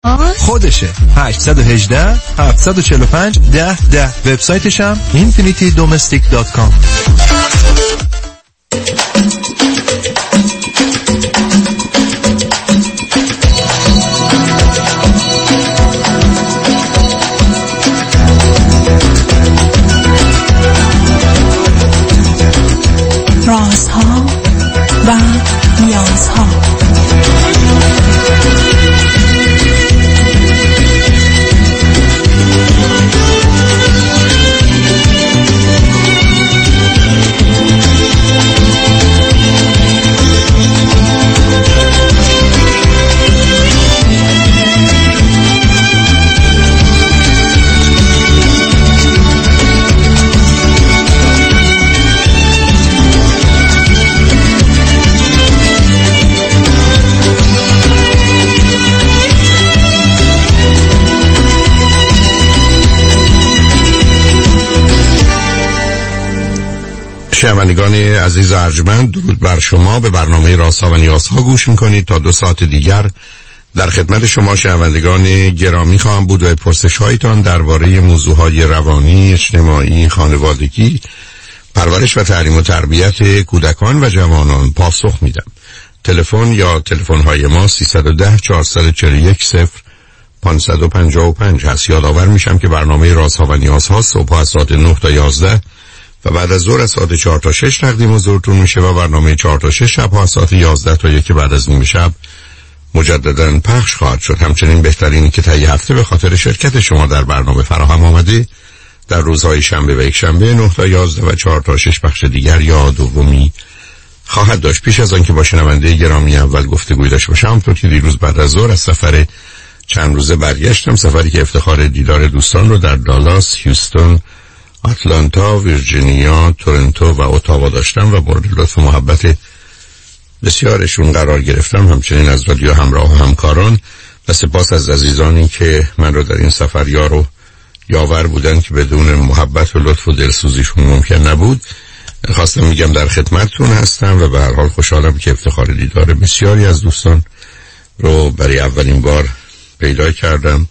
خودشه. 818 745 1010. وبسایتش هم infinitydomestic.com. رازها و نیازها. شنوندگان عزیز ارجمند، درود بر شما. به برنامه رازها و نیازها گوش میکنید. تا 2 ساعت دیگر در خدمت شما شنوندگان گرامی خواهم بود و پرسش هایتان درباره موضوعهای روانی، اجتماعی، خانوادگی، پرورش و تعلیم و تربیت کودکان و جوانان پاسخ میدم. تلفن یا تلفن های ما 310 441 0555 هست. یادآور میشم که برنامه رازها و نیازها صبح از ساعت 9 تا 11 و بعد از ظهر از ساعت 4 تا 6 تقدیم حضورتون میشه و برنامه 4 تا 6 شب از ساعت 11 تا 1 بعد از نیمه شب مجددا پخش خواهد شد. همچنین بهترینی که طی هفته به خاطر شرکت شما در برنامه فراهم آمده در روزهای شنبه و یک شنبه 9 تا 11 و 4 تا 6 بخش دیگر یا دومی خواهد داشت. پیش از آن که با شنونده گرامی اول گفتگوی داشته باشم، همونطور که دیروز بعد از ظهر از سفر چند روزه برگشتم، سفری که افتخار دیدار دوستان رو در دالاس، هیوستن، آتلانتا، ویرجینیا، تورنتو و اتاوا داشتم و مورد لطف و محبت بسیارشون قرار گرفتم. همچنین از رادیو همراه و همکاران و سپاس از عزیزانی که من رو در این سفر یاور بودن که بدون محبت و لطف و دلسوزیشون ممکن نبود. خواستم میگم در خدمتتون هستم و به هر حال خوشحالم که افتخار دیدار بسیاری از دوستان رو برای اولین بار پیدا کردم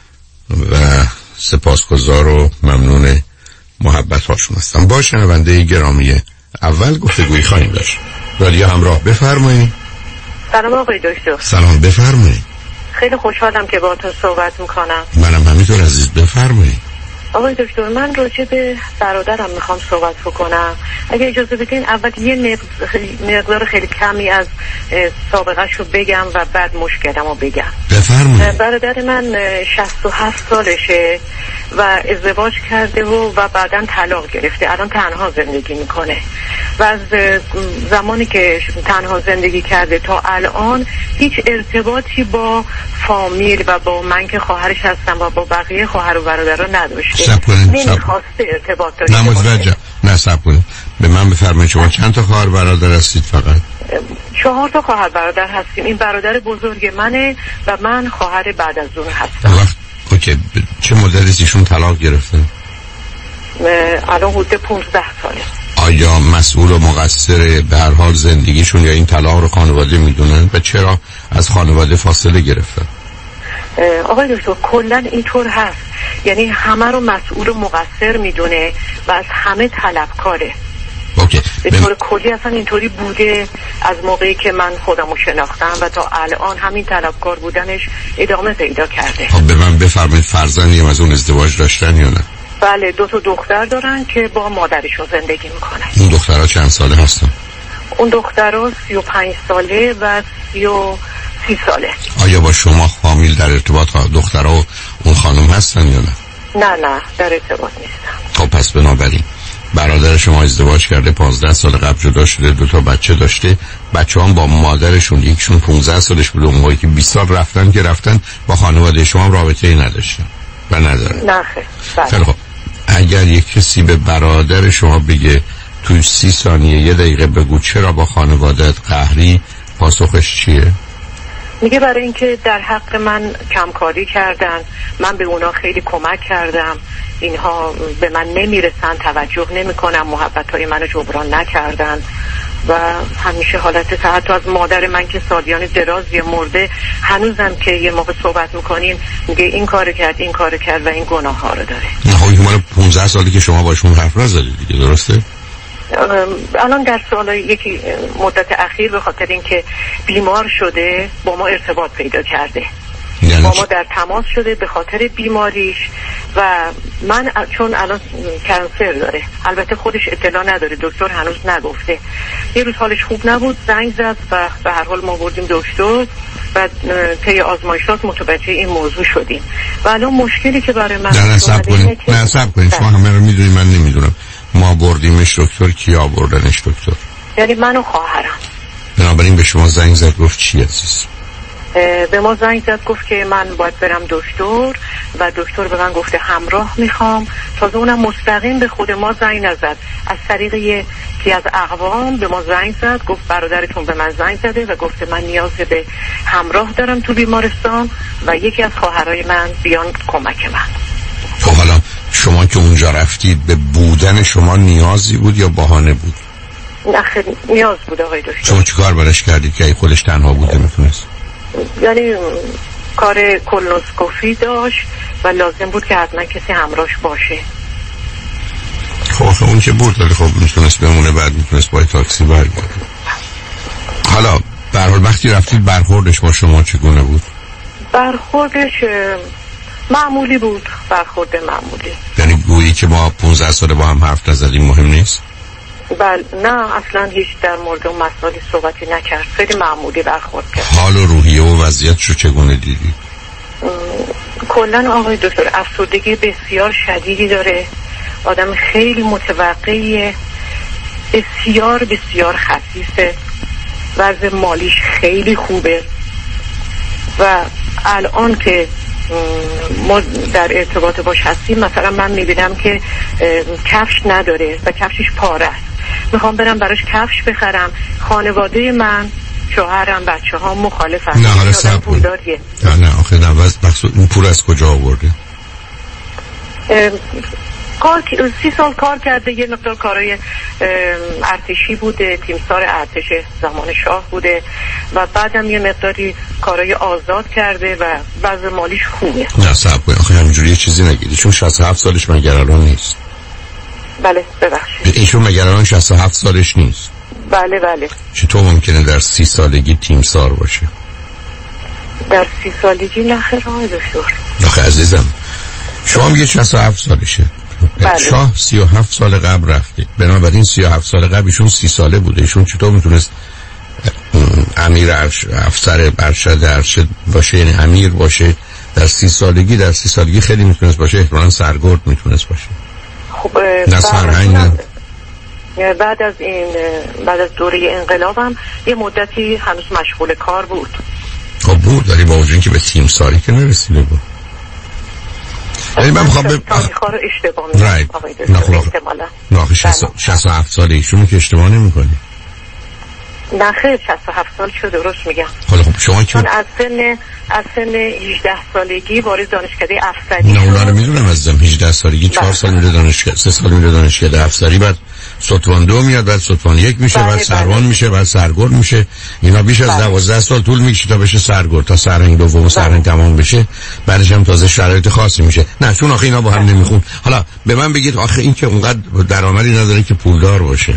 و سپاسگزار و ممنون محبت هاشون هستم. با شنونده گرامی اول گفتگوی خواهیم داشت. رادیو همراه، بفرمایید. سلام آقای دکتر. سلام، بفرمایید. خیلی خوشحالم که باهاتون صحبت میکنم. منم همینطور عزیز، بفرمایید. آقای دکتر، من راجع به برادرم میخوام صحبت بکنم. اگه اجازه بدین اول یه مقدار خیلی کمی از سابقه‌ش رو بگم و بعد مشکلم رو بگم. بفرمایید. برادر من 67 سالشه و ازدواج کرده و بعداً طلاق گرفته. الان تنها زندگی میکنه و از زمانی که تنها زندگی کرده تا الان هیچ ارتباطی با فامیل و با من که خواهرش هستم و با بقیه خواهر و برادران نداشته. نمیخواسته ارتباط داشته. نه صبر کنید. به من بفرمایید شما چند تا خواهر برادر هستید؟ فقط 4 تا خواهر برادر هستیم. این برادر بزرگ منه و من خواهر بعد از اون هستم. اوکی. چه مدتی ایشون طلاق گرفته؟ الان حدود 15 ساله. آیا مسئول و مقصر به هر حال زندگیشون یا این طلاق رو خانواده میدونن و چرا از خانواده فاصله گرفتن؟ آقای دکتر کلا اینطور هست، یعنی همه رو مسئول و مقصر میدونه و از همه طلبکاره. اوکی. به طور کلی اصلا اینطوری بوده از موقعی که من خودمو شناختم و تا الان همین طلبکار بودنش ادامه پیدا کرده. خب به من بفرمایید فرزندی از اون ازدواج داشتن یا نه؟ بله 2 تا دختر دارن که با مادرشون زندگی میکنن. اون دخترها چند ساله هستن؟ اون دخترها 35 ساله و 30 ساله. آیا با شما فامیل در ارتباط دخترها و اون خانم هستن یا نه؟ نه در ارتباط نیستم. خب پس بنابراین برادر شما ازدواج کرده، 15 سال قبل جدا شده، 2 تا بچه داشته. بچه هم با مادرشون، یکشون 15 سالش بود اون موقعی که 20 سال رفتن با خانواده شما هم رابطه ای نداشتن و ندارن. نه خیلی. خب اگر یک کسی به برادر شما بگه توی 30 ثانیه 1 دقیقه بگو چرا با خانواده‌ات قهری، پاسخش چیه؟ میگه برای اینکه در حق من کمکاری کردن، من به اونا خیلی کمک کردم، اینها به من نمیرسن، توجه نمیکنن، محبتهای منو جبران نکردن و همیشه حالت حتی از مادر من که سالیان درازی مرده هنوزم که یه موقع صحبت میکنیم میگه این کارو کرد و این گناه ها رو داره. نه مال 15 سالی که شما باشون حرف نزدید دیگه، درسته؟ الان در سال یکی مدت اخیر به خاطر اینکه بیمار شده با ما ارتباط پیدا کرده، با ما در تماس شده به خاطر بیماریش و من چون الان کنسر داره، البته خودش اطلاع نداره، دکتر هنوز نگفته. یه روز حالش خوب نبود، زنگ زد و به هر حال ما بردیم دکتر و طی آزمایشات متوجه این موضوع شدیم و الان مشکلی که برای من نه صبر کنید شما همه رو میدونید، من نمیدونم. ما بردیمش دکتر، کیا بردنش دکتر؟ یعنی من و خواهرم. بنابراین به شما زنگ زد گفت چی عزیز؟ به ما زنگ زد گفت که من باید برم دکتر و دکتر به من گفته همراه میخوام. تازه اونم مستقیم به خود ما زنگ نزد، از طریق یکی از اقوام به ما زنگ زد، گفت برادرتون به من زنگ زده و گفته من نیاز به همراه دارم تو بیمارستان و یکی از خواهرای من بیان کمک من. خب حالا شما که اونجا رفتید به بودن شما نیازی بود یا بهانه بود؟ نه خیلی نیاز بود آقای دکتر. شما چیکار براش کردید که خودش تنها بوده میتونست؟ یعنی کار کولونوسکوپی داشت و لازم بود که حتما کسی همراهش باشه. خب اون که بود ولی خب میتونست بمونه، بعد میتونست با تاکسی برگرده. حالا به هر حال وقتی رفتید برخوردش با شما چگونه بود؟ برخوردش معمولی بود، برخورد معمولی. یعنی گویی که ما 15 ساله با هم حرف نزدیم مهم نیست؟ بله نه اصلا هیچ در مورد اون مسائلی صحبتی نکرد، خیلی معمولی برخورد کرد. حال و روحیه و وضعیتشو چگونه دیدی؟ کلا آقای دکتر افسردگی بسیار شدیدی داره، آدم خیلی متوقعیه، بسیار بسیار خسیسه، وضع مالیش خیلی خوبه و الان که ما در ارتباط باش هستیم مثلا من میبینم که کفش نداره و کفشش پاره است، میخوام برم براش کفش بخرم، خانواده من شوهرم بچه ها مخالفن. نه حالا صبر کن. نه آخه این پول از کجا آورده؟ 30 سال کار کرده، یه مقدار کارهای ارتشی بوده، تیمسار ارتش زمان شاه بوده و بعدم یه مقداری کارهای آزاد کرده و وضع مالیش خوبه. نه صبر کن آخه همینجوری یه چیزی نگیری، چون 67 سالش مگر الان نیست؟ بله ببخشید ایشون مگر الان 67 سالش نیست؟ بله بله. چطور ممکنه در 30 سالگی تیمسار باشه؟ در 30 سالگی نه خیر آقای دکتر. آخه عزیزم شما میگه 67 سالشه، شاه 37 سال قبل رفته، بنابراین 37 سال قبل ایشون 30 ساله بوده، ایشون چطور میتونست امیر افسر ارشد ارشد باشه، یعنی امیر باشه در 30 سالگی؟ در 30 سالگی خیلی میتونست باشه، احتمالاً سرگرد میتونست باشه. خب نه سرهنگ نه. بعد از دوره انقلابم یه مدتی هنوز مشغول کار بود. خب بود ولی با وجود که به تیمساری که نرسیده بود. یعنی من میخوام تاریخ‌ها رو اشتباه می‌کنم آقای دکتر احتمالاً. نه 67 ساله ایشون که اشتباه نمی‌کنی. نه خیر 67 سال شد درست میگم. خب شما که چون از سن 18 سالگی وارد دانشکده افسری نه اونا رو میدونم عزیزم، 18 سالگی 4 سال میره دانشکده، 3 سال میره دانشکده افسری، بعد ستوان 2 میاد، بعد ستوان 1 میشه، بعد سروان میشه، بعد سرگرد میشه. اینا بیش از 12 سال طول میکشه تا بشه سرگرد، تا سرهنگ دوم سرهنگ تمام بشه، بعدش هم تازه شرایط خاصی میشه. نه چون آخه اینا با هم نمیخون. حالا به من بگید آخه این که اونقدر درآمدی نداره که پولدار باشه؟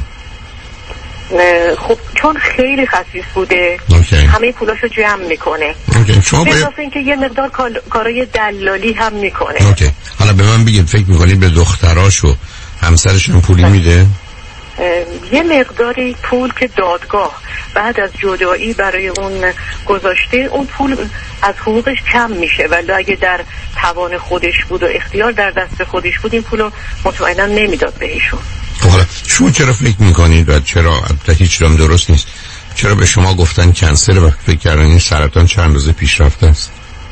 خب چون خیلی خسیس بوده همه پولاشو جمع میکنه. شما به اینکه یه مقدار کارای دلالی هم میکنه. حالا به من بگید فکر میکنید به دختراش و همسرش هم پولی میده؟ یه مقداری پول که دادگاه بعد از جدایی برای اون گذاشته، اون پول از حقوقش کم میشه، ولی اگه در توان خودش بود و اختیار در دست خودش بود این پولو مطمئنا نمیداد بهشون. حالا شما چرا فکر میکنید و چرا هیچ هم درست نیست، چرا به شما گفتن کنسر و فکر کردن این سرطان چند روزه پیشرفته است؟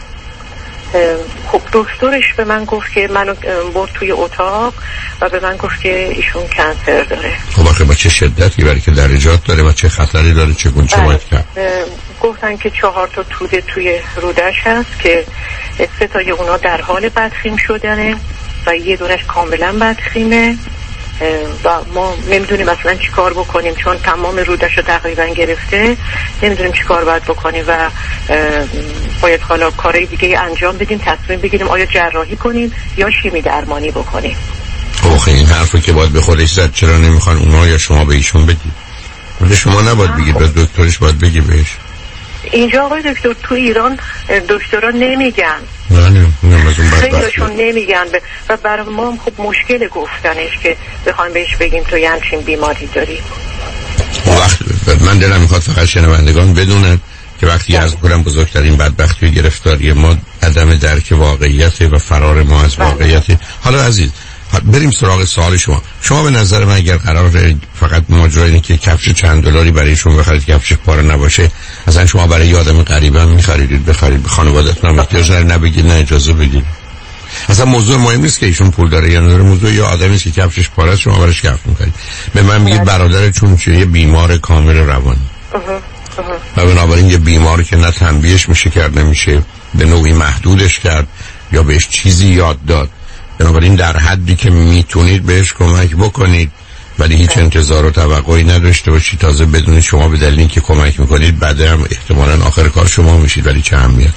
خب دکترش به من گفت که منو برد توی اتاق و به من گفت که ایشون کنسر داره. خب آخه با چه شدتی، برای که درجات داره و چه خطری داره، چه باید کرد؟ گفتن که 4 تا توده توی رودش هست که 3 تای اونا در حال بدخیم شدنه و یه دونش کاملا بدخیمه و ما نمیدونیم اصلا چی کار بکنیم، چون تمام رودش رو تقریبا گرفته، نمیدونیم چی کار باید بکنیم و باید حالا کارهای دیگه انجام بدیم، تصمیم بگیریم آیا جراحی کنیم یا شیمی درمانی بکنیم. اوه این حرفی که باید به خودش زد، چرا نمیخوان اونا یا شما به ایشون بگید؟ ولی شما نباید بگید، به دکترش باید بگی بهش. اینجا آقای دکتر تو ایران دکترها نمیگن، خیلیشون نمیگن و برای ما هم خب مشکل گفتنش که بخوایم بهش بگیم تو یه همچین بیماری داری. وقت من دلم میخواد فقط شنوندگان بدونن که وقتی عرض کنم بزرگترین بدبختی و گرفتاری ما عدم درک واقعیت و فرار ما از واقعیت. حالا عزیز بریم سراغ سوال شما به نظر من اگر قرار فقط ماجرا اینه که کفش چند دلاری برایشون بخرید، کفش پاره نباشه، اصلا شما برای یه آدم غریبه هم می‌خریدید بخرید، به خانواده‌تون هم احتیاج نبگید، نه اجازه بگید. اصلا موضوع مهم نیست که ایشون پول داره یا نداره، موضوع یا آدمی است که کفشش پاره است شما براش کفش می‌خرید. به من میگید برادرتون چیه؟ بیمار کامل روانی. و بنابراین یه بیماری که نه تنبیهش میشه کرد، نمیشه به نوعی محدودش کرد یا بهش چیزی یاد داد. بنابراین در حدی که میتونید بهش کمک بکنید، ولی هیچ انتظار و توقعی نداشته باشید. تازه بدونید شما به دلیل اینکه کمک میکنید بعد هم احتمالاً آخر کار شما میشید، ولی چه اهمیتی.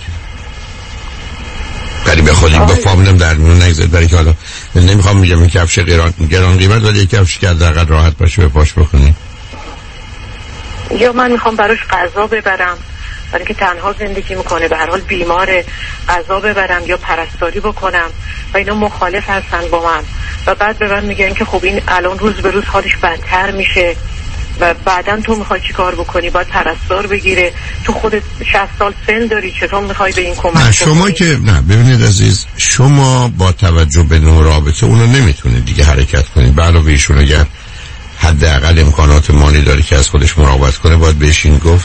ولی به خودی با فامیلم در میون نگذارید، برای که حالا نمیخوام میگم این کفش گران قیمت، ولی یک کفش که حداقل راحت باشه به پاش بکنید. یا من میخوام براش غذا ببرم، برای که تنها زندگی میکنه، به هر حال بیماره، غذا ببرم یا پرستاری بکنم و اینا مخالف هستن با من و بعد به من میگن که خب این الان روز به روز حالش بدتر میشه و بعدن تو میخوای چی کار بکنی؟ باید پرستار بگیره، تو خودت 60 سال سن داری، چطور میخوای به این کمک نه شما بکنی؟ که نه ببینید عزیز، شما با توجه به نوع رابطه اونو نمیتونید دیگه حرکت کنید. به علاوه ایشون اگر حداقل امکانات مالی داری که از خودش مراقبت کنه باید بهش این گفت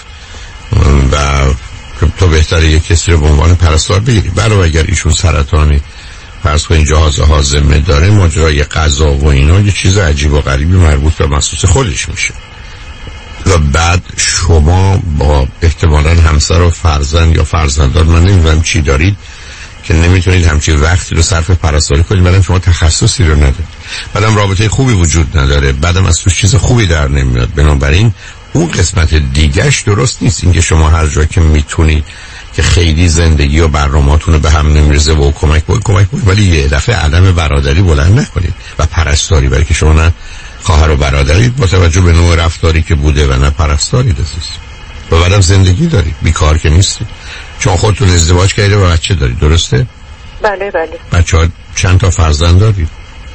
و تو بهتره یک کسی رو به عنوان پرستار بگیری. علاوه اگر ایشون سرطانی فرض کنید جهاز هاضمه داره، ماجرای غذا و اینا یه چیز عجیب و غریبی مربوط به مخصوص خودش میشه و بعد شما با احتمالاً همسر و فرزند یا فرزندان، من نمیدونم چی دارید که نمیتونید همچین وقتی رو صرف پرستاری کنید، بعدم شما تخصصی رو ندارید، بعدم رابطه خوبی وجود نداره، بعدم از توش چیز خوبی در نمیاد. بنابراین اون قسمت دیگهش درست نیست، اینکه شما هر جا که میتونید که خیلی زندگی و برنامه‌تون رو به هم نمیرزه و کمک ولی یه دفعه علم برادری بلند نکنید و پرستاری، برای که شما نه خواهر و برادرید با توجه به نوع رفتاری که بوده و نه پرستارید عزیز. و بعدم زندگی دارید، بیکار که نیستید، چون خودتون ازدواج کردید و بچه دارید، درسته؟ بله. بچه‌ها چند تا فرزند دارید؟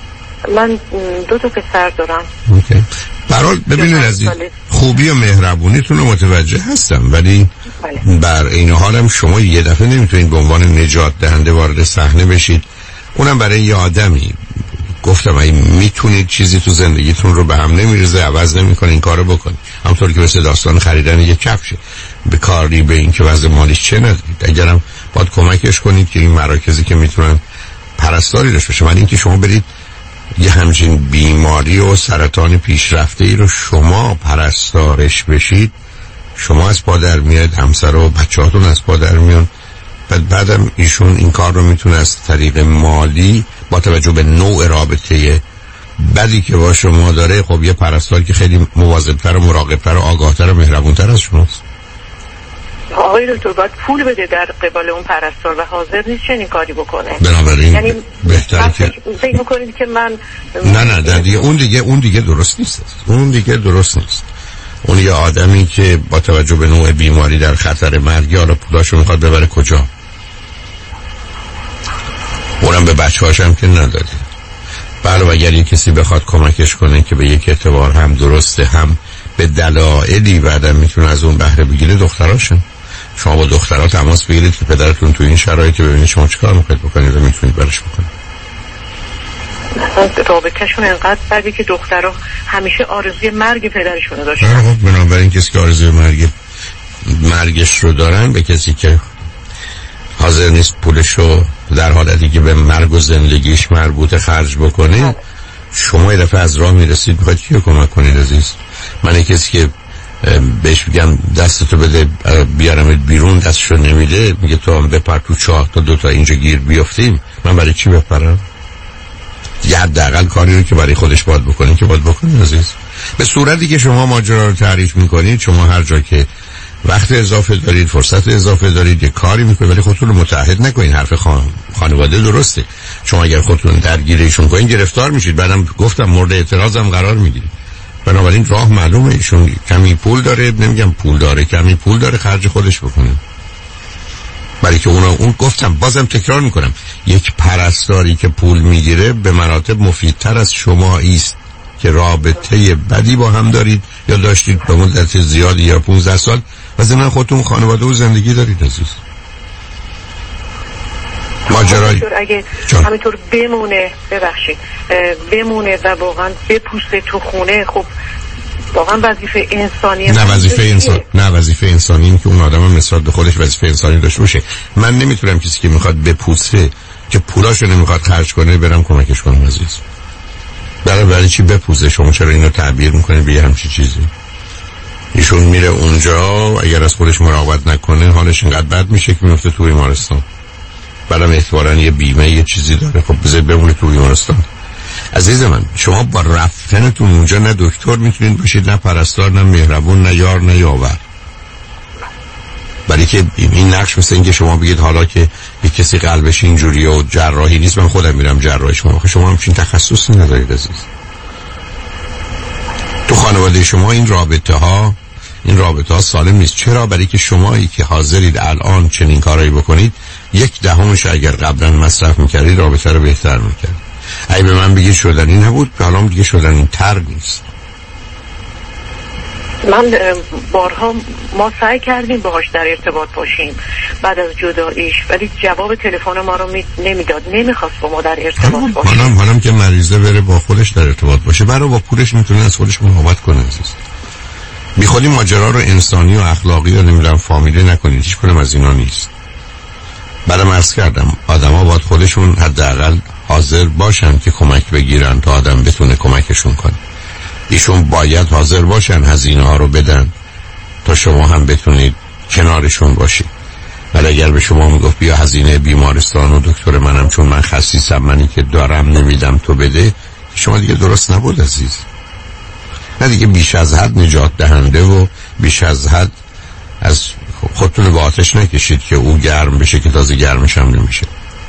من 2 تا پسر دارم. اوکی. برحال ببینید عزیز، خوبی و مهربونیتون رو متوجه هستم، ولی بر این حال هم شما یه دفعه نمیتونید به عنوان نجات دهنده وارد صحنه بشید، اونم برای یه آدمی. گفتم اگه میتونید چیزی تو زندگیتون رو به هم نمیرزه عوض نمیکنه این کارو بکنید. همونطور که مثل داستان خریدن یک کفشه، به کاری به این که وضع مالیش چه ندارید، اگرم باید کمکش کنید که این مراکزی که میتونن پرستاری داشته باشه. ولی اینکه شما برید یه همچین بیماری و سرطان پیشرفته ای رو شما پرستارش بشید، شما از پا در میاد، همسر و بچه‌هاتون از پا در میان. بعدم ایشون این کار رو میتونه از طریق مالی با توجه به نوع رابطه بدی که با شما داره، خب یه پرستار که خیلی مواظب‌تر و مراقب‌تر و آگاه‌تر و مهربون‌تر از شماست. آقای دکتر باید پول بده در قبال اون پرستار و حاضر نیست چنین کاری بکنه. بنابراین یعنی بهتره که فکر می‌کنید که من نه دیگه اون دیگه درست نیست. اون یه آدمی که با توجه به نوع بیماری در خطر مرگ، حالا پولاشو میخواد ببره کجا؟ اونم به بچه‌هاش هم که نداده. بله اگر یه کسی بخواد کمکش کنه که به یک اعتبار هم درسته هم به دلایلی بعدم میتونه از اون بهره بگیره، دختراشن. شما با دخترها تماس بگیرید که پدرتون تو این شرایطی، ببینید شما چیکار میخواید بکنید و میتونید برش بکنید. رابطه‌شون انقدر بدی که دخترها همیشه آرزوی مرگ پدرشون رو داشتن. خب بنابراین کسی که آرزوی مرگش رو دارن، به کسی که حاضر نیست پولش رو در حالتی که به مرگ و زندگیش مربوطه خرج بکنه، شما یه دفعه از راه میرسید بخواید کیو کمک کنید عزیز؟ من کسی که بهش میگم دستتو بده بیارمت بیرون، دستشو نمیده، میگه تو هم بپر تو چاه تا 2 تا اینجا گیر بیافتیم، من برای چی بپرم؟ یا حداقل کاری رو که برای خودش باید بکنه که باید بکنه عزیز. به صورتی که شما ماجرا رو تعریف میکنید، شما هر جا که وقت اضافه دارید، فرصت اضافه دارید، یه کاری میکنید، ولی خودتون رو متعهد نکنید. حرف خانواده درسته. شما اگر خودتون درگیر ایشون کنید گرفتار میشید، بعدم گفتم مورد اعتراضم قرار میگیرید. بنابراین راه معلومه، ایشون کمی پول داره، نمیگم پول داره، کمی پول داره، خرج خودش بکنه. برای که اون گفتم، بازم تکرار میکنم، یک پرستاری که پول میگیره به مراتب مفیدتر از شما است که رابطه بدی با هم دارید یا داشتید به مدت زیادی یا 15 سال و ضمن خودتون خانواده و زندگی دارید عزیز. ماجرایی اگه همینطور بمونه، ببخشید، بمونه و واقعا بپوسته تو خونه، خب واقعا وظیفه انسانی نه وظیفه انسانی این که اون آدم هم نسبت به خودش وظیفه انسانی داشته باشه. من نمیتونم کسی که میخواد بپوسه که پولاشو نمیخواد خرج کنه برم کمکش کنم عزیز. برای چی بپوسه؟ شما چرا اینو تعبیر میکنید به همچین چیزی؟ ایشون میره اونجا، اگر از خودش مراقبت نکنه حالش اینقدر بد میشه که میفته تو بیمارستان. بعدم احتمالاً یه بیمه یه چیزی داره، خب بذار بمونه تو بیمارستان. عزیز من، شما با رفتنتون اونجا نه دکتر میتونید باشید، نه پرستار، نه مهربون، نه یار، نه یاور. برای که این نقش مثل این که شما بگید حالا که یک کسی قلبش اینجوریه و جراحی نیست من خودم میرم جراحی. شما همچین تخصصی ندارید عزیز. تو خانواده شما این رابطه ها سالم نیست. چرا؟ برای که شمایی که حاضرید الان چنین کارایی بکنید 1/10 اگر قبلا مصرف میکردید رابطه رو بهتر میکرد. اگه به من بگید شدنی نبود، حالا دیگه شدنی تر نیست. من بارها ما سعی کردیم باهاش در ارتباط باشیم بعد از جداییش، ولی جواب تلفن ما رو نمیداد، نمیخواست با ما در ارتباط باشه. حالا که مریضه بره با خودش در ارتباط باشه، برای با پولش میتونه از خودش مراقبت کنه عزیز. بی خودی ماجرا رو انسانی و اخلاقی و نمیدونم فامیلی نکنید، هیچ کدوم از اینا نیست. بعدم عرض کردم آدما باید خودشون حداقل حاضر باشن که کمک بگیرن تا آدم بتونه کمکشون کنه. ایشون باید حاضر باشن هزینه ها رو بدن تا شما هم بتونید کنارشون باشید. ولی اگر به شما میگفت بیا هزینه بیمارستان و دکتر منم چون من خسیسم، منی که دارم نمیدم تو بده، شما دیگه درست نبود عزیز. نه دیگه بیش از حد نجات دهنده و بیش از حد از خودتون به آتش نکشید که او گرم بشه که تازه گرمش هم نمیشه.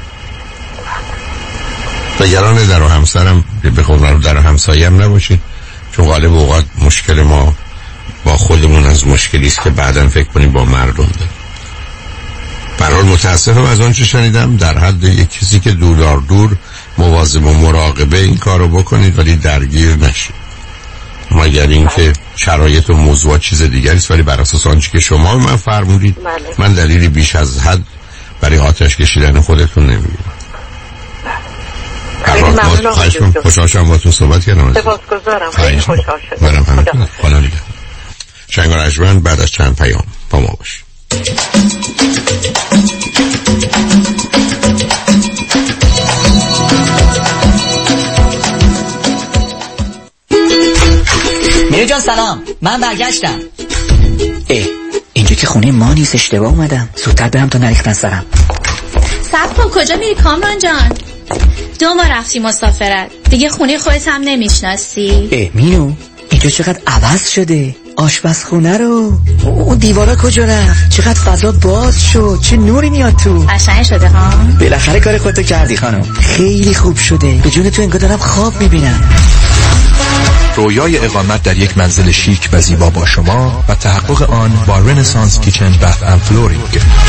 نگران در و همسرم به خود در و همسایه هم نباشید، چون غالب اوقات مشکل ما با خودمون از مشکلی است که بعداً فکر کنیم با مردم داریم. برحال متاسفم از آنچه شنیدم، در حد یک کسی که دور مواظب و مراقبه این کارو بکنید ولی درگیر نشید. مگر اینکه شرایط و موضوع چیز دیگری است، ولی بر اساس آنچه که شما من فرمودید من دلیلی بیش از حد برای آتش کشیدن خودتون نمیبینم. خوشحال شدم با تو صحبت کردم. سپاسگزارم، خیلی خوشحال شدم. منم همینطور. خدا نگهدار. شنگ و رجمن بعد از چند پیام با ما باش. میره جان سلام، من برگشتم. اینجا که خونه ما نیست، اشتباه اومدم. زودتر برم تا نریختن سرم. صبر کن، کجا میری کامران جان؟ 2 ماه رفتی مسافرت، دیگه خونه خودت هم نمیشناسی. مینو اینجا چقدر عوض شده، آشپزخونه رو، اون دیوارا کجا رفت، چقدر فضا باز شد، چه نوری میاد تو. قشنگ شده ها. بالاخره کار خودتو کردی خانم، خیلی خوب شده. به جون تو انگار دارم خواب میبینم. رویای اقامت در یک منزل شیک و زیبا با شما و تحقق آن با رنسانس کیچن بث اند فلورینگ.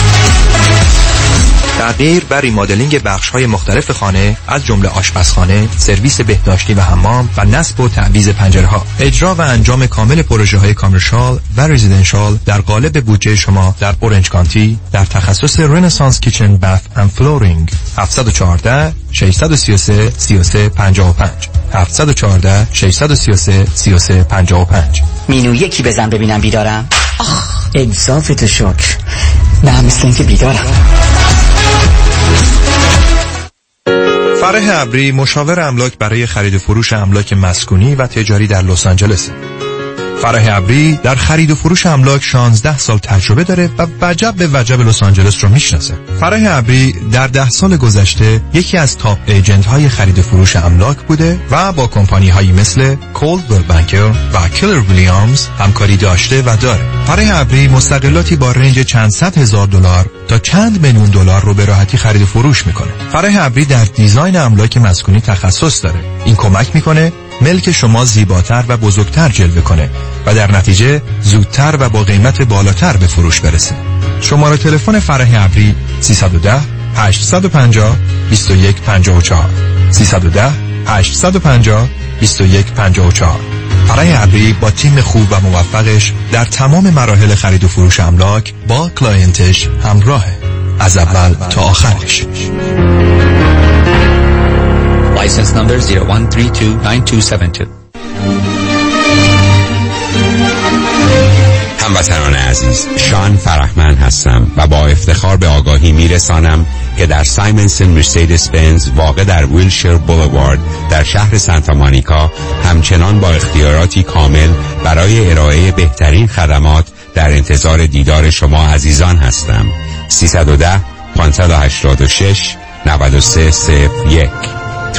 تغییر و ریمادلینگ بخش‌های مختلف خانه از جمله آشپزخانه، سرویس بهداشتی و حمام و نصب و تعویض پنجره‌ها. اجرا و انجام کامل پروژه‌های کامرشال و رزیدنشال در قالب بودجه شما در اورنج کانتی در تخصص رنسانس کیچن بث اند فلورینگ. 714 633 3355 714 633 3355. مینو یکی بزن ببینم بیدارم. انصافت شکر. نه مثل اینکه بیدارم. فرح ابری مشاور املاک برای خرید و فروش املاک مسکونی و تجاری در لس آنجلس. فرح ابری در خرید و فروش املاک 16 سال تجربه داره و وجب به وجب لس آنجلس رو میشناسه. فرح ابری در 10 سال گذشته یکی از تاپ ایجنت های خرید و فروش املاک بوده و با کمپانی هایی مثل کولدویل بانکر و کلر ویلیامز همکاری داشته و داره. فرح ابری مستقلاتی با رنج چند صد هزار دلار تا چند میلیون دلار رو به راحتی خرید و فروش میکنه. فرح ابری در دیزاین املاک مسکونی تخصص داره. این کمک میکنه ملک شما زیباتر و بزرگتر جلوه کنه و در نتیجه زودتر و با قیمت بالاتر به فروش برسه. شماره تلفن فرح ابری 310 850 2154 310 850 2154. فرح ابری با تیم خوب و موفقش در تمام مراحل خرید و فروش املاک با کلاینتش همراهه، از اول تا آخرش. License number 01329272. هموطنان عزیز، شان فرحمند هستم و با افتخار به آگاهی میرسانم که در سایمنسن مرسدس بنز واقع در ویلشیر بولوارد در شهر سانتا مونیکا همچنان با اختیاراتی کامل برای ارائه بهترین خدمات در انتظار دیدار شما عزیزان هستم. 310 586 9301 310-586-9301.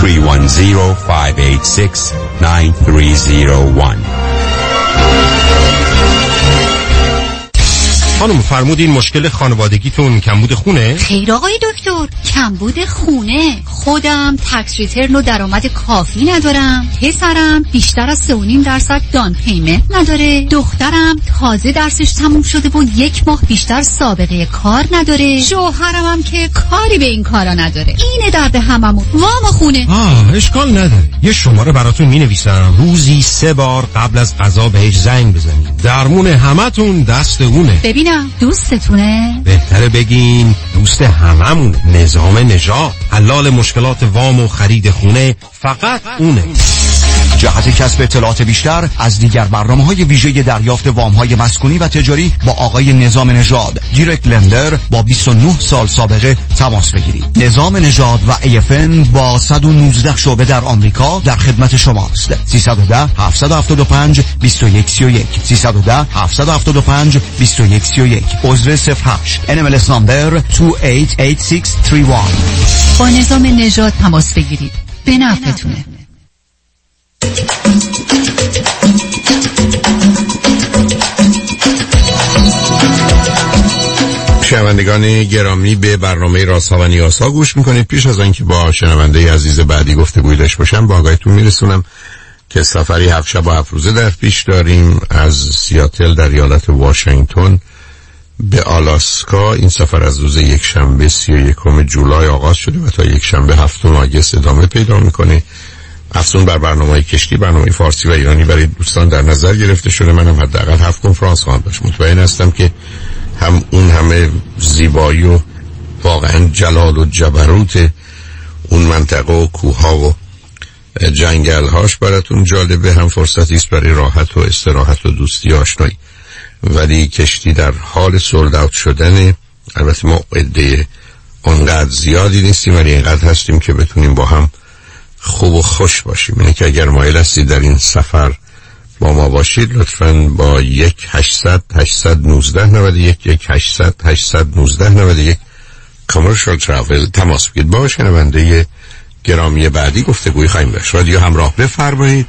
خانم فرمودین مشکل خانوادگیتون کمبود خونه؟ خیر آقای دکتر، کمبود خونه. خودم تکس ریترن و درآمد کافی ندارم. پسرم بیشتر از 3.5% دان پیمنت نداره. دخترم تازه درسش تموم شده و 1 ماه بیشتر سابقه کار نداره. شوهرم هم که کاری به این کارا نداره. اینه درد هممون. وام خونه. اشکال نداره. یه شماره براتون می‌نویسم. روزی 3 بار قبل از غذا بهش زنگ بزنید. درمون همتون دست اونه. ببینم دوستتونه؟ بهتره بگین دوست هممون. نظام نژاد، حلال مشکلات وام و خرید خونه فقط اونه. جهت کسب اطلاعات بیشتر از دیگر برنامه‌های ویژه دریافت وام‌های مسکونی و تجاری با آقای نظام نژاد، دایرکت لندر با 29 سال سابقه تماس بگیرید. نظام نژاد و AFN با 119 شعبه در آمریکا در خدمت شماست. 310 775 2131 310 775 2131. عضو 08 NMLS نمبر 288631. با نظام نژاد تماس بگیرید. به نفعتونه. شنوندگان گرامی، به برنامه رازها و نیازها گوش میکنید. پیش از آنکه با شنونده عزیز بعدی گفتگوی داشته باشم، با آگاهیتون میرسونم که سفری 7 شب و 7 روزه در پیش داریم از سیاتل در ایالت واشنگتن به آلاسکا. این سفر از روز یک شنبه 31 جولای آغاز شده و تا یک شنبه 7 آگوست ادامه پیدا میکنه. افزون بر برنامه‌های کشتی، برنامه فارسی و ایرانی برای دوستان در نظر گرفته شده. منم حداقل 7 کنفرانس خواهم داشت. مطمئن هستم که هم اون همه زیبایی و واقعا جلال و جبروت اون منطقه و کوه‌ها و جنگل‌هاش براتون جالبه، هم فرصتی است برای راحت و استراحت و دوستی و آشنایی. ولی کشتی در حال سولد اوت شدن. البته ما عده اونقدر زیادی نیستیم، ولی اینقدر هستیم که بتونیم با هم خوب و خوش باشیم. اینه که اگر مایل هستید در این سفر با ما باشید، لطفاً با 1-800-819-91 کامرشال ترافل تماس بگیرید. با شنونده گرامی بعدی گفتگوی خواهیم داشت. رادیو همراه، بفرمایید.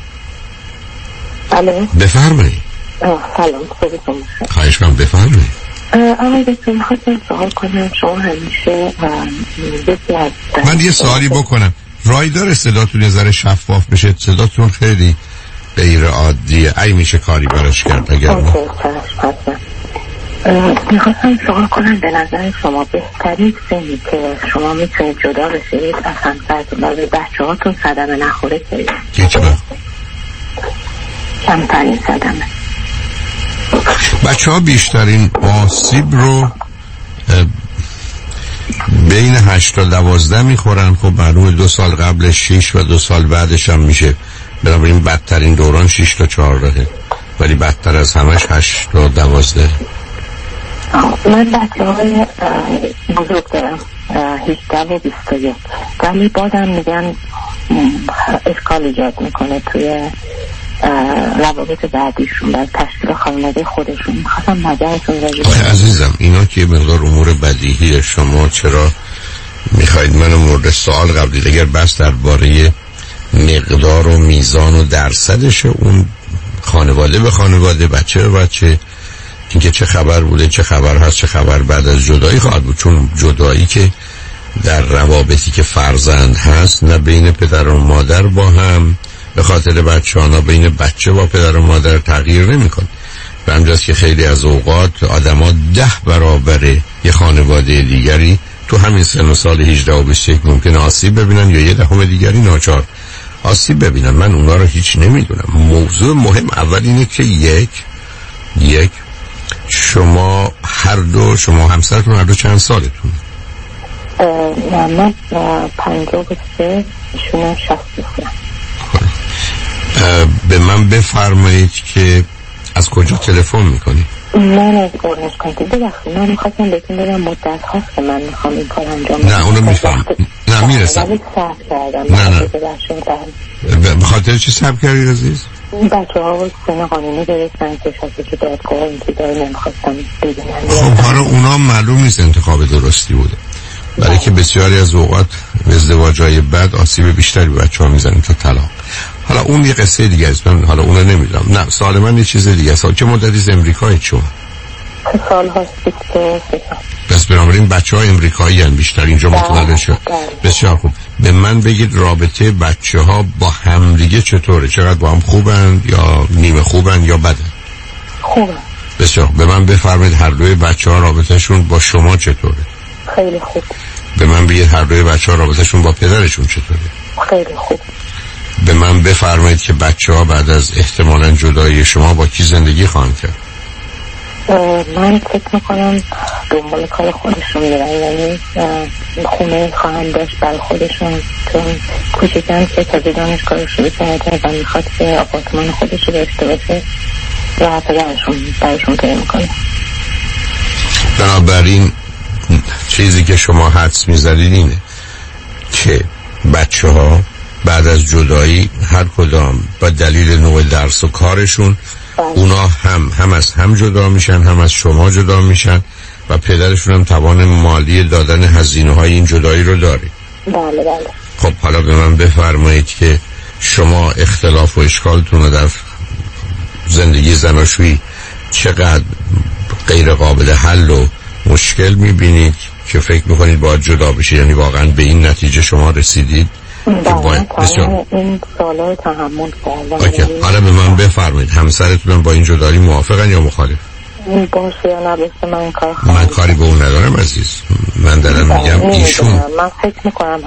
الو، بفرمایید. سلام، خوبتون؟ خواهش می‌کنم، بفرمایید. آقای دکتر، می‌خواستم سوال کنم. شما همیشه من یه سوالی بکنم. رایدار صداتون یه ذره شفاف بشه، صداتون خیلی غیر عادیه. ای میشه کاری براش کرد اگر میخواستم سوال کنم، به نظر شما بهترین سنی که شما میتونید جدا بشید از همسرتون و به بچه هاتون صدمه نخوره که کمترین صدمه؟ بچه ها بیشترین آسیب رو بین 8 تا 12 میخورن. خب معلومه 2 سال قبلش 6 و 2 سال بعدش هم میشه. بنابراین بدترین دوران 6 تا 14، ولی بدتر از همش 8 تا 12. من بچه های بزرگ دارم، 18 و 21، ولی بازم میگن اشکال ایجاد میکنه توی روابط بعدیشون و تشکیل خانواده خودشون. میخواستم نظرتون راجع به عزیزم اینا که مقدار امور بدیهی، شما چرا میخواید منو مورد سوال قبلی اگر بس درباره مقدار و میزان و درصدش اون خانواده به خانواده، بچه به بچه، اینکه چه خبر بوده، چه خبر هست، چه خبر بعد از جدایی خواهد بود، چون جدایی که در روابطی که فرزند هست نه بین پدر و مادر با هم به خاطر بچه ها، نه بین بچه با پدر و مادر تغییر نمی‌کنه. و همجاست که خیلی از اوقات آدم ها 10 برابر یه خانواده دیگری تو همین سن و سال 18 و 21 ممکنه آسیب ببینن یا 10 دیگری ناچار آسیب ببینن. من اونا رو هیچ نمیدونم. موضوع مهم اول اینه که یک شما هر دو، شما همسرتون هر دو چند سالتون؟ من 53 ایشون 63. به من بفرمایید که از کجا تلفن میکنید؟ من از اورنج کانتی. ببخشید من میخواستم بهتون بگم مدت هاست که من میخوام این کار انجام بدم. نه اونو میفهم. نه میرسم. ولی صبر کردم. نه به خاطر چی صبر کردید عزیز؟ بچه ها سن قانونی گرفتن که شاید که دادگاه انتظار نمیخواستم ببینن. خب حالا اونا معلوم نیست انتخاب درستی بوده، برای که بسیاری از اوقات ازدواج‌های بعد آسیب بیشتری به بچه‌ها میزنن تا طلاق. حالا اون یه قصه دیگه است، من حالا اونو نمیدونم. نه سوال من یه چیز دیگه است. چه مدتی از امریکایی شما؟ سال هاست 23 سال. بس بنابراین بچه‌های امریکایی هستن بیشتر اینجا متولد شد. بسیار خوب. به من بگید رابطه بچه‌ها با هم دیگه چطوره؟ چقدر با هم خوبن یا نیمه خوبن یا بدن؟ خوبن. بسیار. به من بفرمایید هر دوی بچه‌ها رابطه‌شون با شما چطوره؟ خیلی خوب. به من بگید هر دوی بچه‌ها رابطه‌شون با پدرشون چطوره؟ خیلی خوب. به من بفرمایید که بچه‌ها بعد از احتمالاً جدایی شما با کی زندگی خواهند کرد؟ من فکر میکنم دنبال کار خودشون میرن، یعنی خونه خواهند داشت برای خودشون، چون کوچیکن که تازه دانشگاه شروع کرده و میخواد که آپارتمان خودش رو داشته باشه و پدرشون برایشون پی میکنه. بنابراین چیزی که شما حدس میزدید اینه که بچه‌ها بعد از جدایی هر کدام با دلیل نوع درس و کارشون اونا هم از هم جدا میشن، هم از شما جدا میشن و پدرشون هم توان مالی دادن هزینه‌های این جدایی رو داره. بله. خب حالا به من بفرمایید که شما اختلاف و اشکالتون رو در زندگی زناشویی چقدر غیر قابل حل و مشکل میبینید که فکر میکنید باید جدا بشید؟ یعنی واقعا به این نتیجه شما رسیدید؟ بله. این سال‌ها تحمل کردم. حالا به من بفرمایید همسرتون با این جدایی موافقن یا مخالف؟ باشه یا نباشه من این کار من کاری به اون ندارم عزیز. من دارم میگم ایشون من فکر میکنم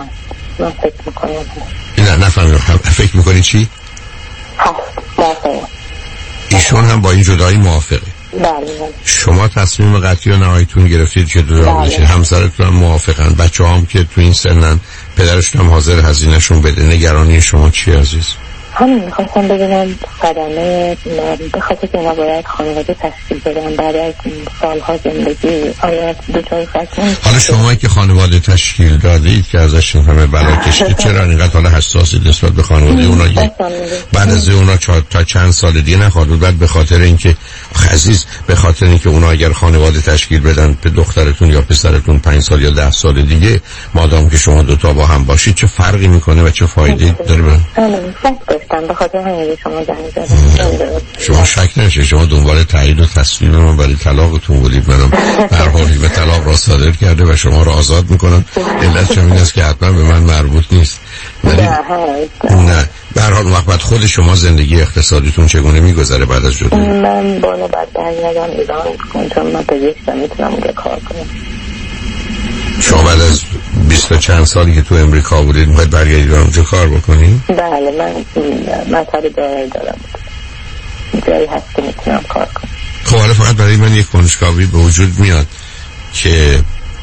نه نفهمیدم. فکر میکنی چی؟ موافقه. ایشون هم با این جدایی موافقه؟ بله. شما تصمیم قطعی و نهاییتون گرفتید که جدا بشید، همسرتون هم موافقن، بچه هم که تو این سنن پدرشون هم حاضر هزینه‌شون بده. نگرانی شما چی عزیز؟ همین میخواستم ببینم صدمه به خاطر که اینا باید خانواده تشکیل بدن بعد از سالها زندگی آیا دوچار فکر. حالا شما که خانواده تشکیل دادید که ازش همه بلا کشید چرا اینقدر حالا حساسید نسبت به خانواده اونا؟ بعد از اونا تا چند سال دیگه نخواهد بود. بعد به خاطر اینکه عزیز به خاطر اینکه اونا اگر خانواده تشکیل بدن به دخترتون یا پسرتون 5 سال یا 10 سال دیگه مادام که شما دوتا با هم باشید چه فرقی میکنه و چه فایده داره؟ به خاطر همین شما زنگ زدم. شما شک نشه شما دنبال تایید و تصویب من برای طلاقتون بودید. منم هر حالی به طلاق را صادر کرده و شما را آزاد میکنم. علتش این است که حتما به من مربوط نیست. نه به هر حال وقت خود شما زندگی اقتصادیتون چگونه میگذره بعد از جدایی؟ من بالا بعد برگردم ایران چون من پزشکم میتونم اونجا کار کنم. شما بعد از 20 و چند سالی که تو امریکا بودید میخواید برگردید و اونجا کار بکنید؟ بله من مطالب دارم جایی هست که میتونم کار کنم. خب حالا فقط برای من یک کنجکاوی به وجود میاد که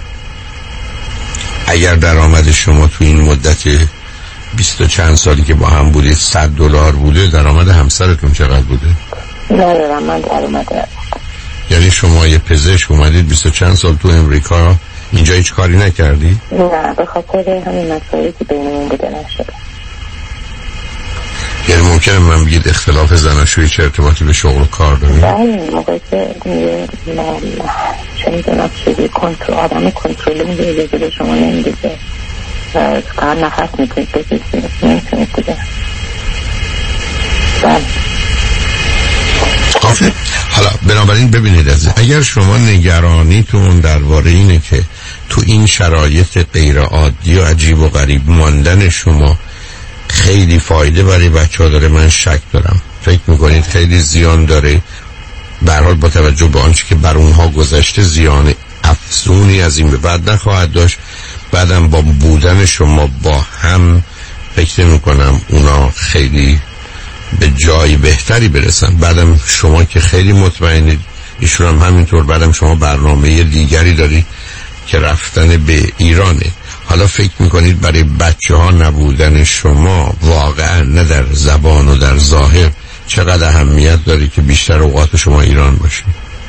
اگر درآمد شما تو این مدت 20 و چند سالی که با هم بودید $100 بوده، درآمد همسرتون چقدر بوده؟ ندارم من درآمد دارم. یعنی شما یه پزشک اومدید 20 و چند سال تو امریکا اینجا هیچ کاری نکردی؟ نه به خاطر همین مسائلی که بینمون بوده نشد. یعنی ممکنه من بگید اختلاف زناشویی چه ارتباطی به شغل و کار داره؟ بله، موقعی که چه میدونم چیزی آدم کنترل میگه به شما نمیده، فقط نفس میتونید بکشید، نمیتونید دیگه. بله. حالا بنابراین ببینید عزیز، اگر شما نگرانیتون درباره اینه که تو این شرایط غیر عادی و عجیب و غریب ماندن شما خیلی فایده برای بچه‌ها داره، من شک دارم. فکر میکنید خیلی زیان داره؟ به هر حال با توجه به آنچه که بر اونها گذشته زیان افزونی از این به بعد نخواهد داشت. بعدم با بودن شما با هم فکر میکنم اونا خیلی به جای بهتری برسن. بعدم شما که خیلی مطمئنید، ایشون هم همینطور. بعدم شما برنامه دیگری دارید که رفتن به ایرانه. حالا فکر میکنید برای بچه ها نبودن شما واقعا نه در زبان و در ظاهر چقدر اهمیت داره که بیشتر اوقات شما ایران باشید؟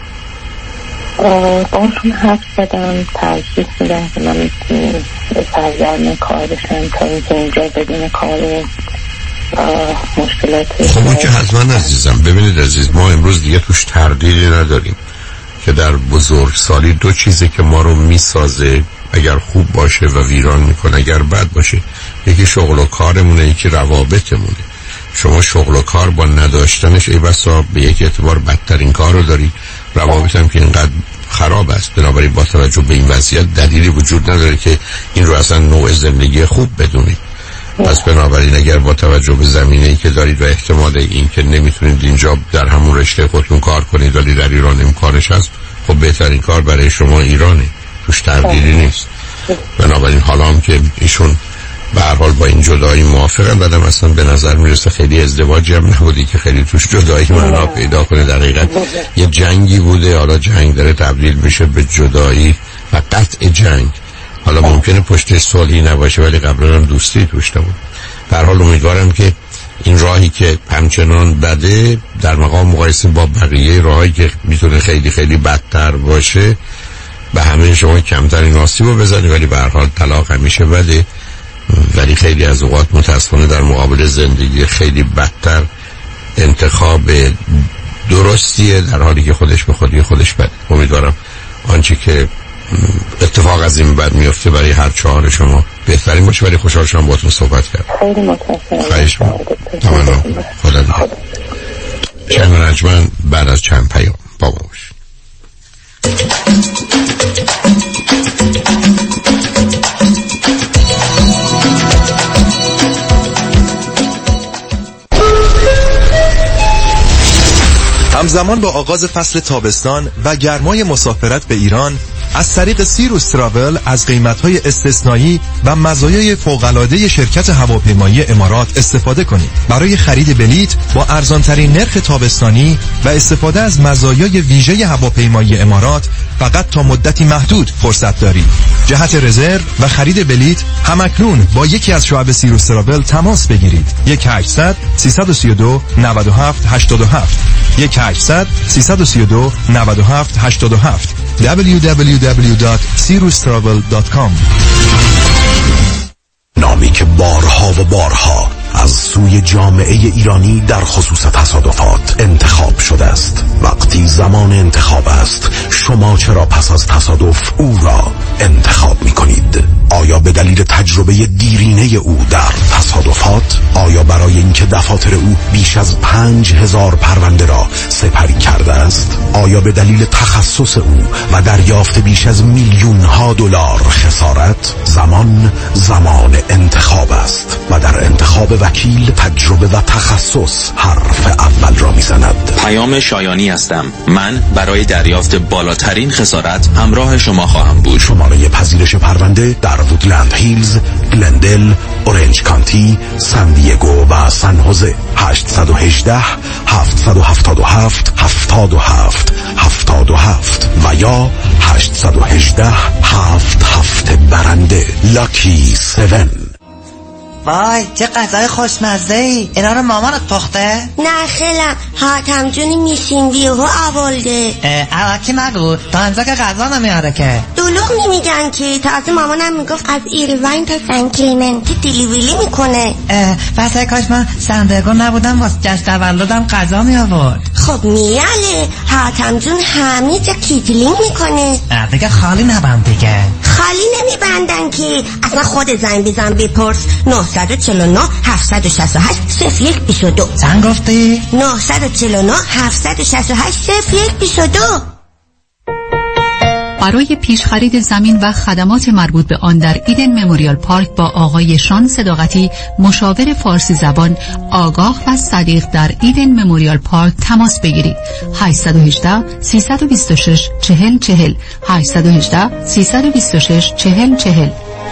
باشون حرف زدم، ترجیح میدم که من سرگرم کار بشم تا اینجا بدون کار مشکلات. خب که حتما عزیزم. ببینید عزیز، ما امروز دیگه توش تردیدی نداریم که در بزرگسالی دو چیزی که ما رو میسازه، اگر خوب باشه و ویران میکنه اگر بد باشه، یکی شغل و کارمونه، یکی روابطمونه. شما شغل و کار با نداشتنش ای بسا به یک اعتبار بدترین کار رو داری، روابط هم که اینقدر خراب است. بنابراین با توجه به این وضعیت دلیلی وجود نداره که این رو اصلا نوع زندگی خوب بدونید. پس بنابراین اگر با توجه به زمینه‌ای که دارید و احتمال این که نمیتونید اینجا در همون رشته خودتون کار کنید ولی در ایران امکانش هست، خب بهترین کار برای شما ایرانه، توش تردیدی نیست. بنابراین حالا هم که ایشون به هر حال با این جدایی موافقن، بعدم اصلا به نظر میرسه خیلی ازدواجی هم نبودی که خیلی توش جدایی معنا پیدا کنه. در حقیقت یه جنگی بوده، حالا جنگ داره تبدیل میشه به جدایی و قطع جنگ. حالا ممکنه پشتش صلحی نباشه ولی قبلا هم دوستی توش نبود. به هر حال امیدوارم که این راهی که همچنان بده در مقام مقایسه با بقیه راهی که میتونه خیلی خیلی بدتر باشه به همه شما کمترین آسیب رو بزنی، ولی به هر حال طلاق همیشه بده، ولی خیلی از اوقات متاسفانه در مقابل زندگی خیلی بدتر انتخاب درستیه، در حالی که خودش به خودش بده. امیدوارم آنچه که اتفاق از این بعد میفته برای هر چهار شما بهترین باشه. ولی خوشحال شدم باهاتون صحبت کردم. خیلی متشکرم. خواهش می‌کنم. خدا نگهدار. چند رنجمن بعد از چند پیام با ما باش. همزمان با آغاز فصل تابستان و گرمای مسافرت به ایران، از طریق سیروس تراول از قیمت‌های استثنایی و مزایای فوق‌العاده شرکت هواپیمایی امارات استفاده کنید. برای خرید بلیت با ارزان‌ترین نرخ تابستانی و استفاده از مزایای ویژه هواپیمایی امارات فقط تا مدتی محدود فرصت دارید. جهت رزرو و خرید بلیت همکنون با یکی از شعب سیروس تراول تماس بگیرید. 1-800-332-9787 1-800-332-9787 www.sirustravel.com. نامی که بارها و بارها از سوی جامعه ایرانی در خصوص تصادفات انتخاب شده است. وقتی زمان انتخاب است، شما چرا پس از تصادف او را انتخاب می کنید؟ آیا به دلیل تجربه دیرینه او در تصادفات؟ آیا برای اینکه دفاتر او بیش از 5000 پرونده را سپری کرده است؟ آیا به دلیل تخصص او و دریافت بیش از میلیون‌ها دلار خسارت؟ زمان انتخاب است و در انتخاب وکیل تجربه و تخصص حرف اول را میزند. پیام شایانی هستم. من برای دریافت بالاترین خسارت همراه شما خواهم بود. شماره پذیرش پرونده در وودلند هیلز، گلندل، اورنج کانتی، سان دیگو و سان خوزه. 818-777-77-77 و یا 818-77 برنده. لاکی 7. وای چه غذای خوشمزه‌ای. اینا رو مامانت پخته؟ نه خیلم حاتم جونی میشین بیهو آولده. اواکی نگو تا انزا که غذا نمیاره که. دلوغ نمیگن که تازه مامانم میگفت از ایروین تا سن کلیمنتی دیلیویلی میکنه. پس کاش من سندرگو نبودم واسه جشن تولدم غذا می آورد. خب میاله حاتم جون همه جا کیتلینگ میکنه. دیگه خالی نبند دیگه. خالی نمیبندن که اصلا خود زنگ بزن بپرس 949 768 0122. چند گفتی؟ 949 768 0122. برای پیش خرید زمین و خدمات مربوط به آن در ایدن مموریال پارک با آقای شان صداقتی، مشاور فارسی زبان آگاه و صدیق در ایدن مموریال پارک تماس بگیرید. 818 326 4040 818 326 4040.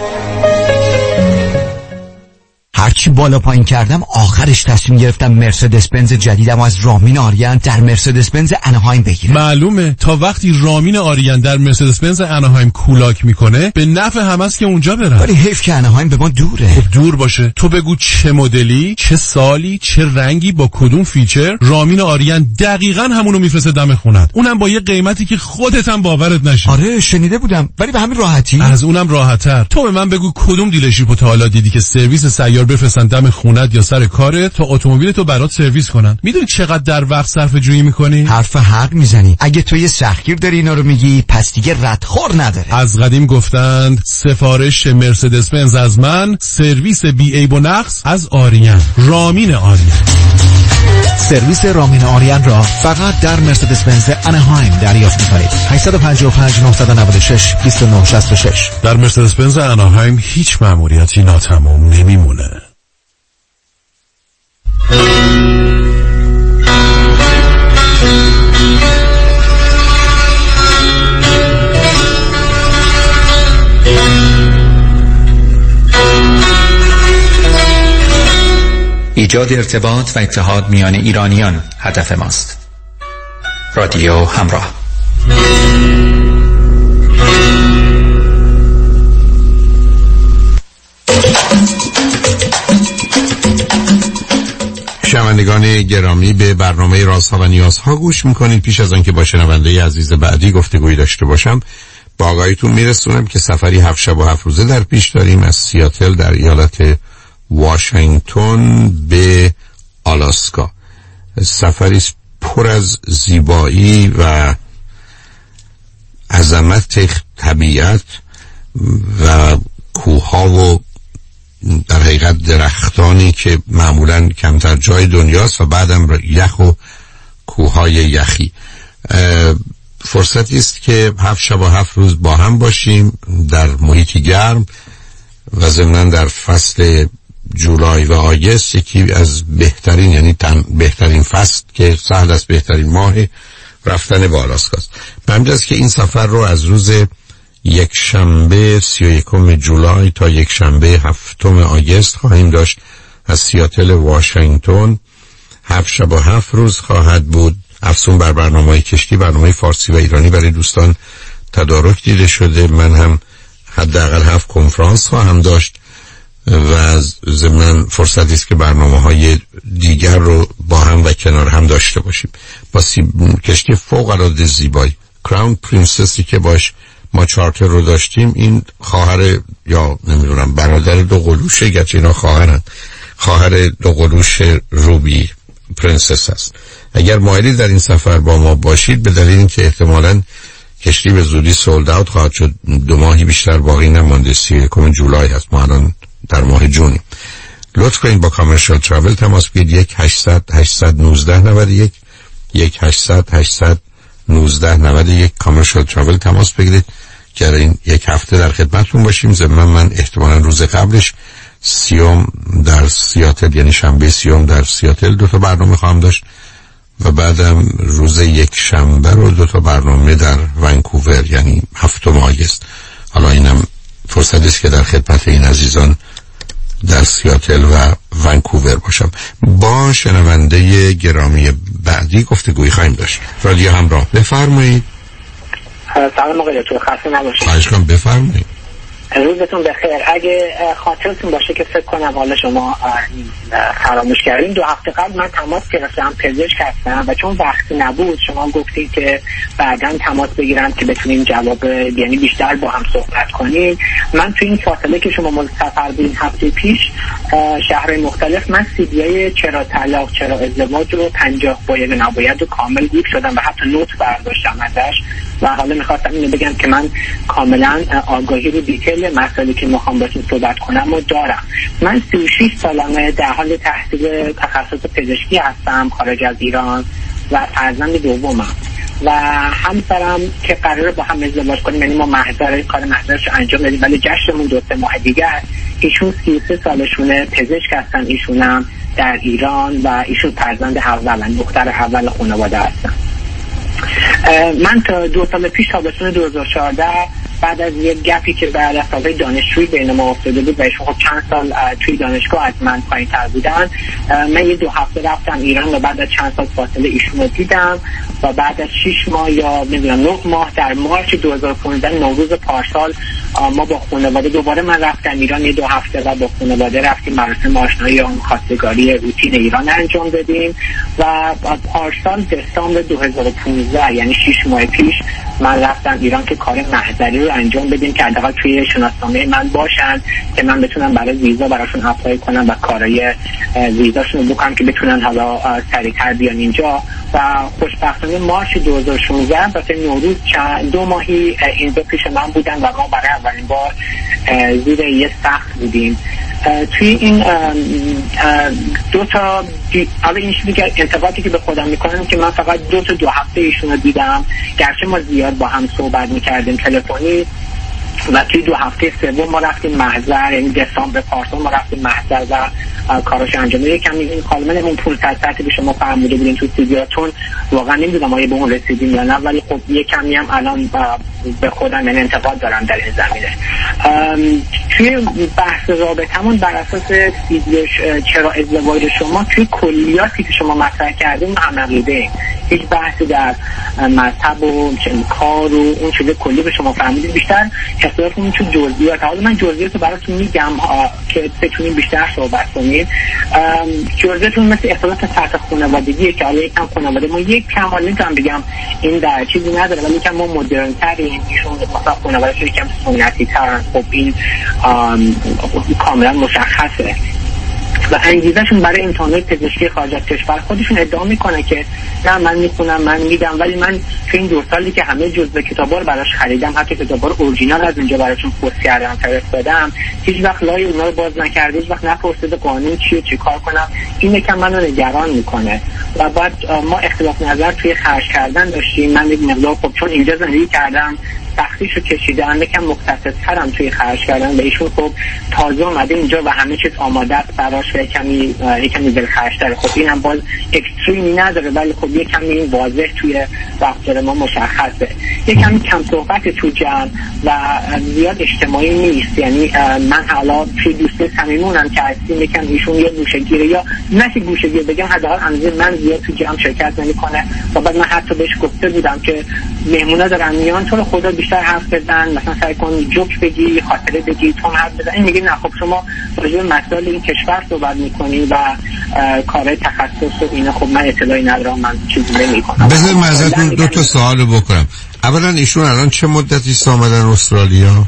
هرچی بالا پایین کردم آخرش تصمیم گرفتم مرسدس بنز جدیدم از رامین آریان در مرسدس بنز اناهایم بگیرم. معلومه تا وقتی رامین آریان در مرسدس بنز اناهایم کولاک میکنه به نفع همه است که اونجا برن. ولی حیف که اناهایم به ما دوره. خب دور باشه، تو بگو چه مدلی، چه سالی، چه رنگی، با کدوم فیچر، رامین آریان دقیقاً همونو میفرسته دم خونت، اونم با یه قیمتی که خودت هم باورت نشه. آره شنیده بودم ولی به همین راحتی. از اونم راحت‌تر. تو به من بگو کدوم دیلرشیپو تا حالا دیدی که سرویس سیار بفرستن دم خونت یا سر کارت تا اتومبیل تو برات سرویس کنن؟ میدونی چقدر در وقت صرف جویی میکنی؟ حرف حق میزنی. اگه تو یه سختگیر داری اینا رو میگی پس دیگه ردخور نداره. از قدیم گفتند سفارش مرسدس بنز از من، سرویس بی عیب و نقص از آریان. رامین آریان. سرویس رامین آریان را فقط در مرسدس بنز اناهایم دریافت می‌کنید. 855 996 2966. در مرسدس بنز اناهایم هیچ مأموریتی ناتمام نمیمونه. ایجاد ارتباط و اتحاد میان ایرانیان هدف ماست. رادیو همراه. شنوندگان گرامی به برنامه رازها و نیازها گوش میکنید. پیش از آنکه با شنونده عزیز بعدی گفتگویی داشته باشم با آگاهیتون میرسونم که سفری 7 شب و 7 روزه در پیش داریم از سیاتل در ایالت واشنگتن به آلاسکا. سفری پر از زیبایی و عظمت طبیعت و کوهها و در حقیقت درختانی که معمولاً کمتر جای دنیاست و بعدم یخ و کوههای یخی. فرصتی است که 7 شب و 7 روز با هم باشیم در محیطی گرم و ضمناً در فصل جولای و آگست، یکی از بهترین یعنی بهترین فصل که سهل است بهترین ماه رفتن به آلاسکاست. به همین جاست که این سفر رو از روز یک شنبه 31 جولای تا یک شنبه 7 آگست خواهیم داشت. از سیاتل واشنگتن 7 شب و 7 روز خواهد بود. افزون بر برنامه‌های کشتی، برنامه فارسی و ایرانی برای دوستان تدارک دیده شده. من هم حداقل 7 کنفرانس خواهم داشت و ضمن فرصتی است که برنامه‌های دیگر رو با هم و کنار هم داشته باشیم. با کشتی فوق‌العاده زیبایی کراون پرنسسی که باش ما چارتر رو داشتیم، این خواهر یا نمیدونم برادر دو قلوشه، گرچه اینا خواهرن، خواهر دو قلوش روبی پرنسس است. اگر مایلی در این سفر با ما باشید به دلیل اینکه احتمالاً کشتی به زودی سولد اوت خواهد شد، 2 ماهی بیشتر باقی نمانده، 31 جولای هست، ما الان در ماه جونیم، لطف کنید با کامرشال تراول تماس بگیرید. 1 800 819 91 1 800 819 91 کامرشال تراول تماس بگیرید که این یک هفته در خدمتتون باشیم. ضمن من احتمالاً روز قبلش 30 در سیاتل، یعنی شنبه 30 در سیاتل 2 تا برنامه خواهم داشت و بعدم روز یک شنبه رو 2 تا برنامه در ونکوور، یعنی 7 آگست. حالا اینم فرصتی است که در خدمت این عزیزان در سیاتل و ونکوور باشم. با شنونده گرامی بعدی گفتگویی خواهیم داشت. رادیو همراه، بفرمایید. سلام آقای دکتر، خسته نباشید. خواهش کنم بفرمایید. روزتون بخیر. اگه خاطرتون باشه که فکر کنم حالا شما فراموش کردین، 2 هفته قبل من تماس گرفتم، پزشک هستم و چون وقتی نبود شما گفتید که بعداً تماس بگیرم که بتونیم جواب یعنی بیشتر با هم صحبت کنیم. من تو این فاصله که شما سفر بودین هفته پیش شهرهای مختلف، من CDای چرا طلاق چرا ازدواج رو 50 باید و نباید رو کامل گیب شدم و حتی نوت برداشتم ازش و حالا میخواستم اینو بگم که من کاملا آگاهی رو دیتیل مسائلی که میخوام باتون صحبت کنم و دارم. من 36 سالمه، در حال تحصیل تخصص پزشکی هستم خارج از ایران و فرزند دومم و همسرم که قراره با هم ازدواج کنیم، یعنی ما کار محضرش رو انجام بدیم ولی جشنمون 2-3 ماه دیگه است. ایشون 33 سالشونه، پزشک هستن ایشونم در ایران و ایشون فرزند اولن، دختر اول خانواده هستن. من تا 2 سال پیش تابستون 2014 بعد از یک گپی که بعد از سالهای دانشجویی بین ما افتاده بود و ایشون خب چند سال توی دانشگاه از من پایین تر بودن، من یه 2 هفته رفتم ایران و بعد از چند سال فاصله ایشون رو دیدم و بعد از 6 ماه یا نمیدونم 9 ماه در مارچ 2015 نوروز پارسال ما با خانواده دوباره من رفتم ایران 2 هفته و با خانواده رفتیم مراسم آشنایی و خواستگاری روتین ایران انجام دادیم و پارسال دسامبر 2015 یعنی 6 ماه پیش من رفتم ایران که کار محضری رو انجام بدیم که حداقل توی شناسنامه من باشن که من بتونم برای ویزا براشون اپلای کنم و کارهای ویزاشون رو بکنم که بتونن حالا سریعتر بیان اینجا. و خوشبختانه مارچ 2016 واسه نوروز 2 ماهی اینجا پیش من بودن و ما برای اولین بار زیر یه سقف بودیم. توی این 2 تا حالا این چیزی که انتقادی که به خودم میکنم که من فقط 2 هفته ایشون رو دیدم، گرچه ما زیاد با هم صحبت میکردیم تلفنی و توی 2 هفته سوم ما رفتیم محضر، یعنی دسامبر پارسال ما رفتیم محضر و کاراش انجام دادیم. کمی این کالمن اون 500 ساعتی به شما فرموده بودیم توی استودیوتون، واقعا نمیدونم آیا به اون رسیدیم یا نه، ولی خب یه کمی هم الان به خودم من انتقاد دارم در این زمینه. توی بحث رابطمون بر اساس چرا ازدواج شما توی کلیاتی که شما مطرح کردیم هم عقیده‌ایم، هیچ بحثی در مذهب و کار و اون چیز کلی به شما فهمیدیم، بیشتر اختلافمون تو جزئیات. حالا من جزئیات رو براتون میگم که بتونیم بیشتر صحبت کنیم. جزئیاتون مثل اختلاف سطح خانوادگیه که حالا یکم خانواده ما یک کم حالا نمیتونم بگم این در چیزی نداره ولی یکم ما مدرن تریم، ایشون مثلا خانواده‌شون یکم سنتی ترن. خب این کاملا مشخصه و انگیزشون برای امتحانات پزشکی خارج از کشور خودشون ادعا میکنه که نه من میخونم من میدم، ولی من تو این 2 سالی که همه جزء کتابا رو براش خریدم، حتی کتابا رو اورجینال از اونجا براشون پست کردم فرستادم، هیچ وقت لای اونا رو باز نکرده، هیچ وقت نپرسیده قانون چیه چی کار کنم. این یکم منو نگران میکنه و بعد ما اختلاف نظر توی خرج کردن داشتیم. من یک مقدار خب چون اینجا زندگی کردم سختیشو کشیدم، یکم مقتصدترم توی خرج کردن و ایشون خب تازه اومده اینجا و همه چیز آماده است براش و یکمی دلخرج‌تره. خب اینم باز اکستریمی نداره ولی خب یکمی این واضح توی رفتار ما مشخصه. یکمی کم صحبت تو جمع و زیاد اجتماعی نیست، یعنی من حالا توی دوسته صمیمونم که هستیم یکم ایشون یه گوشه‌گیره یا نه که گوشه‌گیر بگم حداقل اندازه من زیاد تو جمع شرکت نمی‌کنه و بعد من حتی بهش گفته بودم که مهمونا دارن میان تو رو خدا بیشتر حرف بزن، مثلا سعی کن جوک بگی، خاطره بگی، تو حرف بزن. این میگه نه خب شما راجع به مسائل این کشور صحبت می‌کنی و کار تخصص و اینا، خب من اطلاعی ندارم، من چیزی نمی‌کنم. بذار من ازتون 2 تا سوال بکنم. اولا ایشون الان چه مدتی است آمدن استرالیا؟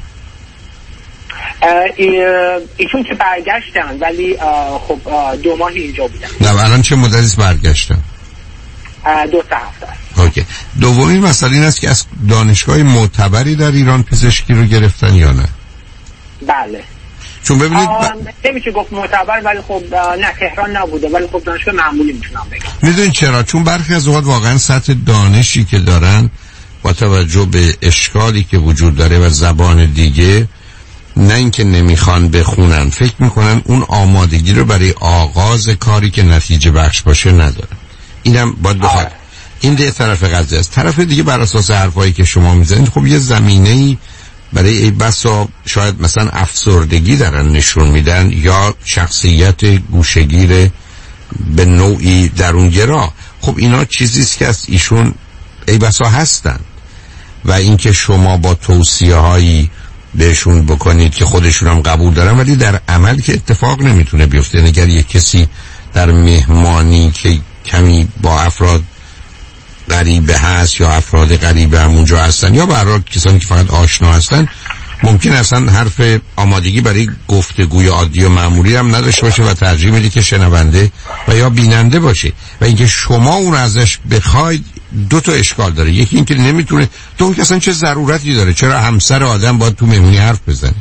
ایشون که برگشتن ولی خب 2 ماه اینجا بودن. نه الان چه مدتی است برگشتن؟ 2 هفته. اوکی. دومین مسئله این است که از دانشگاه معتبری در ایران پزشکی رو گرفتن یا نه؟ بله. چون ببینید نمیشه گفت معتبر ولی خب نه تهران نبوده ولی خب دانشگاه معمولی میتونم بگم. میدونید چرا؟ چون برخی از اوقات واقعا سطح دانشی که دارن با توجه به اشکالی که وجود داره و زبان دیگه، نه اینکه نمیخوان بخونن، فکر میکنن اون آمادگی رو برای آغاز کاری که نتیجه بخش باشه ندارن. اینم باید بخواد. این دیگه طرف قضیه است. طرف دیگه بر اساس حرفایی که شما میزنید خب یه زمینه‌ای برای ای بسا شاید مثلا افسردگی دارن نشون میدن یا شخصیت گوشه‌گیر به نوعی درونگرا. خب اینا چیزیست که از ایشون ای بسا هستن و اینکه شما با توصیه‌هایی بهشون بکنید که خودشون هم قبول دارن، ولی در عمل که اتفاق نمیتونه بیفته. اگر یک کسی در مهمانی که کمی با افراد غریبه هست یا افراد غریبه هم اونجا هستن یا به هر حال کسانی که فقط آشنا هستن، ممکن اصلا حرف آمادگی برای گفتگوی عادی و معمولی هم نداشته باشه و ترجیح میده که شنونده و یا بیننده باشه. و اینکه شما اون ازش بخواید دو تا اشکال داره. یکی اینکه نمیتونه، دوم که اصلا چه ضرورتی داره، چرا همسر آدم باید تو مهمونی حرف بزنه؟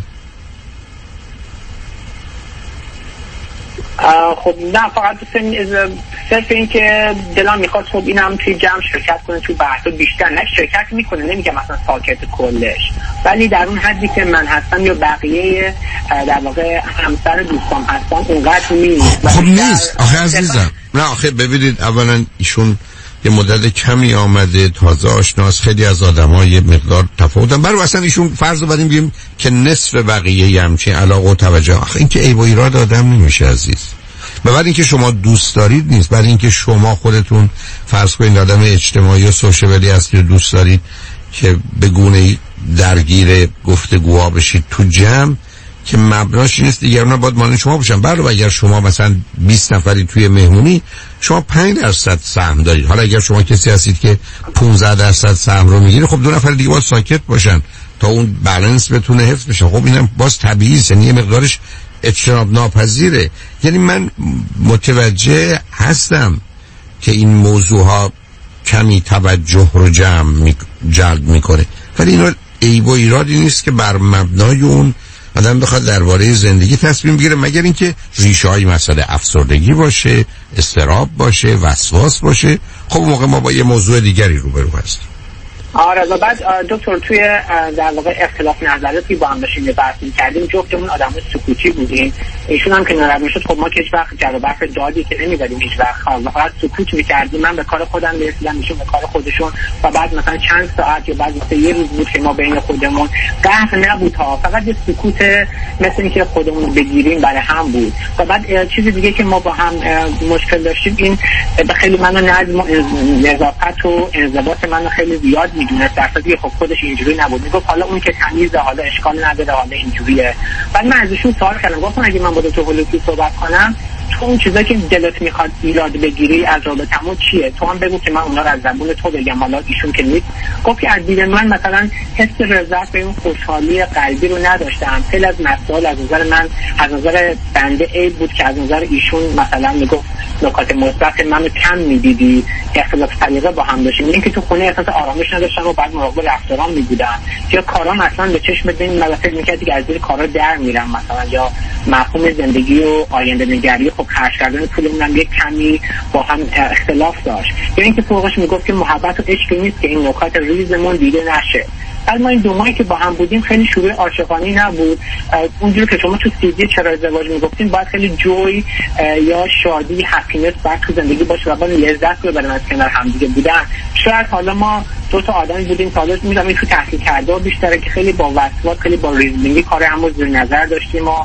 خب نه، فقط صرف این که دلم میخواد خب اینم توی جمع شرکت کنه، توی بحث بیشتر نه شرکت میکنه، نمیگم مثلا ساکت کلش، ولی در اون حدی که من هستم یا بقیه در واقع همسر دوستان هستن اونقدر نیست. خب نیست آخه عزیزم. نه آخه ببینید، اولا ایشون یه مدت کمی آمده، تازه آشناست، خیلی از آدم‌ها یه مقدار تفاوتن. برای اصلا ایشون فرض رو بریم بگیم که نصف بقیه همچین علاقه و توجه. آخه این که عیب و ایراد آدم نمیشه عزیز. بعد اینکه شما دوست دارید نیست، بعد اینکه شما خودتون فرض کنید آدم اجتماعی و سوشیالی هستید و دوست دارید که به گونه‌ای درگیر گفتگوها بشید تو جمع که مبناش نیست دیگران باید مانند شما باشن. برای اگر شما مثلا 20 نفری توی مهمونی، شما 5% سهم دارید. حالا اگر شما کسی هستید که 15% سهم رو میگیره، خب 2 نفر دیگه باید ساکت باشن تا اون بالانس بتونه حفظ بشه. خب اینم باز طبیعیه، یعنی یه مقدارش اجتناب ناپذیره. یعنی من متوجه هستم که این موضوع ها کمی توجه رو جلب میکنه، ولی اینا عیب و ایرادی نیست که بر مبنای اون آدم بخواد درباره زندگی تصمیم بگیره، مگر اینکه ریشه های مسئله افسردگی باشه، اضطراب باشه، وسواس باشه. خب موقع ما با یه موضوع دیگری روبرو هستیم. آره و بعد دکتر توی در واقع اختلاف نظراتی با هم داشتیم بحث می‌کردیم، جفتمون آدمای سکوتی بودیم. ایشون هم که ناراحت می‌شد، خب ما که هیچ وقت جواب حرف دادی که نمی‌دادیم هیچ وقت، فقط سکوت می‌کردیم. من به کار خودم می‌رسیدم، ایشون به کار خودشون، و بعد مثلا چند ساعت یا بعد مثلا یه روز بود که ما بین خودمون قهر نبود ها، فقط یه سکوت مثل اینکه خودمون بگیریم برای هم بود. و بعد چیز دیگه که ما با هم مشکل داشتیم، این خیلی منو نظم و نظافت و انضباط منو خیلی زیاد میدونست، در صورتی که خب خودش اینجوری نبود. میگفت حالا اون که تمیزه، حالا اشکال نداره، حالا اینجوریه. بعد من ازشون سوال کردم، گفتم اگه من با تو هولوکی صحبت کنم، تو اون چیزایی که دلت میخواد ایراد بگیری از رابطمون چیه؟ تو هم بگو که من اونا رو از زبون تو بگم، حالا ایشون که نیست. گفت که از دید من مثلا حس رضایت به اون خوشحالی قلبی رو نداشتم. خیلی از مسائل از نظر من، از نظر بنده عیب بود که از نظر ایشون مثلا میگفت نکات مثبت منو کم میدیدی، اختلاف سلیقه با هم داشتیم. این که تو خونه احساس آرامش نداشتم و بعد مراقب رفتارام میبودم، یا کارام اصلا به چشم ببین من فکر میکردی که از زیر کارا در میرم مثلا، یا مفهوم زندگی و آینده نگری خب خرج کردن پولمون یک کمی با هم اختلاف داشت. یا اینکه فوقش میگفت که محبت و عشق نیست که این نکات ریزمون دیده نشه. بعد ما این دو ماهی که با هم بودیم خیلی شروع عاشقانه نبود، اونجوری که شما تو سیدی چرا ازدواج میگفتین، باید خیلی جوی یا شادی، هپینس باید تو زندگی باشه و باید لذت ببریم از کنار هم دیگه بودن. شاید حالا ما دو تا آدمی بودیم که حالا میدونم این تو تحقیق کرده بیشتره که خیلی با وسواس، خیلی با ریزبینگی کار همو زیر نظر داشتیم و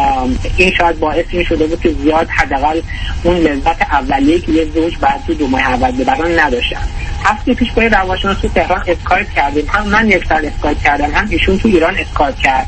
این شاید باعث این شده بود که زیاد حداقل اون لذت اولیه که یه زوج بعد تو 2 ماه اول ببرن نداشتن. هفته پیش با روانشناس تو تهران اسکایپ کردیم، هم من یک سال اسکایپ کردم، هم ایشون تو ایران اسکایپ کرد.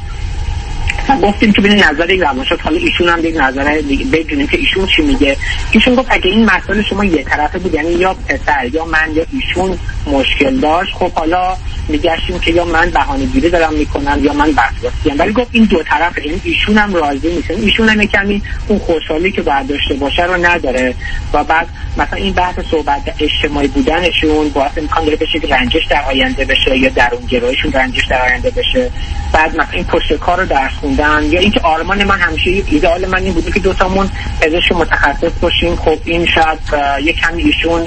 گفتیم که ببین نظر یک روانشناس، حالا ایشون هم یک نظر دیگه ببینیم که ایشون چی میگه. ایشون گفت اگه این مسئله شما یه طرفه بود، یعنی یا پسر یا من یا ایشون مشکل داشت، خب حالا میگشتیم که یا من بهانه‌گیری دارم میکنم یا من وسواسیم. ولی گفت این دو طرفه، یعنی ایشون هم راضی نیست، ایشون هم کمی اون خوشحالی که باید داشته باشه رو نداره. و بعد مثلا این بحث صحبت اجتماعی بودنشون باعث امکان داره بشه که رنجش در آینده بشه یا درونگراییشون رنجش در آینده بشه. بعد مثلا این پشت کار رو درس خوندن، یا اینکه آرمان من همیشه ایدئال من این بوده که دو تامون پزشک متخصص باشیم. خب این شاید یک کمی ایشون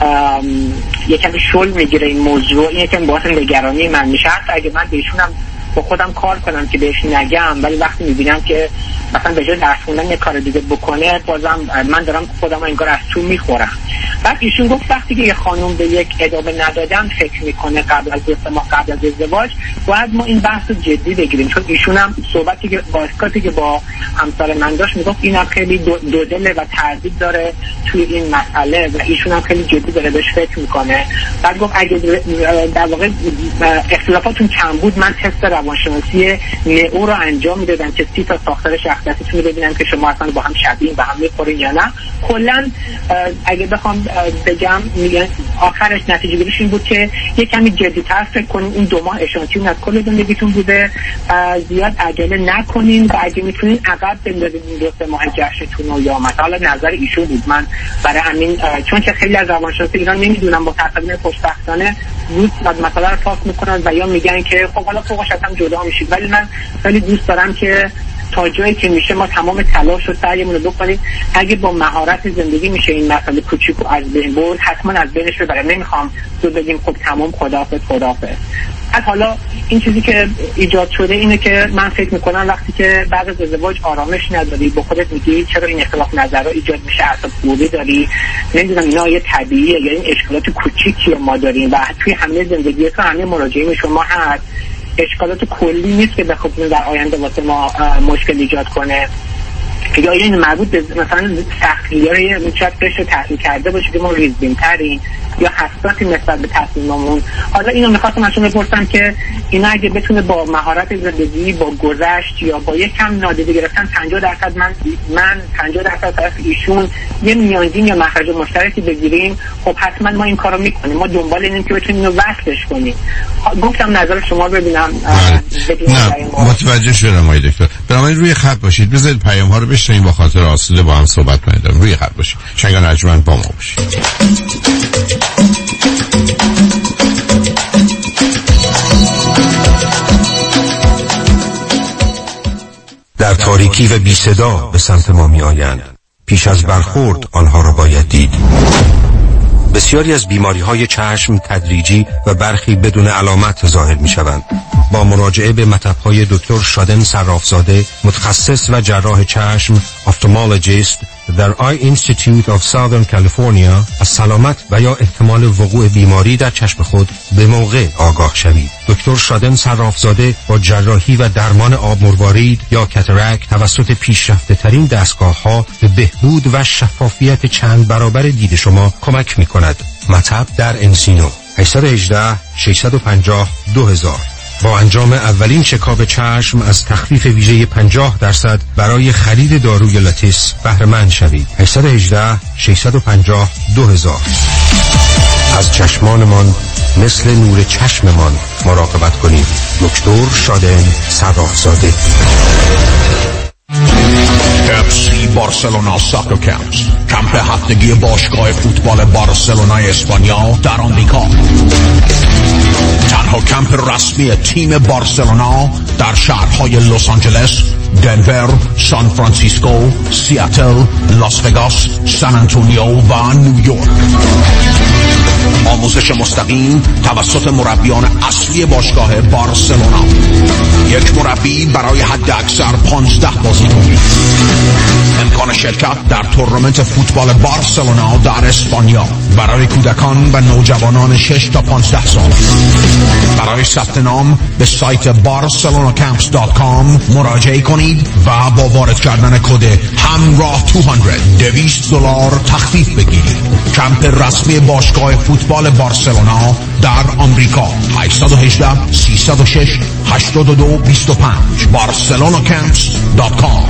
یک کمی شل میگیره این موضوع، این یکم باعث نگرانی من میشه. حتی اگه من بهشونم با خودم کار کنم که بهش نگم، ولی وقتی میبینم که مثلا به جای درس خوندن یه کار دیگه بکنه، بازم من دارم خودم انگار از تو میخورم. بعد ایشون گفت وقتی که یه خانم به یک ادامه ندادن فکر میکنه قبل از 2 ماه قبل از ازدواج، باید ما این بحث رو جدی بگیریم. چون ایشون هم صحبتی که با اسکاتی که با همسر من داشت میگفت اینم خیلی دو دله و تردید داره توی این مسئله و ایشون هم خیلی جدی داره بهش فکر میکنه. بعد گفت اگه در واقع اختلافاتون کم بود، من تست روانشناسی نئو رو انجام میدادم که 30 تا ساختار شخصیتیتون رو ببینم که شما اصلا با هم شبیه و هم میخورین یا نه. کلا اگه بخوام بگم آخرش نتیجه گیریش این بود که یه کمی جدی‌تر فکر کنین. این 2 ماه اشانتیون از کل زندگیتون بوده، زیاد عجله نکنین و اگه میتونین عقب بندازین این 2 ماه جشنتون رو. یا مثلا نظر ایشون بود. من برای همین چون که خیلی از روانشناسا ایران نمیدونم متأسفانه خوشبختانه دوست بعد مثلا رو پاس میکنن و یا میگن که خب حالا فوقش هم جدا میشید، ولی من خیلی دوست دارم که تا جایی که میشه ما تمام تلاش و سعیمون رو بکنیم. اگه با مهارت زندگی میشه این مسئله کوچیکو از بین برد، حتما از بینش ببریم. نمیخوام تو بگیم خب تمام خداحافظ. حالا این چیزی که ایجاد شده اینه که من فکر میکنم وقتی که بعد از ازدواج آرامش نداری، با خودت میگی چرا این اختلاف نظرها ایجاد میشه، اعصاب خورده داری، نمیدونم اینا یه طبیعیه یا این اشکالات کوچیکی ما داریم و توی همه زندگی تو همه مراجعین شما هست. اشکالات کلی نیست که بخواد در آینده واسه ما مشکل ایجاد کنه. یا این مربوط به مثلا سختی‌های شاید قشر تحصیل کرده باشه که ما ریزبین‌ترین یا حساسی نسبت به تصمیممون. حالا اینو می‌خواستم ازشون بپرسم که اینا اگه بتونه با مهارت زندگی، با گذشت یا با یک کم نادیده گرفتن 50% من 50% طرف ایشون یه میانگین یا مخرج مشترکی بگیریم، خب حتما ما این کارو می‌کنیم. ما دنبال اینیم که بتونیم اینو وصلش کنیم. گفتم نظر شما ببینم. نه متوجه شدم آقای دکتر. بنابراین روی خط باشید، بذارید پیام‌ها رو بشنویم، با خاطر آسوده با هم صحبت کنید. روی خط باشید. شنگان ارجمند با ما باشید. در تاریکی و بی صدا به سمت ما می آیند. پیش از برخورد آنها را باید دید. بسیاری از بیماری‌های چشم تدریجی و برخی بدون علامت ظاهر می‌شوند. با مراجعه به مطب‌های دکتر شادن صرافزاده، متخصص و جراح چشم، افتالمولوژیست در آی اینستیتیوت آف ساذرن کالیفرنیا، از سلامت و یا احتمال وقوع بیماری در چشم خود به موقع آگاه شوید. دکتر شادن صرافزاده با جراحی و درمان آب مروارید یا کاتاراکت توسط پیشرفته ترین دستگاه‌ها به بهبود و شفافیت چند برابر دید شما کمک می‌کند. مطب در انسینو 818 650 2000. با انجام اولین چکاپ چشم از تخفیف ویژه 50% برای خرید داروی لاتیس بهره مند شوید. 818 650 2000. از چشمانمان مثل نور چشممان مراقبت کنید. دکتر شادن صرافزاده. FC بارسلونا ساکر کمپ هفتگی باشگاه فوتبال بارسلونای اسپانیا در آمریکا. تنها کمپ رسمی تیم بارسلونا در شهرهای لس آنجلس، دنور، سان فرانسیسکو، سیاتل، لاس وگاس، سان آنتونیو و نیویورک. آموزش مستقیم توسط مربیان اصلی باشگاه بارسلونا. یک مربی برای حد اکثر 15 بازیکن. امکان شرکت در تورنمنت فوتبال بارسلونا در اسپانیا برای کودکان و نوجوانان 6 تا 15 سال. برای ثبت نام به سایت barcelonacamps.com مراجعه کنید و با وارد کردن کد همراه 200 $200 تخفیف بگیرید. کمپ رسمی باشگاه فوتبال بارسلونا در آمریکا. 818 306 8225 barcelonacamps.com.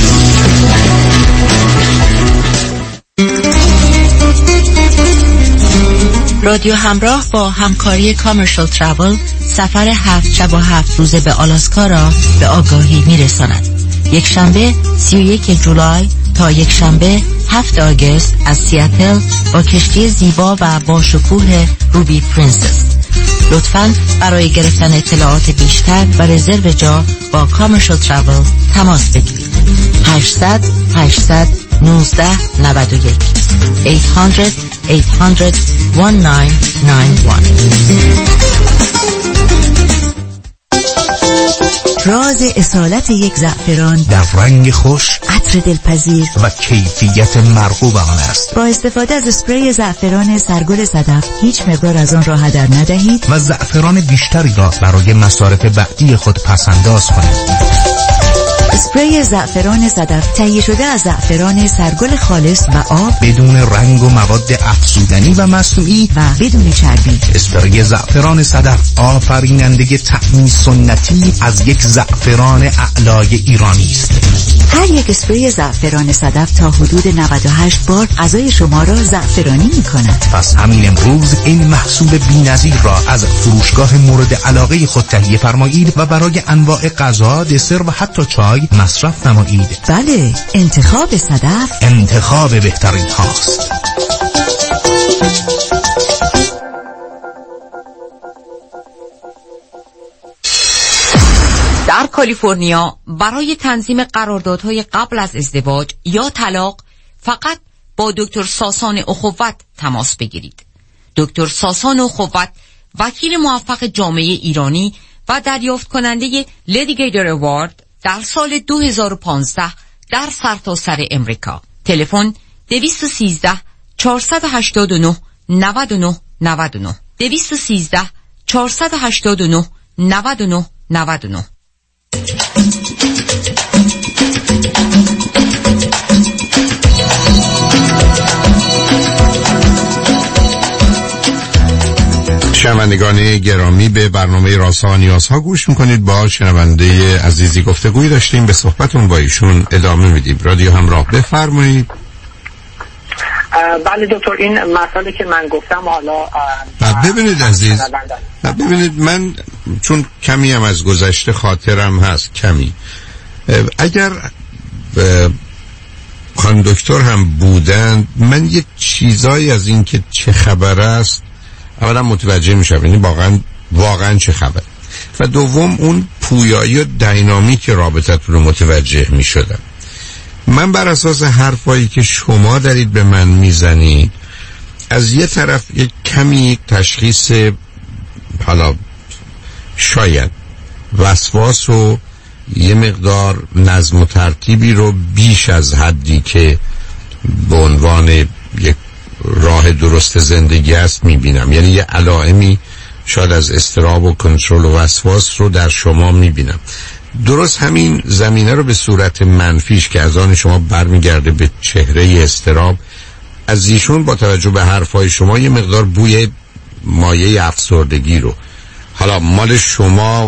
رادیو همراه با همکاری کامرشال ترافل سفر 7 شب و 7 روزه به آلاسکا را به آگاهی میرساند. یک شنبه 31 جولای تا یک شنبه 7 آگوست از سیاتل با کشتی زیبا و با شکوه روبی پرنسس. لطفاً برای گرفتن اطلاعات بیشتر و رزرو جا با کامرشال ترافل تماس بگیرید. 800 819 91 800 800 1991. راز اصالت یک زعفران در رنگ خوش، عطر دلپذیر و کیفیت مرغوب آن است. با استفاده از اسپری زعفران سرگل صدف هیچ مقدار از آن را هدر ندهید و زعفران بیشتری را برای مصارف بعدی خود پسنداز کنید. اسپری زعفران صدف تهیه شده از زعفران سرگل خالص و آب، بدون رنگ و مواد افزودنی و مصنوعی و بدون چربی. اسپری زعفران صدف آفریننده طعمی سنتی از یک زعفران اعلای ایرانی است. هر یک اسپری زعفران صدف تا حدود 98 بار غذای شما را زعفرانی می‌کند. پس همین امروز این محصول بی‌نظیر را از فروشگاه مورد علاقه خود تهیه فرمایید و برای انواع غذا، دسر و حتی چای مصرف نمایید. بله، انتخاب صدف انتخاب بهترین هاست. در کالیفرنیا برای تنظیم قراردادهای قبل از ازدواج یا طلاق فقط با دکتر ساسان اخوت تماس بگیرید. دکتر ساسان اخوت وکیل موفق جامعه ایرانی و دریافت کننده لیدیگیتر اوارد در سال 2015 در سرتاسر امریکا. تلفن 213 489 99 99 213 489 99 99. شنوندگان گرامی، به برنامه رازها و نیازها گوش میکنید. با شنونده عزیزی گفتگویی داشتیم، به صحبتون با ایشون ادامه میدیم. رادیو همراه، بفرمایید. بله دکتر، این مسئله که من گفتم حالا ببینید عزیز، ببینید من چون کمی هم از گذشته خاطرم هست، کمی اگر خانم دکتر هم بودن، من یه چیزایی از این که چه خبر است اولا متوجه میشم، یعنی واقعا چه خبر، و دوم اون پویایی و دینامیک رابطتون رو متوجه میشدم. من بر اساس حرفایی که شما دارید به من میزنید، از یه طرف یک کمی تشخیص حالا شاید وسواس و یه مقدار نظم و ترتیبی رو بیش از حدی که به عنوان یک راه درست زندگی است میبینم. یعنی یه علائمی شاید از اضطراب و کنترل و وسواس رو در شما میبینم. درست همین زمینه رو به صورت منفیش که از آن شما برمیگرده به چهره اضطراب، از ایشون با توجه به حرفای شما یه مقدار بوی مایه افسردگی رو، حالا مال شما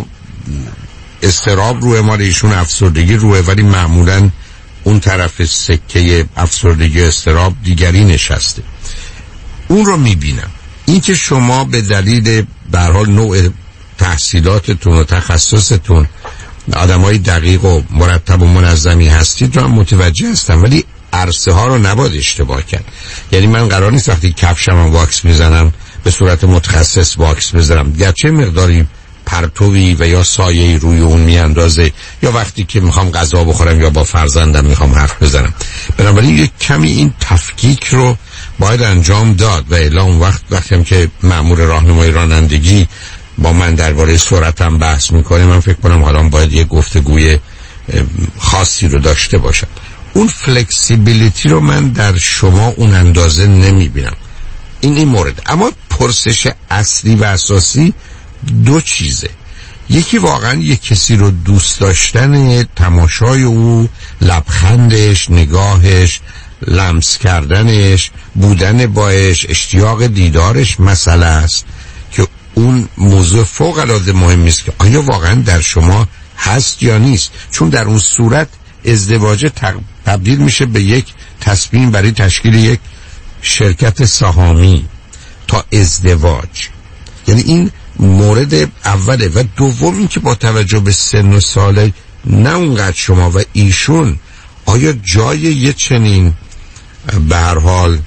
اضطراب روه، مال ایشون افسردگی روه، ولی معمولاً اون طرف سکه افسردگی اضطراب دیگری نشسته. اون رو میبینم. این که شما به دلیل به هر حال نوع تحصیلاتتون و تخصصتون آدمای دقیق و مرتب و منظمی هستید رو هم متوجه هستم، ولی عرصه ها رو نباید اشتباه کرد. یعنی من قرار نیست وقتی کفشم واکس میزنم به صورت متخصص واکس بزنم، گرچه مقداری پرتوی و یا سایه‌ای روی اون میاندازه، یا وقتی که میخوام غذا بخورم یا با فرزندم میخوام حرف بزنم. بنابراین یک کمی این تفکیک رو باید انجام داد و الا اون وقتی هم که مأمور راهنمای رانندگی با من درباره سرعتم بحث میکنه، من فکر کنم حالا باید یه گفتگوی خاصی رو داشته باشم. اون فلکسیبیلیتی رو من در شما اون اندازه نمیبینم. این مورد. اما پرسش اصلی و اساسی دو چیزه. یکی واقعا یک کسی رو دوست داشتن، تماشای او، لبخندش، نگاهش، لمس کردنش، بودن باش، اشتیاق دیدارش مسئله است که اون موضوع فوق العاده مهمی است که آیا واقعا در شما هست یا نیست. چون در اون صورت ازدواج تبدیل میشه به یک تصمیم برای تشکیل یک شرکت سهامی تا ازدواج. یعنی این مورد اوله. و دوم این که با توجه به سن و سال نه اونقدر شما و ایشون، آیا جای یه چنین به هر حال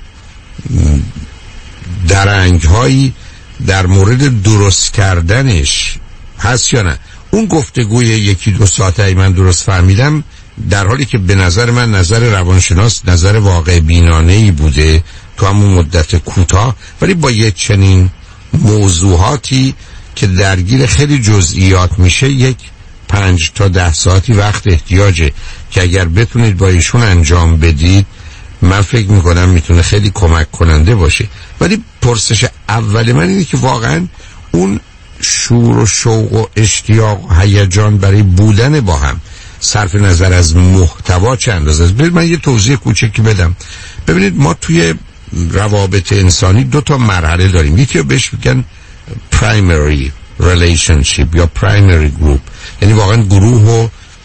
درنگ هایی در مورد درست کردنش هست یا نه؟ اون گفتگوی یکی دو ساعته من درست فهمیدم، در حالی که به نظر من نظر روانشناس نظر واقع بینانه‌ای بوده تو همون مدت کوتاه، ولی با یه چنین موضوعاتی که درگیر خیلی جزئیات میشه یک 5 تا 10 ساعتی وقت احتیاجه که اگر بتونید با ایشون انجام بدید من فکر میکنم میتونه خیلی کمک کننده باشه. ولی پرسش اول من اینه که واقعا اون شور و شوق و اشتیاق و هیجان برای بودن با هم صرف نظر از محتوا چه اندازه است؟ من یه توضیح کوچکی بدم. ببینید ما توی روابط انسانی 2 تا مرحله داریم. یکی رو بهش میگن primary relationship یا primary group، یعنی واقعا گروه و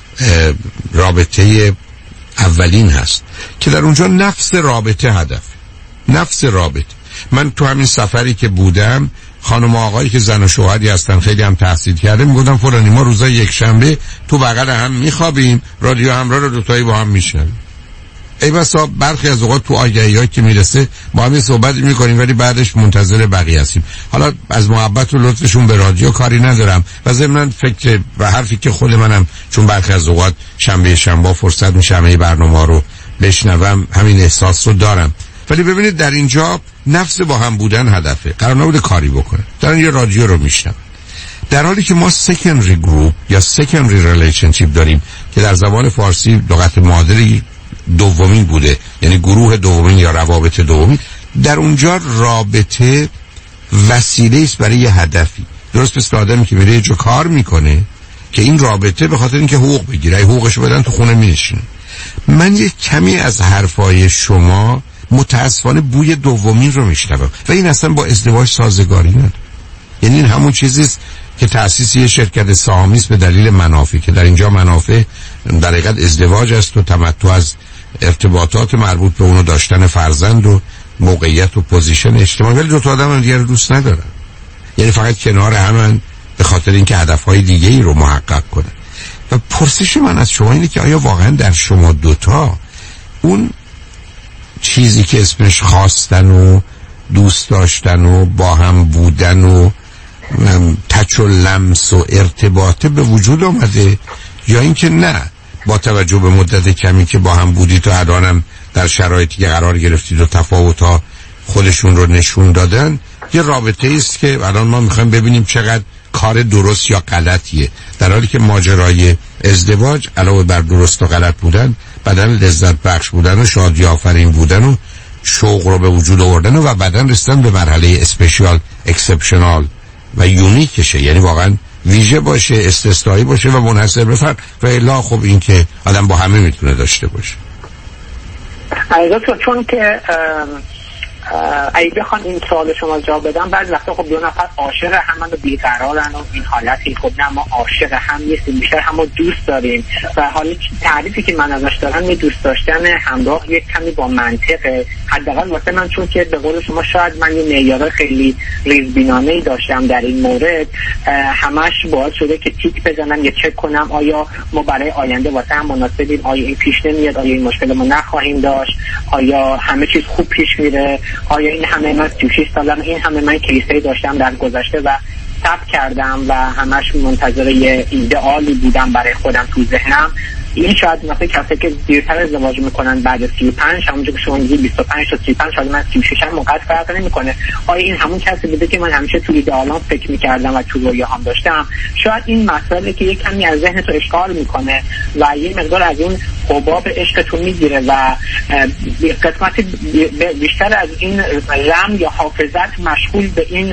رابطه اولین هست که در اونجا نفس رابطه هدف، نفس رابطه. من تو همین سفری که بودم خانم و آقایی که زن و شوهری هستن خیلی هم تحصیل کرده میگفتن فلانی ما روزای یک شنبه تو بغل هم میخوابیم، رادیو همراه رو دوتایی با هم میشنویم. ای بسا برخی از اوقات تو آگهی‌هایی که میرسه با هم صحبت میکنیم ولی بعدش منتظر بقیه هستیم. حالا از محبت و لطفشون به رادیو کاری ندارم و ضمن فکر و حرفی که خود منم چون برخی از اوقات شنبه فرصت میشه همه برنامه رو بشنوم همین احساس رو دارم. ولی ببینید در اینجا نفس با هم بودن هدفه، قرار نبوده کاری بکنه، دارن یه رادیو رو میشنون. در حالی که ما secondary group یا secondary relationship داریم که در زبان فارسی لغت مادری دومین بوده، یعنی گروه دومین یا روابط دومین. در اونجا رابطه وسیله است برای یه هدفی، درست مثل آدمی که میره یه جا کار میکنه که این رابطه به خاطر اینکه حقوق بگیره، حقوقشو بدن تو خونه مینشینه. من یه کمی از حرفای شما متاسفانه بوی دومین رو میشنوم و این اصلا با ازدواج سازگاری نداره. یعنی این همون چیزیست که تأسیس یه شرکت سهامی است به دلیل منافع، که در اینجا منافع در حقیقت ازدواج است و تمتع از ارتباطات مربوط به اونو داشتن فرزند و موقعیت و پوزیشن اجتماعی، ولی دو تا آدم هم دیگه رو دوست ندارن، یعنی فقط کنار همن به خاطر اینکه هدفهای دیگه ای رو محقق کنن. و پرسش من از شما اینه که آیا واقعا در شما دوتا اون چیزی که اسمش خواستن و دوست داشتن و با هم بودن و تچ و لمس و ارتباطه به وجود آمده، یا اینکه نه با توجه به مدت کمی که با هم بودید و الانم در شرایطی که قرار گرفتید و تفاوت‌ها خودشون رو نشون دادن یه رابطه است که الان ما میخوایم ببینیم چقدر کار درست یا غلطیه، در حالی که ماجرای ازدواج علاوه بر درست و غلط بودن بدن لذت بخش بودن و شادی آفرین بودن و شوق رو به وجود آوردن و بعدن رسیدن به مرحله اسپشیال اکسپشنال و یونیکشه، یعنی واقعا ویژه باشه، استثنایی باشه و منحصر به فرد، و الا خب این که آدم با همه میتونه داشته باشه. چون که اگه بخوام این سوال شما جواب بدم، بعضی وقتا خب دو نفر عاشق همن و بیقرارن و این حالتی، خب نه ما عاشق هم نیستیم، بیشتر همو دوست داریم و حالا تعریفی که من ازش دارم یه دوست داشتن همراه یک کمی با منطقه، حداقل واسه من، چون که به قول شما شاید من یه معیار خیلی ریزبینانه‌ای داشتم در این مورد، همش باعث شده که تیک بزنم یا چک کنم آیا ما برای آینده واسه هم مناسبیم، آیا این پیش نمیاد، آیا این مشکل ما نخواهیم داشت، آیا همه چیز خوب پیش میره، آیا این همه من 36 سالم این همه من کیسه‌ای داشتم در گذشته و ثبت کردم و همش منتظر یه ایدئالی بودم برای خودم تو ذهنم. این شاید مثلا کسی که دیرتر ازدواج میکنن بعد 35 همونجور که شما میگید 25 تا 35 شاید من 36 هم موقع فرق نمیکنه، آیا این همون کسی بوده که من همیشه تو ایدئالام فکر میکردم و تو رویاهام داشتم؟ شاید این مسئله که یک کمی از ذهن تو اشغال میکنه و یه مقدار از اون حباب عشقتون میگیره و قسمت بیشتر از این رم یا حافظت مشغول به این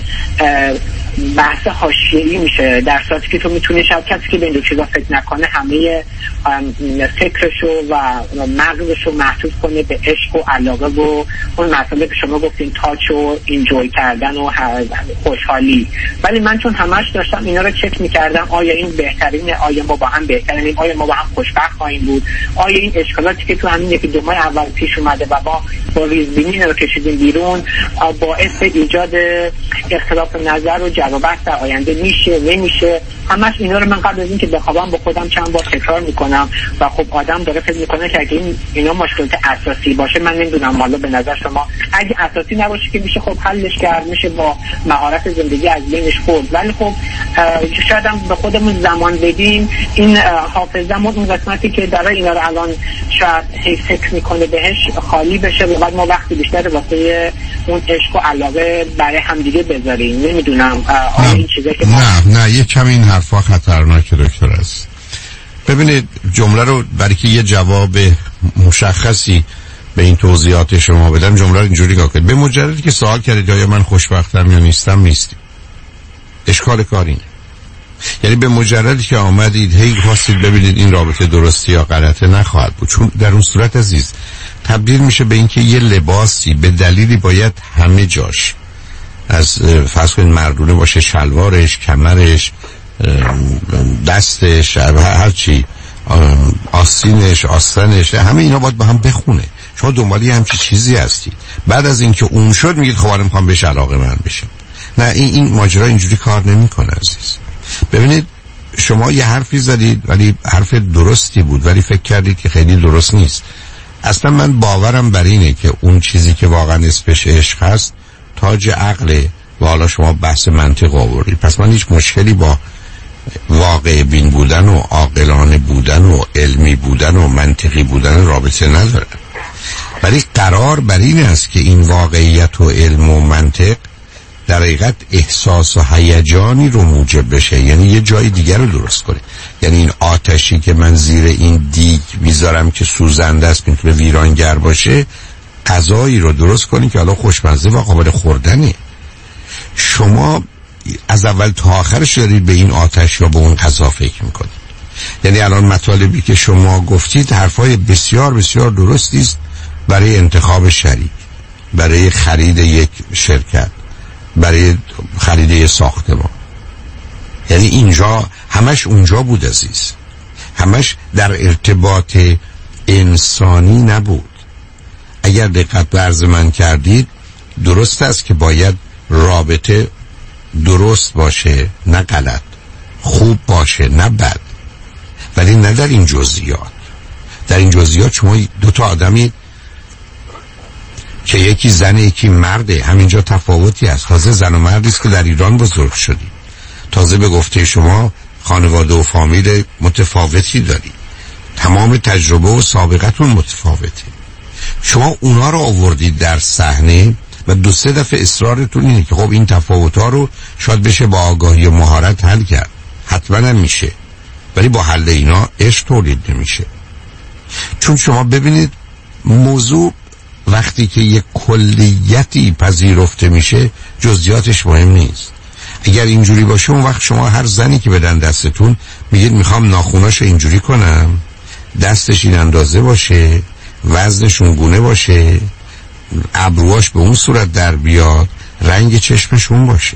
بحث حاشیه‌ای میشه، در صورتی که تو میتونی شاید کسی که به این دو چیزا فکر نکنه همه فکرشو و مغزشو محدود کنه به عشق و علاقه و اون مسئله که شما گفتین تاچ و اینجوی کردن و خوشحالی. ولی من چون همش داشتم اینا رو چک میکردم، آیا این بهترینه، آیا ما با هم بهترینیم، آیا ما با هم خوشبخت خواهیم بود، آیا این اشکالاتی که تو همین یکی دو ماه اول پیش اومده و با ریزبینی رو کشیدیم بیرون باعث ایجاد اختلاف نظر و جوابت در آینده میشه نمیشه. همش اینا رو من قبل از این که بخوابم با خودم چند بار تکرار میکنم و خب آدم داره فکر میکنه که اگه اینا مشکلات اساسی باشه، من نمیدونم حالا به نظر شما اگه اساسی نباشه که میشه خب حلش کرد، میشه با مهارت زندگی از بینش برد، ولی خب شاید هم به خودمون زمان بدیم این حافظمون اون قسمتی که داره اینا رو الان شاید فکر میکنه بهش خالی بشه و بعد ما وقتی بیشتر واسه اون عشق و علاقه برای همدیگه بذاریم. نمیدونم این چیزایی که نه یه کمی این حرفا خطرناکه دکتر است. ببینید جمله رو برای که یه جواب مشخصی به این توضیحات شما بدم، جمله رو اینجوری نگاه کنید: به مجردی که سوال کردید آیا من خوشبختم یا نیستم، اشکال کار اینه. یعنی به مجردی که آمدید هی خواستید ببینید این رابطه درستی یا غلطه، نخواهد بود، چون در اون صورت عزیز تبدیل میشه به اینکه یه لباسی به دلیلی باید همه جاش، از فرض کنید مردونه باشه، شلوارش، کمرش، دستش، هرچی، آستینش، آستنش، همه اینا باید با هم بخونه. شما دنبالی همچی چیزی هستید، بعد از اینکه اون شد میگید خب الان میخوام بهش علاقه من بشم. نه، این ماجرا اینجوری کار نمیکنه عزیز. ببینید شما یه حرفی زدید ولی حرف درستی بود، ولی فکر کردید که خیلی درست نیست. اصلا من باورم بر اینه که اون چیزی که واقعا اسمش عشق هست تاج عقله و حالا شما بحث منطق آوردید. پس من هیچ مشکلی با واقع بین بودن و عاقلانه بودن و علمی بودن و منطقی بودن رابطه ندارم، ولی قرار بر این است که این واقعیت و علم و منطق در حقیقت احساس و هیجانی رو موجب بشه، یعنی یه جای دیگر رو درست کنه. یعنی این آتشی که من زیر این دیگ میذارم که سوزنده است که به ویرانگر باشه، غذایی رو درست کنی که حالا خوشمزه و قابل خوردنه. شما از اول تا آخرش دارید به این آتش یا به اون غذا فکر میکنید. یعنی الان مطالبی که شما گفتید حرفای بسیار بسیار درستی است برای انتخاب شریک، برای خرید یک شرکت، برای خرید یک ساختمان. یعنی اینجا همش اونجا بود عزیز، همش در ارتباط انسانی نبود. اگر دقت به عرض من کردید، درست است که باید رابطه درست باشه نه غلط، خوب باشه نه بد، ولی نه در این جزئیات. در این جزئیات شما دو تا آدمی که یکی زن یکی مرده، همینجا تفاوتی است. تازه زن و مردی است که در ایران بزرگ شدی، تازه به گفته شما خانواده و فامیل متفاوتی داری، تمام تجربه و سابقتون متفاوته. شما اونا رو آوردید در صحنه و دو سه دفعه اصرارتون اینه که خب این تفاوت‌ها رو شاید بشه با آگاهی و مهارت حل کرد. حتما هم میشه، ولی با حل اینا عشق تولید نمیشه. چون شما ببینید موضوع وقتی که یک کلیتی پذیرفته میشه جزئیاتش مهم نیست. اگر اینجوری باشه اون وقت شما هر زنی که بدن دستتون میگید میخوام ناخوناشو اینجوری کنم، دستش این اندازه باشه، وزنشون گونه باشه، ابروهاش به اون صورت در بیاد، رنگ چشمش اون باشه.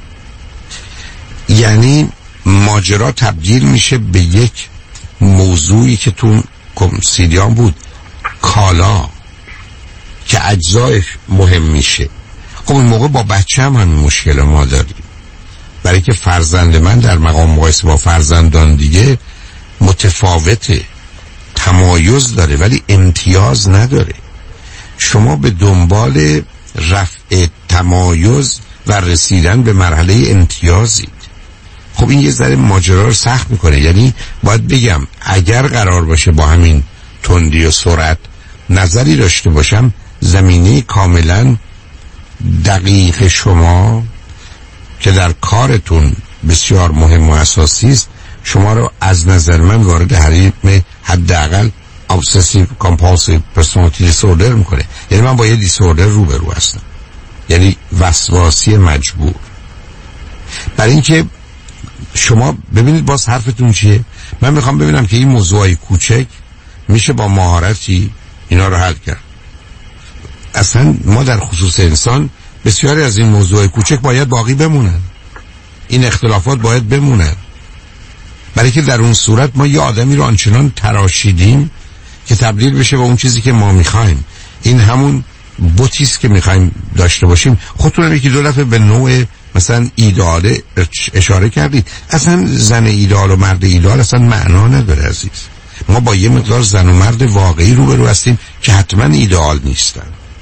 یعنی ماجرا تبدیل میشه به یک موضوعی که تو سیدیان بود، کالا که اجزایش مهم میشه. خب این موقع با بچه هم همین مشکل ما داریم، برای که فرزند من در مقام مقایسه با فرزندان دیگه متفاوته، تمایز داره ولی امتیاز نداره. شما به دنبال رفع تمایز و رسیدن به مرحله امتیازید. خب این یه ذره ماجرا رو سخت میکنه. یعنی باید بگم اگر قرار باشه با همین تندی و سرعت نظری داشته باشم، زمینه کاملا دقیق شما که در کارتون بسیار مهم و اساسی است، شما رو از نظر من وارد حریم حداقل obsessive compulsive personality disorder میکنه. یعنی من با یه دیسوردر روبرو هستم، یعنی وسواسی مجبور. برای اینکه شما ببینید باز حرفتون چیه. من میخوام ببینم که این موضوعی کوچک میشه با مهارتی اینا رو حل کرد. اصلا ما در خصوص انسان بسیاری از این موضوع کوچک باید باقی بمونن، این اختلافات باید بمونن، برای که در اون صورت ما یه آدمی رو آنچنان تراشیدیم که تبدیل بشه به اون چیزی که ما میخوایم. این همون بوتیست که میخوایم داشته باشیم. خودتون هم یکی دو دفعه به نوع مثلا ایدئال اشاره کردید. اصلا زن ایدئال و مرد ایدئال اصلا معنا نداره عزیز. ما با یه مقدار زن و مرد واقعی روبرو هستیم که حتما ایدئال نیستن.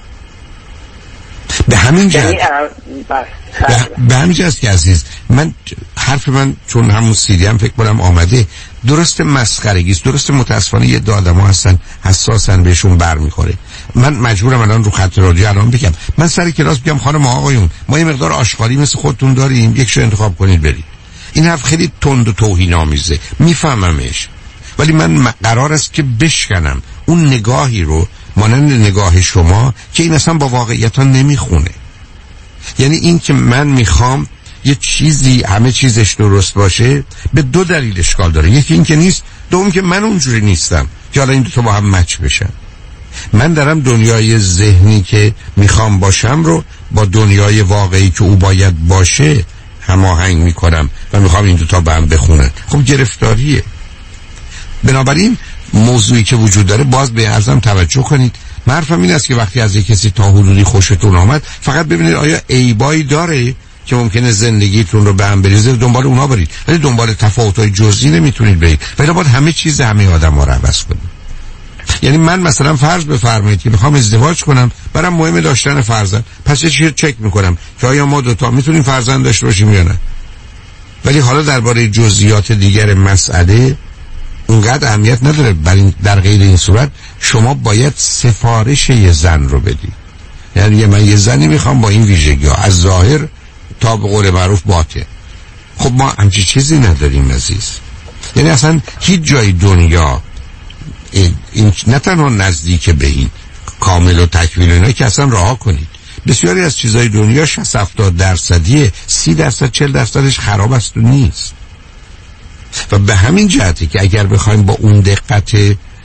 به همین جهت به همین جهت که عزیز من حرف من چون همون سیدی هم فکر کنم آمده درست مسخرگیست، درست متاسفانه یه دو آدم ها هستن حساسن بهشون بر میخوره. من مجبورم الان رو خط رادیو الان بگم، من سر کلاس بگم خانم آقایون ما یه مقدار آشغالی مثل خودتون داریم، یکشو انتخاب کنید برید. این حرف خیلی تند و توهین آمیزه، میفهممش، ولی من قرار است که بشکنم اون نگاهی رو مانند نگاه شما که این اصلا با واقعیت ها نمیخونه. یعنی این که من میخوام یه چیزی همه چیزش درست باشه به دو دلیل اشکال داره. یکی این که نیست، دوم که من اونجوری نیستم که حالا این دو تا با هم مچ بشن. من دارم دنیای ذهنی که میخوام باشم رو با دنیای واقعی که او باید باشه هماهنگ میکنم و میخوام این دو تا به هم بخونن. خب گرفتاریه. بنابراین موضوعی که وجود داره باز به ارزم توجه کنید. حرفم این است که وقتی از یک کسی تا حدودی خوشتون آمد فقط ببینید آیا عیبایی داره که ممکنه زندگیتون رو به هم بریزه، دنبال اونا برید، ولی دنبال تفاوت‌های جزئی نمیتونید برید. ولی باید همه چیز همه آدم‌ها رو عوض کنید. یعنی من مثلا فرض بفرمایید که میخوام ازدواج کنم، برام مهمه داشتن فرزند، پس چه چک میکنم که آیا ما دوتا میتونیم فرزند داشته باشیم یا نه. ولی حالا درباره جزئیات دیگر مسئله اونقدر اهمیت نداره. در غیر این صورت شما باید سفارش یه زن رو بدید. یعنی من یه زنی میخوام با این ویژگی‌ها، از ظاهر تا به قول معروف باطن. خب ما همچی چیزی نداریم عزیز. یعنی اصلا هیچ جای دنیا این نه تنها نزدیک به این کامل و تکمیل اینا که اصلا رها کنید. بسیاری از چیزای دنیا 60-70%، 30%، 40%ش خراب است و نیست. و به همین جهتی که اگر بخوایم با اون دقت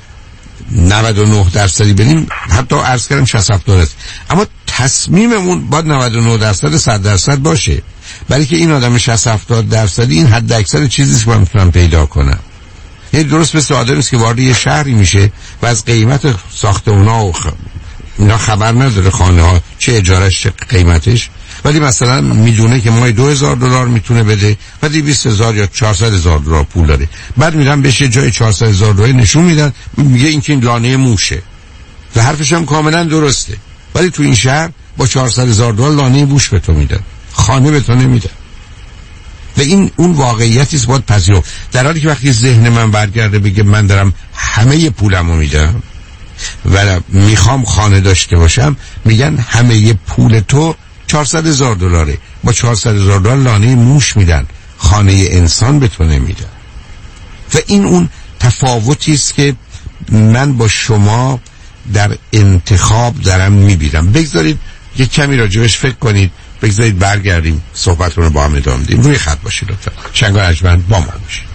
99% بریم، حتی عرض کردم 60-70%، اما تصمیممون باید 99% 100% باشه، برای که این آدم 60-70% این حد اکثر چیزیست که من میتونم پیدا کنم. یعنی درست مثل آدمی است که وارد یه شهری میشه و از قیمت ساختمونا و اینا خبر نداره، خانه ها چه اجارش چه قیمتش، ولی مثلا میدونه که ماهی $2,000 میتونه بده و 200,000 یا 400,000 دلار پول داره. بعد میرن بهش جای 400,000 دلار نشون میدن، میگه این که این لانه موشه و حرفش هم کاملا درسته، ولی تو این شهر با 400,000 دلار لانه موش به تو میدن، خانه به تو نمیدن. و این اون واقعیتی است باید پذیرفت. در حالی که وقتی ذهن من برگرده بگه من دارم همه پولمو میدم و میخوام خانه داشته باشم، میگن همه پول تو 400,000 دلاره، با 400,000 دلار لانه موش میدن، خانه انسان به تو نمیدن. و این اون تفاوتی است که من با شما در انتخاب دارم میبینم. بگذارید یک کمی راجبش فکر کنید، بگذارید برگردیم صحبتون رو با هم ادامه بدیم. روی خط باشید لطفا. شنگ ارجمند با ما باشید.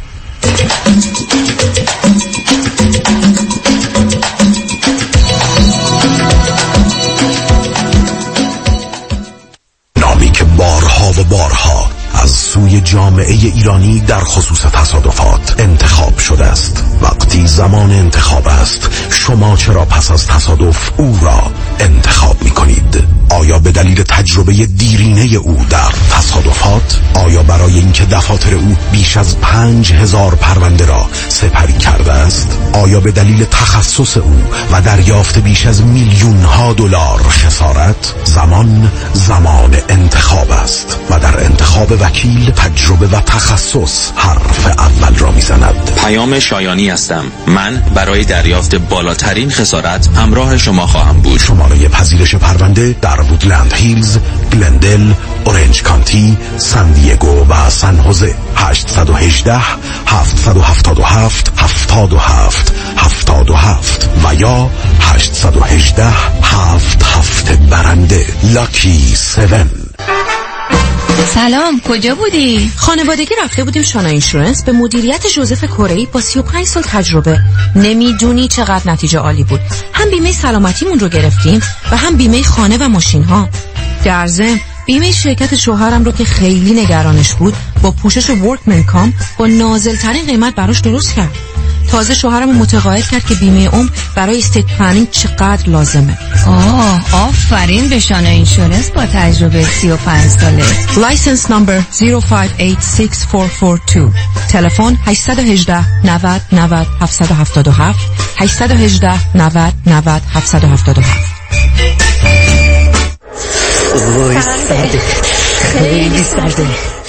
نامی که بارها و بارها از سوی جامعه ایرانی در خصوص تصادفات انتخاب شده است. وقتی زمان انتخاب است، شما چرا پس از تصادف او را انتخاب می کنید؟ آیا به دلیل تجربه دیرینه او در تصادفات؟ آیا برای اینکه دفاتر او بیش از 5,000 پرونده را سپری کرده است؟ آیا به دلیل تخصص او و دریافت بیش از میلیون‌ها دلار خسارت؟ زمان انتخاب است و در انتخاب وکیل تجربه و تخصص حرف اول را میزند. پیام شایانی هستم. من برای دریافت بالاترین خسارت همراه شما خواهم بود. شماره پذیرش پرونده در وودلند هیلز، گلندل، اورنج کانتی، سان دیگو و سن خوزه. 818 777 77 77 و یا 818 77 برنده. لاکی 7. سلام، کجا بودی؟ خانوادگی رفته بودیم شانا اینشورنس به مدیریت جوزف کره‌ای با 35 سال تجربه. نمیدونی چقدر نتیجه عالی بود. هم بیمه سلامتیمون رو گرفتیم و هم بیمه خانه و ماشین ها. در ضمن بیمه شرکت شوهرم رو که خیلی نگرانش بود با پوشش ورکمن کام با نازل ترین قیمت براش درست کرد. تازه شوهرم متقاعد کرد که بیمه عمر برای استیت پلنینگ چقدر لازمه. آفرین به شانا اینشورنس با تجربه 35 ساله. لایسنس نمبر 05864442. تلفن 818 90 90 777 818 90 90 777. وای سرده، خیلی سرده.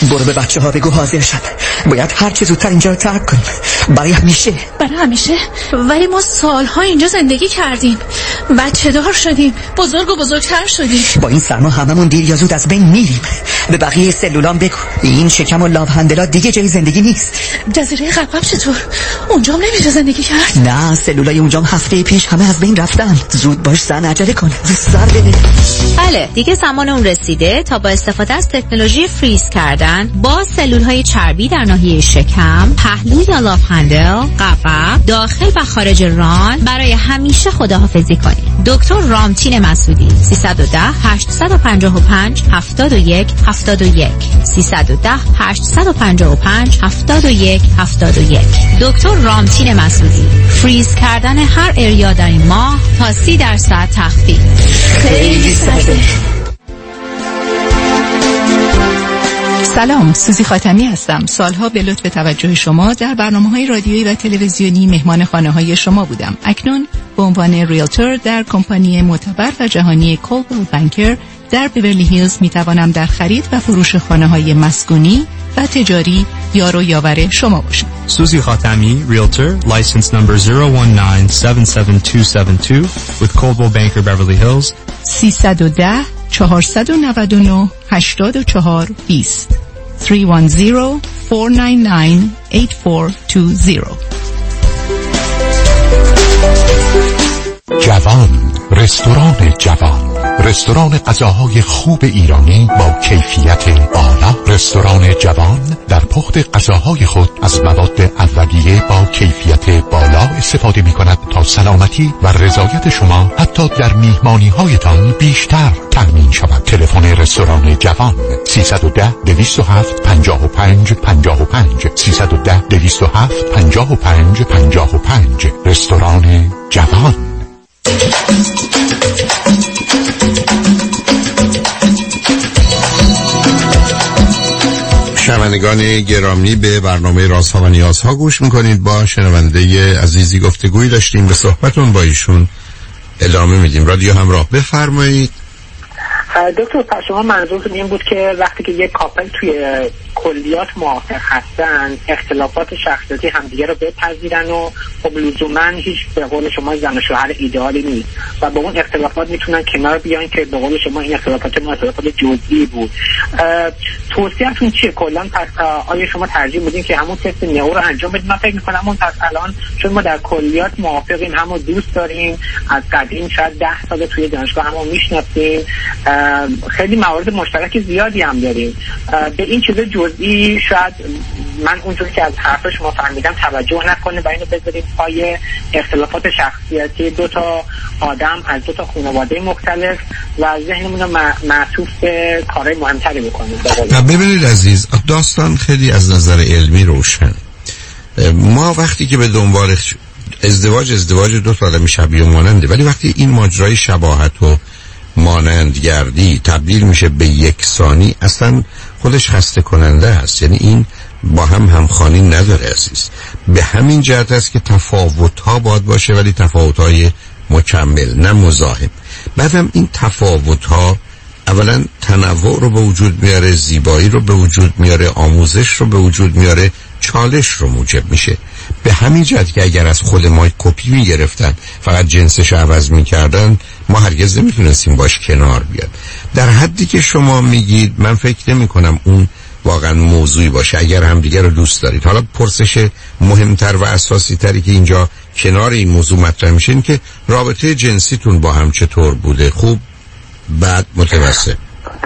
برو به بچه ها بگو حاضر شد. باید هر چه زودتر اینجا رو ترک کنیم برای همیشه. برای همیشه؟ ولی ما سالها اینجا زندگی کردیم، بچه دار شدیم، بزرگ و بزرگتر شدیم. با این سرما هممون دیر یا زود از بین میریم. به بقیه سلولام بگو این شکم و لاوهندلا دیگه جای زندگی نیست. جزیره قبقب چطور؟ اونجام نمیشه زندگی کرد؟ نه سلولای اونجام هفته پیش همه از بین رفتن. زود باش زن عجله کن سرده. بله دیگه زمان اون رسیده تا با استفاده از تکنولوژی فریز کردن با سلولهای چربی در ناحیه شکم، پهلو یا لاوهندل، قبقب، داخل و خارج ران برای همیشه خداحافظی کنید. دکتر رامتین مسعودی 310 855 71 71 310 855 71 71. دکتر رامتین مسعودی. فریز کردن هر اریا در این ماه تا 30% تخفیف. خیلی سرده. سلام، سوزی خاتمی هستم. سالها به لطف توجه شما در برنامه‌های رادیویی و تلویزیونی مهمان خانه‌های شما بودم. اکنون به عنوان ریلتور در کمپانی معتبر و جهانی کولبل بانکر در بیورلی هیلز میتوانم در خرید و فروش خانه‌های مسکونی و تجاری یار و یاور شما باشم. Susie Khatami, Realtor, license number 019-77272 with Coldwell Banker Beverly Hills. 310 499 8420 310 499 8420. جوان، رستوران جوان، رستوران غذاهای خوب ایرانی با کیفیت بالا. رستوران جوان در پخت غذاهای خود از مواد اولیه با کیفیت بالا استفاده می کند تا سلامتی و رضایت شما حتی در میهمانی هایتان بیشتر تأمین شود. تلفن رستوران جوان 310 207 55 55 310 207 55 55. رستوران جوان. شنوندگان گرامی به برنامه رازها و نیازها گوش میکنید. با شنونده عزیزی گفتگویی داشتیم، به صحبتون با ایشون ادامه میدیم. رادیو همراه، بفرمایید. دکتر پس شما منظورتون این بود که وقتی که یک کاپل توی کلیات موافق هستن اختلافات شخصیتی همدیگه رو بپذیرن و خب لزوما هیچ به قول شما زن و شوهر ایدئالی نیست و با اون اختلافات میتونن کنار بیان که به قول شما این اختلافات جزئی بود. توصیه‌تون چیه کلا؟ پس آیا شما ترجیح میدین که همون تست نئو رو انجام بدیم؟ من فکر می‌کنم اون پس الان چون ما در کلیات موافقیم، همو دوست داریم، از قدیم شاید 10 سال توی دانشگاه همو میشناسیم، خیلی موارد مشترک زیادی هم داریم. به این چیز جزئی شاید من اونجوری که از حرف شما فهمیدم توجه نکنه و اینو بذاریم پای اختلافات شخصیتی دو تا آدم از دو تا خانواده مختلف و ذهنمون رو معطوف به کارهای مهمتری بکنیم. ببینید عزیز، داستان خیلی از نظر علمی روشن. ما وقتی که به دنبال ازدواج دو تا آدم شبیه و ماننده، ولی وقتی این ماجرای شباهت و مانندگردی تبدیل میشه به یکسانی، اصلا خودش خسته کننده است. یعنی این با هم همخوانی نداره عزیز. به همین جهت است که تفاوت‌ها باید باشه ولی تفاوت‌های مکمل نه مزاحم. بعدم این تفاوت‌ها اولا تنوع رو به وجود میاره، زیبایی رو به وجود میاره، آموزش رو به وجود میاره، چالش رو موجب میشه. به همین جهت که اگر از خود ما کپی میگرفتن فقط جنسش عوض میکردن، ما هرگز نمیتونستیم باش کنار بیاد. در حدی که شما میگید من فکر نمی کنم اون واقعا موضوعی باشه. اگر هم دیگر رو دوست دارید، حالا پرسش مهمتر و اساسی تری که اینجا کنار این موضوع مطرح میشه این که رابطه جنسیتون با هم چطور بوده؟ خوب، بد، متوسط؟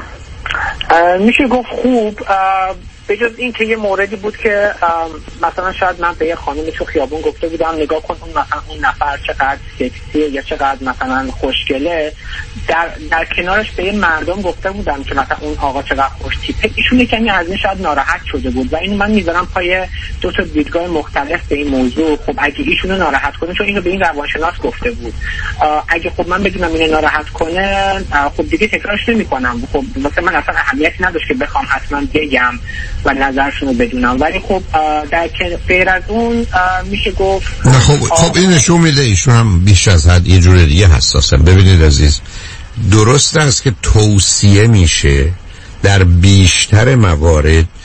میشه گفت خوب، به جز این که یه موردی بود که مثلا شاید من به یه خانمی تو خیابون گفته بودم نگاه کن اون مثلا اون نفر چقدر سکسیه یا چقدر مثلا خوشگله، در کنارش به یه مردم گفته بودم که مثلا اون آقا چقدر خوش تیپه. ایشون کمی از این شاید ناراحت شده بود و اینو من میذارم پای دو تا دیدگاه مختلف به این موضوع. خب اگه ایشونو ناراحت کنه، چون اینو به این روانشناس گفته بود، اگه خب من بدونم اینو ناراحت کنه خب دیگه تکرارش نمی‌کنم. خب واسه من اصلا اهمیتی نداشت که بخوام حتما بگم و نظرشون رو بدونم، ولی خب در غیر از اون میشه گفت نه. خب این نشون میده ایشون هم بیش از حد یه جور دیگه حساسن. ببینید عزیز، درست است که توصیه میشه در بیشتر موارد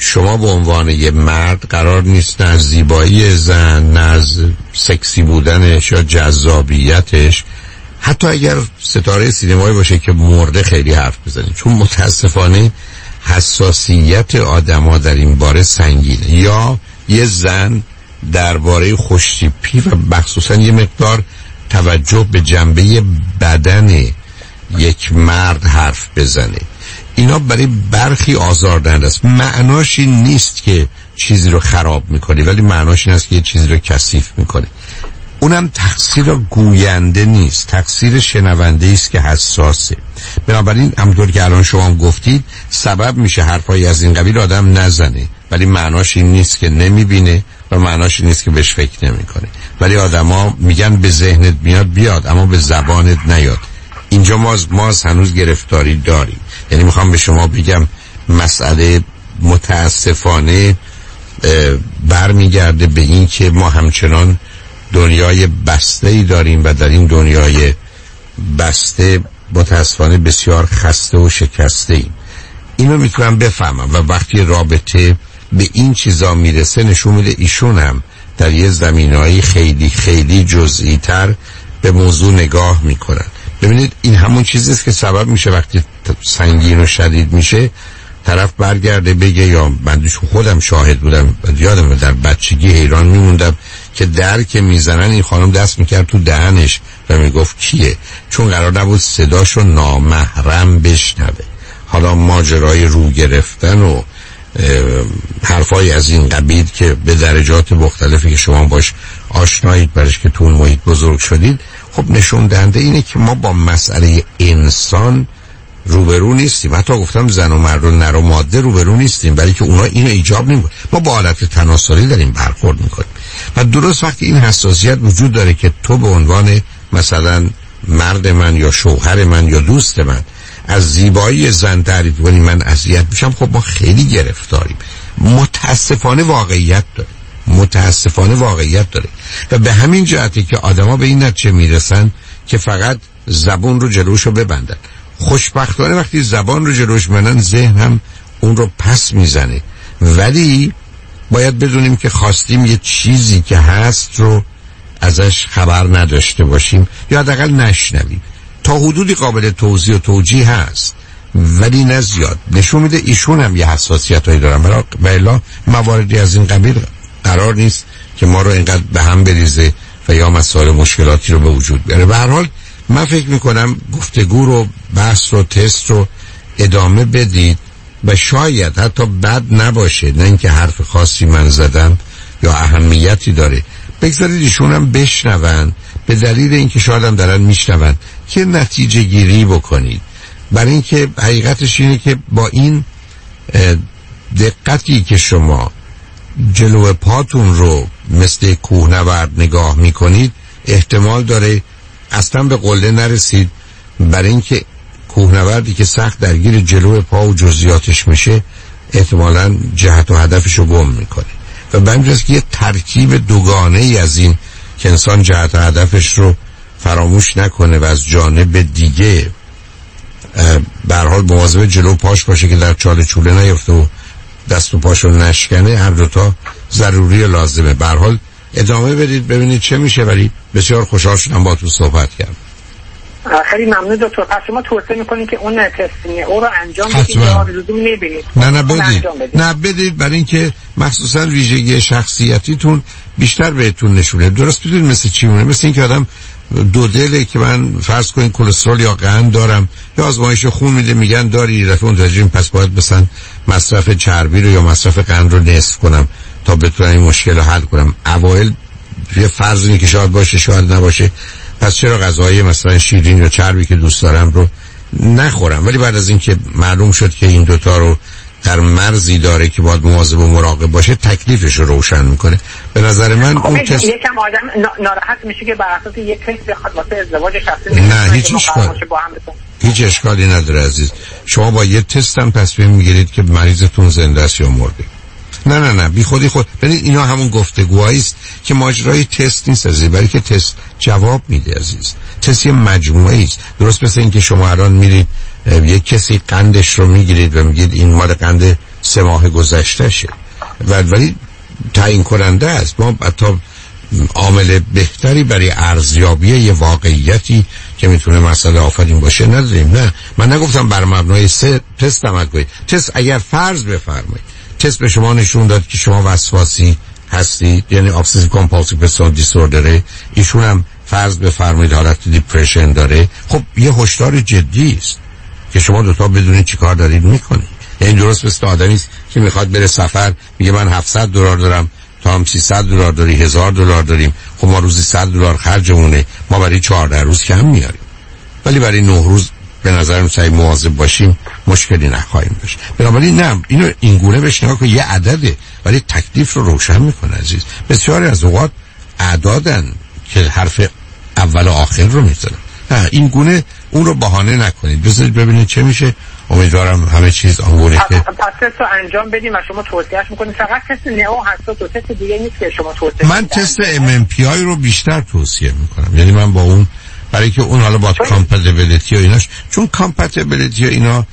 شما به عنوان یه مرد قرار نیست نه از زیبایی زن، نه از سکسی بودنش یا جذابیتش، حتی اگر ستاره سینمایی باشه که مرده، خیلی حرف بزنید، چون متاسفانه حساسیت آدما در این باره سنگینه. یا یه زن درباره خوشتیپی و مخصوصا یه مقدار توجه به جنبه بدن یک مرد حرف بزنه، اینا برای برخی آزاردهنده است. معناش این نیست که چیزی رو خراب میکنی، ولی معناش این است که یه چیزی رو کثیف میکنه. اونم تقصیر گوینده نیست، تقصیر شنونده است که حساسه. بنابراین همونطور که الان شما هم گفتید سبب میشه حرفایی از این قبیل آدم نزنه، ولی معناش این نیست که نمیبینه و معناش این نیست که بهش فکر نمیکنه. ولی آدما میگن به ذهنت میاد بیاد، اما به زبانت نیاد. اینجا ما هنوز گرفتاری داریم. یعنی میخوام به شما بگم مسئله متاسفانه برمیگرده به این که ما همچنان دنیای بسته‌ای داریم و در این دنیای بسته متاسفانه بسیار خسته و شکسته ایم. اینو میتونم بفهمم و وقتی رابطه به این چیزا میرسه نشون میده ایشون هم در یه زمینه‌ای خیلی خیلی جزئی تر به موضوع نگاه میکنن. ببینید این همون چیزیست که سبب میشه وقتی سنگین و شدید میشه طرف برگرده بگه، یا من خودم شاهد بودم، یادم در بچگی حیران میموندم که در که میزنن این خانم دست میکرد تو دهنش و میگفت کیه، چون قرار نبود صداشو نامحرم بشنوه. حالا ماجرای رو گرفتن و حرفای از این قبیل که به درجات مختلفی که شما باش آشنایید برش که تو اون محیط بزرگ شدید، خب نشون دهنده اینه که ما با مسئله انسان روبرو نیستیم. حتی گفتم زن و مرد و نر و ماده روبرو نیستیم، برای که اونا اینو ایجاب نمیکنن. ما با حالت تناسلی داریم برخورد میکنیم و درست وقتی این حساسیت وجود داره که تو به عنوان مثلا مرد من یا شوهر من یا دوست من از زیبایی زن تعریف کنی من اذیت میشم، خب ما خیلی گرفتاریم. متاسفانه واقعیت داره و به همین جهته که آدما به این نتیجه میرسن که فقط زبون رو جلوشو ببندن. خوشبختانه وقتی زبان رو جلوش منن ذهن هم اون رو پس میزنه، ولی باید بدونیم که خواستیم یه چیزی که هست رو ازش خبر نداشته باشیم یا حداقل نشنویم. تا حدودی قابل توضیح و توجیه هست ولی نه زیاد. نشون میده ایشون هم یه حساسیتایی دارن، ولی مواردی از این قبیل قرار نیست که ما رو اینقدر به هم بریزه و یا مسائل مشکلاتی رو به وجود بیاره. به هر حال من فکر میکنم گفتگو رو، بحث رو، تست رو ادامه بدید و شاید حتی بد نباشه، نه اینکه حرف خاصی من زدم یا اهمیتی داره، بگذارید ایشون هم بشنون، به دلیل اینکه شاید هم دارن میشنون که نتیجه گیری بکنید. برای اینکه حقیقتش اینه که با این دقتی که شما جلو پاتون رو مثل کوهنورد نگاه میکنید احتمال داره اصلا به قله نرسید، برای اینکه کوهنوردی که سخت درگیر جلو پا و جزئیاتش میشه احتمالاً جهت و هدفش رو گم میکنه و به همین جاست که یه ترکیب دوگانه ای از این که انسان جهت و هدفش رو فراموش نکنه و از جانب دیگه به هر حال مواظب جلو پاش باشه که در چاله چوله نیفته و دست و پاشو نشکنه، هر دوتا ضروری لازمه. به هر حال ادامه بدید ببینید چه میشه، ولی بسیار خوشحال شدم باهاتون صحبت کردم. خیلی ممنون دکتر. پس شما توصیه میکنید که اون تستینگ او رو انجام بدید یا لزوم نمیبینید؟ نه بدید برای اینکه مخصوصا ویژگی شخصیتیتون بیشتر بهتون نشونه. درست بدونید مثل چی مونه؟ مثل اینکه آدم دو دله که من فرض کنین کلسترول یا قند دارم، یا آزمایش خون میده میگن داری، رفت اون تجربه پس باید مثلا مصرف چربی رو یا مصرف قند رو نصف کنم تا بتونم این مشکل رو حل کنم. اوایل یه فرض اینه که شاید باشه شاید نباشه، پس چرا غذاهای مثلا شیرین یا چربی که دوست دارم رو نخورم؟ ولی بعد از اینکه معلوم شد که این دوتا رو در مرزی داره که باید مواظب و مراقب باشه، تکلیفش رو روشن میکنه. به نظر من اون تست یکم آدم ناراحت میشه که بر اساس یک تست بخواد واسه ازدواج شخصی نه هیچ اشکالی نداره عزیز. شما با یه تست هم تصمیم میگیرید که مریضتون زنده است یا مرده. نه بی خودی خود. ببینید اینا همون گفتگوهایی است که ماجرای تست نیست عزیز، برای که تست جواب میده عزیز. تست یه مجموعه است. درست مثل اینکه شما الان میرید یک کسی قندش رو میگیرید و میگید این مال قند 3 ماه گذشته شه ولی تعیین کننده است. ما حتی عامل بهتری برای ارزیابی یه واقعیتی که میتونه مسئله آفرین باشه نداریم. نه، من نگفتم بر مبنای 3 تست عمل کنید. تست اگر فرض بفرمایید تست به شما نشون داد که شما وسواسی هستید، یعنی obsessive compulsive personality disorder، ایشون هم فرض بفرمایید حالت دیپرشن داره، خب یه هشدار جدی است که شما دوتا بدونید چی کار دارید میکنید. یعنی درست مثل آدمی است که میخواد بره سفر، میگه من $700 دارم، تو هم $300 داری، $1000 داریم، خب ما روزی $100 خرجمونه، ما برای 14 روز کم میاریم، ولی برای 9 روز به نظرم سعی مواظب باشیم حاشیه‌ای نخواهیم داشت. بنابراین نه، اینو اینگونه بشنوید که یه عدده ولی تکلیف رو روشن میکنه عزیز. بسیاری از اوقات اعدادن که حرف اول و آخر رو میزنن. نه، اینگونه اون رو بهانه نکنید، بذارید ببینید چه میشه. امیدوارم همه چیز آنگونه که پس تست رو انجام بدیم و شما توصیهش میکنید. فقط تست نئو هست و تست دیگه نیست که شما توصیه؟ من تست MMPI رو بیشتر توصیه میکنم. یعنی من با اون، برای که اون حالا با کامپتیبلیتی و ایناش، چون کامپتیبلیتی و اینا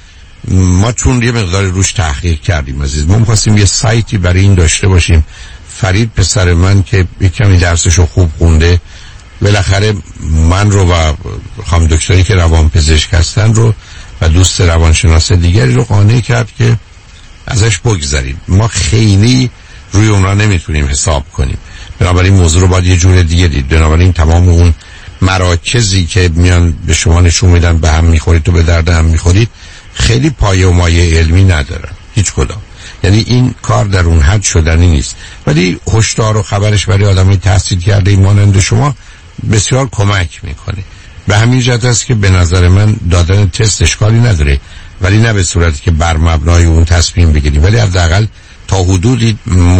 ما چون یه مقدار روش تحقیق کردیم عزیز، ما می‌خواستیم یه سایتی برای این داشته باشیم. فرید پسر من که یک کمی درسشو خوب خونده، بالاخره من رو و خانم دکتری که روانپزشک هستن رو و دوست روانشناس دیگری رو قانع کرد که ازش بگذاریم. ما خیلی روی اونا نمیتونیم حساب کنیم، بنابراین موضوع رو باید یه جور دیگه دید. بنابراین تمام اون مراکزی که میان به شما نشون میدن به هم میخورید تو به درد هم میخورید، خیلی پایه و مایه علمی ندارن هیچ کدام. یعنی این کار در اون حد شدنی نیست، ولی هشدار و خبرش برای آدمی تحصیل کرده مانند شما بسیار کمک میکنه. به همین جهت است که به نظر من دادن تست اشکالی نداره، ولی نه به صورتی که بر مبنای اون تصمیم بگیریم، ولی حداقل تا حدودی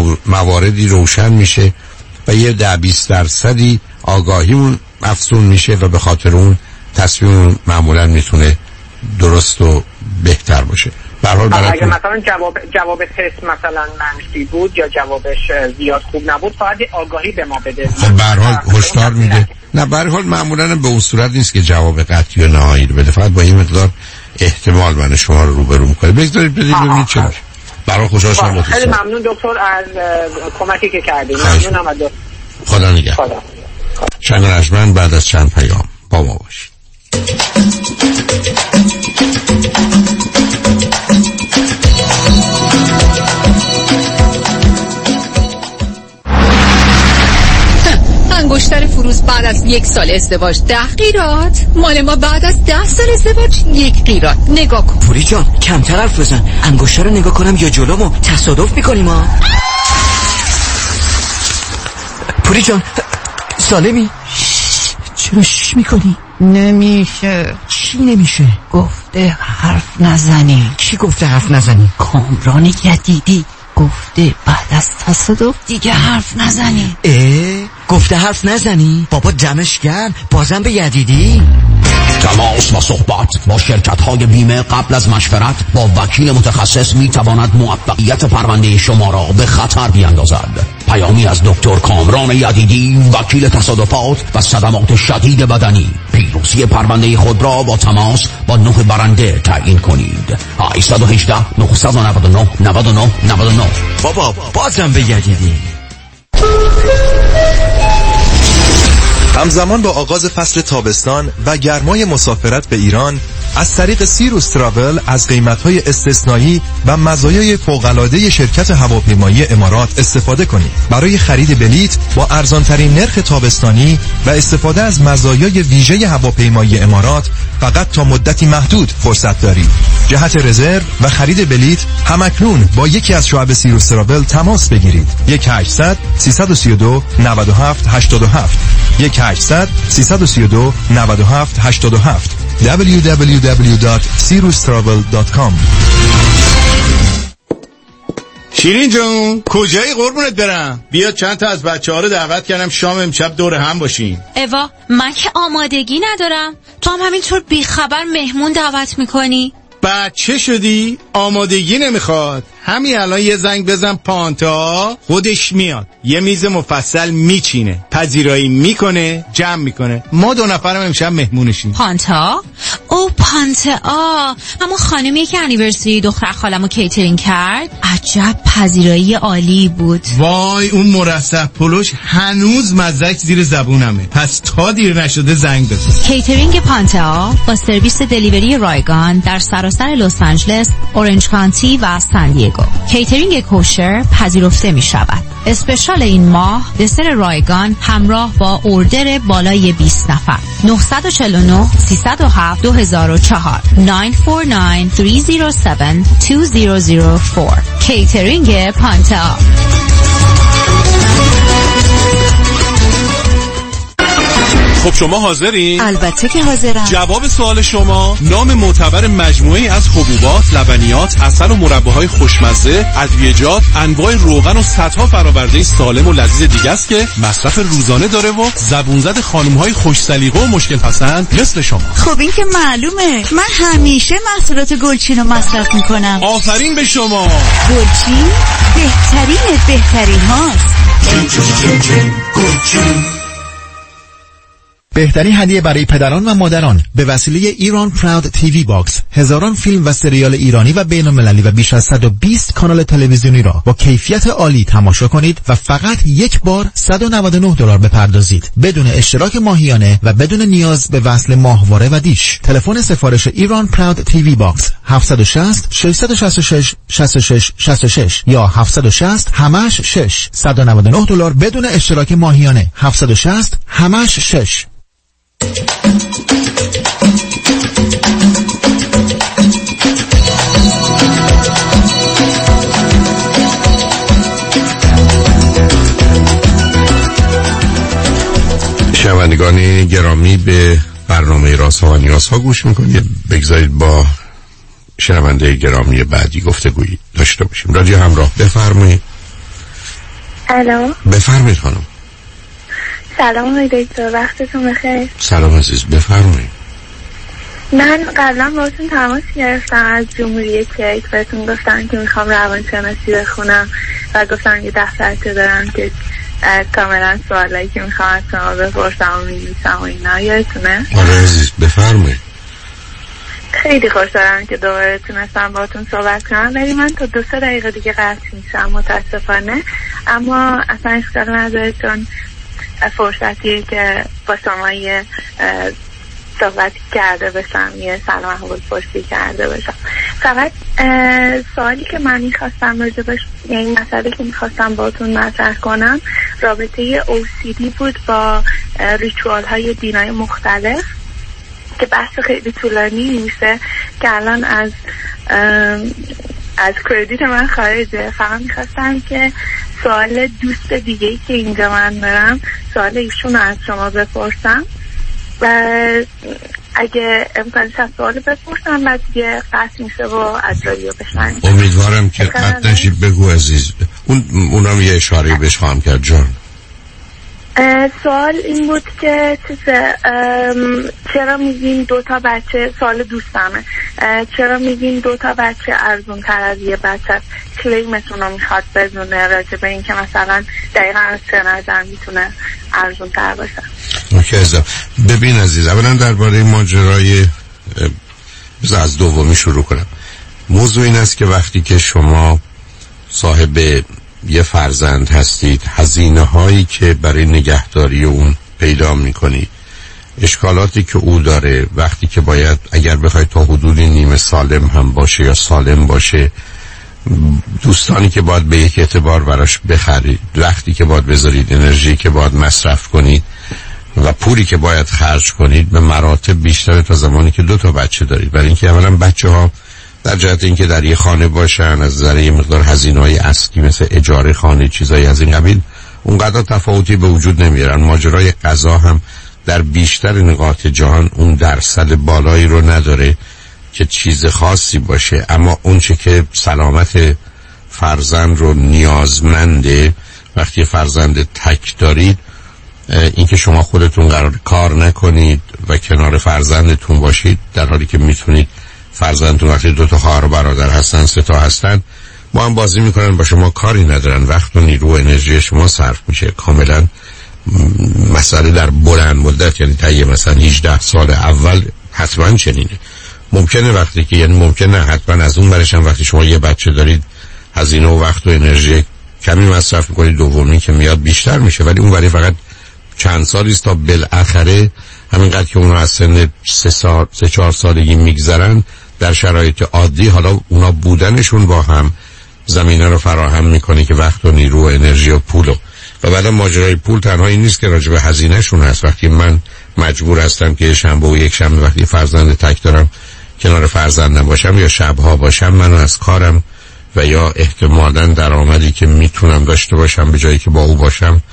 مواردی روشن میشه و یه 10-20% آگاهیمون افزون میشه و به خاطر اون تصمیم معمولا میتونه درست و بهتر باشه. به هر حال اگه مثلا جواب تست مثلا منفی بود یا جوابش زیاد خوب نبود، فقط آگاهی به ما بده. خب به هر حال هشدار میده. نه به هر حال معمولا به اون صورت نیست که جواب قطعی و نهایی رو بده، فقط با این مقدار احتمال من شما رو روبرو میکنه. بگذارید ببینید چه میشه. برای خوشحال شدم. خیلی ممنون دکتر از کمکی که کردید. ممنونم از خدا نگهدار. شنگ رجمن بعد از چند پیام با ما باشید. انگشتر فروز بعد از 1 سال ازدواج 10 قیراط، مال ما بعد از 10 سال ازدواج 1 قیراط. نگاه کن پوری جان، کمتر حرف بزن. انگشتر رو نگاه کنم یا جلومو تصادف میکنیم ها. پوری جان سالمی؟ چرا شش میکنی؟ نمیشه. چی نمیشه؟ گفته حرف نزنی. کی گفته حرف نزنی؟ کامران یدیدی گفته بعد از تصادف دیگه حرف نزنی. گفته حرف نزنی؟ بابا دمش گرم، بازم به یدیدی؟ تماس و صحبت با شرکت‌های بیمه قبل از مشورت با وکیل متخصص می‌تواند موفقیت پرونده شما را به خطر بیاندازد. پیامی از دکتر کامران یدیدی، وکیل تصادفات و صدمات شدید بدنی. پیروزی پرونده خود را با تماس با 9 برنده تعیین کنید. 818 999 99 99. بابا بازم به یدیدی. همزمان با آغاز فصل تابستان و گرمای مسافرت به ایران، از طریق سیروس تراول از قیمت‌های استثنایی و مزایای فوق‌العاده شرکت هواپیمایی امارات استفاده کنید. برای خرید بلیت با ارزان‌ترین نرخ تابستانی و استفاده از مزایای ویژه هواپیمایی امارات فقط تا مدتی محدود فرصت دارید. جهت رزرو و خرید بلیت همکنون با یکی از شعب سیروس تراول تماس بگیرید. 1-800 332 97 87 1-800 332 97 87 www.sirustravel.com. شیرین جون کجایی قربونت برم؟ بیا چند تا از بچه‌ها رو دعوت کردم شام امشب دور هم باشیم. اوا من که آمادگی ندارم، تو هم همینطور بیخبر مهمون دعوت میکنی؟ بچه شدی؟ آمادگی نمیخواد. همین الان یه زنگ بزن پانتا خودش میاد، یه میز مفصل میچینه، پذیرایی میکنه، جمع میکنه. ما 2 نفرم امشب مهمونشیم. پانتا؟ او پانتا، همون خانمیه که انیورسری دختر خالمو کیترینگ کرد. عجب پذیرایی عالی بود. وای اون مرسح پلوش هنوز مزک زیر زبونمه. پس تا دیر نشده زنگ بزن. کیترینگ پانتا با سرویس دلیوری رایگان در سراسر لس آنجلس، اورنج کانتی و سان دیگو. کیترینگ کوشر پذیرفته می شود. اسپشال این ماه دسر رایگان همراه با اوردر بالای 20 نفر. 949 307 2004 949 307 2004. کیترینگ پانتا. خب شما حاضرین؟ البته که حاضرم. جواب سوال شما: نام معتبر مجموعه‌ای از حبوبات، لبنیات، عسل و مرباهای خوشمزه، ادویه‌جات، انواع روغن و صدها فرآورده سالم و لذیذ دیگه است که مصرف روزانه داره و زبون زد خانم‌های خوش سلیقه و مشکل پسند مثل شما. خب این که معلومه، من همیشه محصولات گلچین رو مصرف میکنم. آفرین به شما. گلچین بهترین هاست. بهترین هدیه برای پدران و مادران به وسیله ایران پراود تیوی باکس، هزاران فیلم و سریال ایرانی و بین‌المللی و بیش از 120 کانال تلویزیونی را با کیفیت عالی تماشا کنید و فقط یک بار $199 بپردازید بدون اشتراک ماهیانه و بدون نیاز به وصل ماهواره و دیش. تلفن سفارش ایران پراود تیوی باکس 760 666 66 66 یا 760 همش 6 $199 بدون اشتراک ماهیانه. 760 همش 6. شنوندگان گرامی، به برنامه رازها و نیازها گوش میکنید. بگذارید با شنونده گرامی بعدی گفتگویی داشته باشیم. رادیو همراه، بفرمایید. الو، بفرمایید خانم. سلام آقای دکتر، وقتتون بخیر. سلام عزیز، بفرمایید. من قبلا باهاتون تماس گرفتم از جمهوری کیک، بهتون گفتم که میخوام روانشناسی بخونم و گفتم یه دفترچه دارم که کاملا سوالایی که میخوام از شما بپرسم و می‌نویسم و اینا. یادتونه؟ آره عزیز، بفرمایید. خیلی خوشحالم که دوباره تونستم باهاتون صحبت کنم، ولی من تا 2-3 دقیقه دیگه قطع میشم متاسفانه، اما اصلا اشکال نداره چون فرصتیه که با شما یه صحبت کرده بشم، یه سلام احوال پرسی کرده بشم. فقط سوالی که من میخواستم راجبش، یعنی مسئله که میخواستم باهاتون مطرح کنم، رابطه OCD بود با ریچوال های دینای مختلف که بحث خیلی طولانی میشه که الان از کردیت من خارجه. فقط میخواستم که سوال دوست دیگه‌ای که اینجا من دارم، سوال ایشون از شما بپرسم و اگه امکانش از سوال بپرسم بعد دیگه قطع میشه و از رادیو بشنم. امیدوارم که قطع نشید. بگو عزیز. اونم یه اشاره بهش خواهم کرد. جان، سوال این بود که چرا میگین 2 تا بچه، سوال دوستمه، چرا میگین 2 تا بچه ارزون تر از یه بچه؟ کلیمتون رو میخواد بدونه راجع به این که مثلا دقیقا از چه نظر میتونه ارزون تر باشه. اوکی عزیزم. ببین عزیز، اولا درباره ماجرای، از دومی شروع کنم. موضوع این است که وقتی که شما صاحب یه فرزند هستید، هزینه هایی که برای نگهداری اون پیدا میکنید، اشکالاتی که او داره، وقتی که باید اگر بخواید تا حدودی نیمه سالم هم باشه یا سالم باشه، دوستانی که باید به یک اعتبار براش بخرید، وقتی که باید بذارید، انرژی که باید مصرف کنید و پولی که باید خرج کنید به مراتب بیشتره تا زمانی که 2 تا بچه دارید. برای اینکه اولا بچه ها در جهت اینکه در یه خانه باشن، از نظر یه مقدار هزینه‌های اصلی مثل اجاره خانه، چیزایی از این قبیل، اونقدر تفاوتی به وجود نمیارن. ماجرای غذا هم در بیشتر نقاط جهان اون درصد بالایی رو نداره که چیز خاصی باشه، اما اون چه که سلامت فرزند رو نیازمنده، وقتی فرزند تک دارید، اینکه شما خودتون قرار کار نکنید و کنار فرزندتون باشید، در حالی که میتونید فرزندتون وقتی 2 تا خواهر و برادر هستن، 3 تا هستن، با هم بازی میکنن، با شما کاری ندارن، وقت و نیرو و انرژی شما صرف میشه. کاملا مسئله در بلند مدت، یعنی طی مثلا 18 سال اول حتما چنینه. ممکنه وقتی که یعنی ممکنه حتما از اون برش هم وقتی شما یه بچه دارید هزینه و وقت و انرژی کمی مصرف میکنید، دومی که میاد بیشتر میشه، ولی اون برای فقط چند سالی است تا بالاخره همینقدر که اونا از سن 3-4 سالگی میگذرن در شرایط عادی، حالا اونا بودنشون با هم زمینه رو فراهم میکنه که وقت و نیرو و انرژی و پولو و بعدم ماجرای پول تنها این نیست که راجع به هزینه شون هست. وقتی من مجبور هستم که شنبه و یک شنبه وقتی فرزند تک دارم کنار فرزندم باشم یا شبها باشم، منو از کارم و یا احتمالاً درآمدی که میتونم داشته باشم به جایی که با او باشم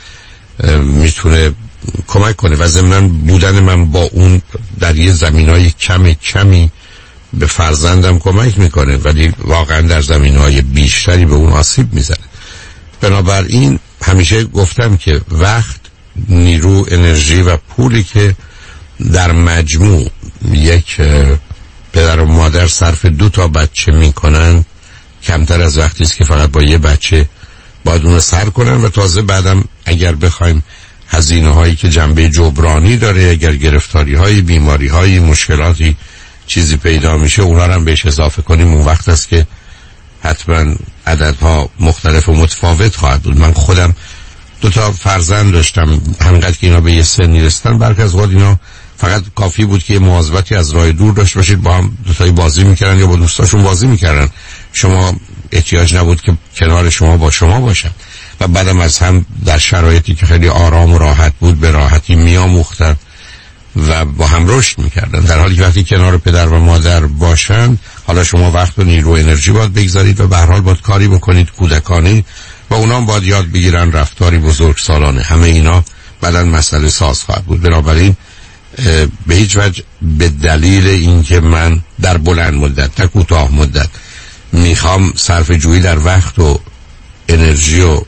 میتونه کمک کنه و ضمناً بودن من با اون در یه زمینای کمی به فرزندم کمک میکنه، ولی واقعا در زمینهای بیشتری به اون آسیب میزنه. بنابراین همیشه گفتم که وقت، نیرو، انرژی و پولی که در مجموع یک پدر و مادر صرف 2 تا بچه میکنن کمتر از وقتی است که فقط با یه بچه باید اون رو سر کنن و تازه بعدم اگر بخوایم هزینه هایی که جنبه جبرانی داره، اگر گرفتاری های، بیماری های، مشکلاتی چیزی پیدا میشه اونا رو هم بهش اضافه کنیم، اون وقت است که حتما عددها مختلف و متفاوت خواهد بود. من خودم 2 تا فرزند داشتم، همینقدر که اینا به یه سنی رسیدن برخی از وقت اینا فقط کافی بود که یه مواظبتی از راه دور داشته باشید، با هم 2 تایی بازی میکردن یا با دوستاشون بازی میکردن، شما احتیاج نبود که کنار شما با شما باشن و بعدم از هم در شرایطی که خیلی آرام و راحت بود به راحتی میآموختن و با هم رشد میکردن، در حالی که وقتی کنار پدر و مادر باشن حالا شما وقت و نیرو و انرژی باید بگذارید و به هر حال باید کاری بکنید کودکانه و اونا هم باید یاد بگیرن رفتاری بزرگسالانه. همه اینا بعداً مسئله ساز خواهد بود. بنابراین به هیچ وجه به دلیل اینکه من در بلند مدت تا کوتاه مدت میخوام صرف جویی در وقت و انرژی و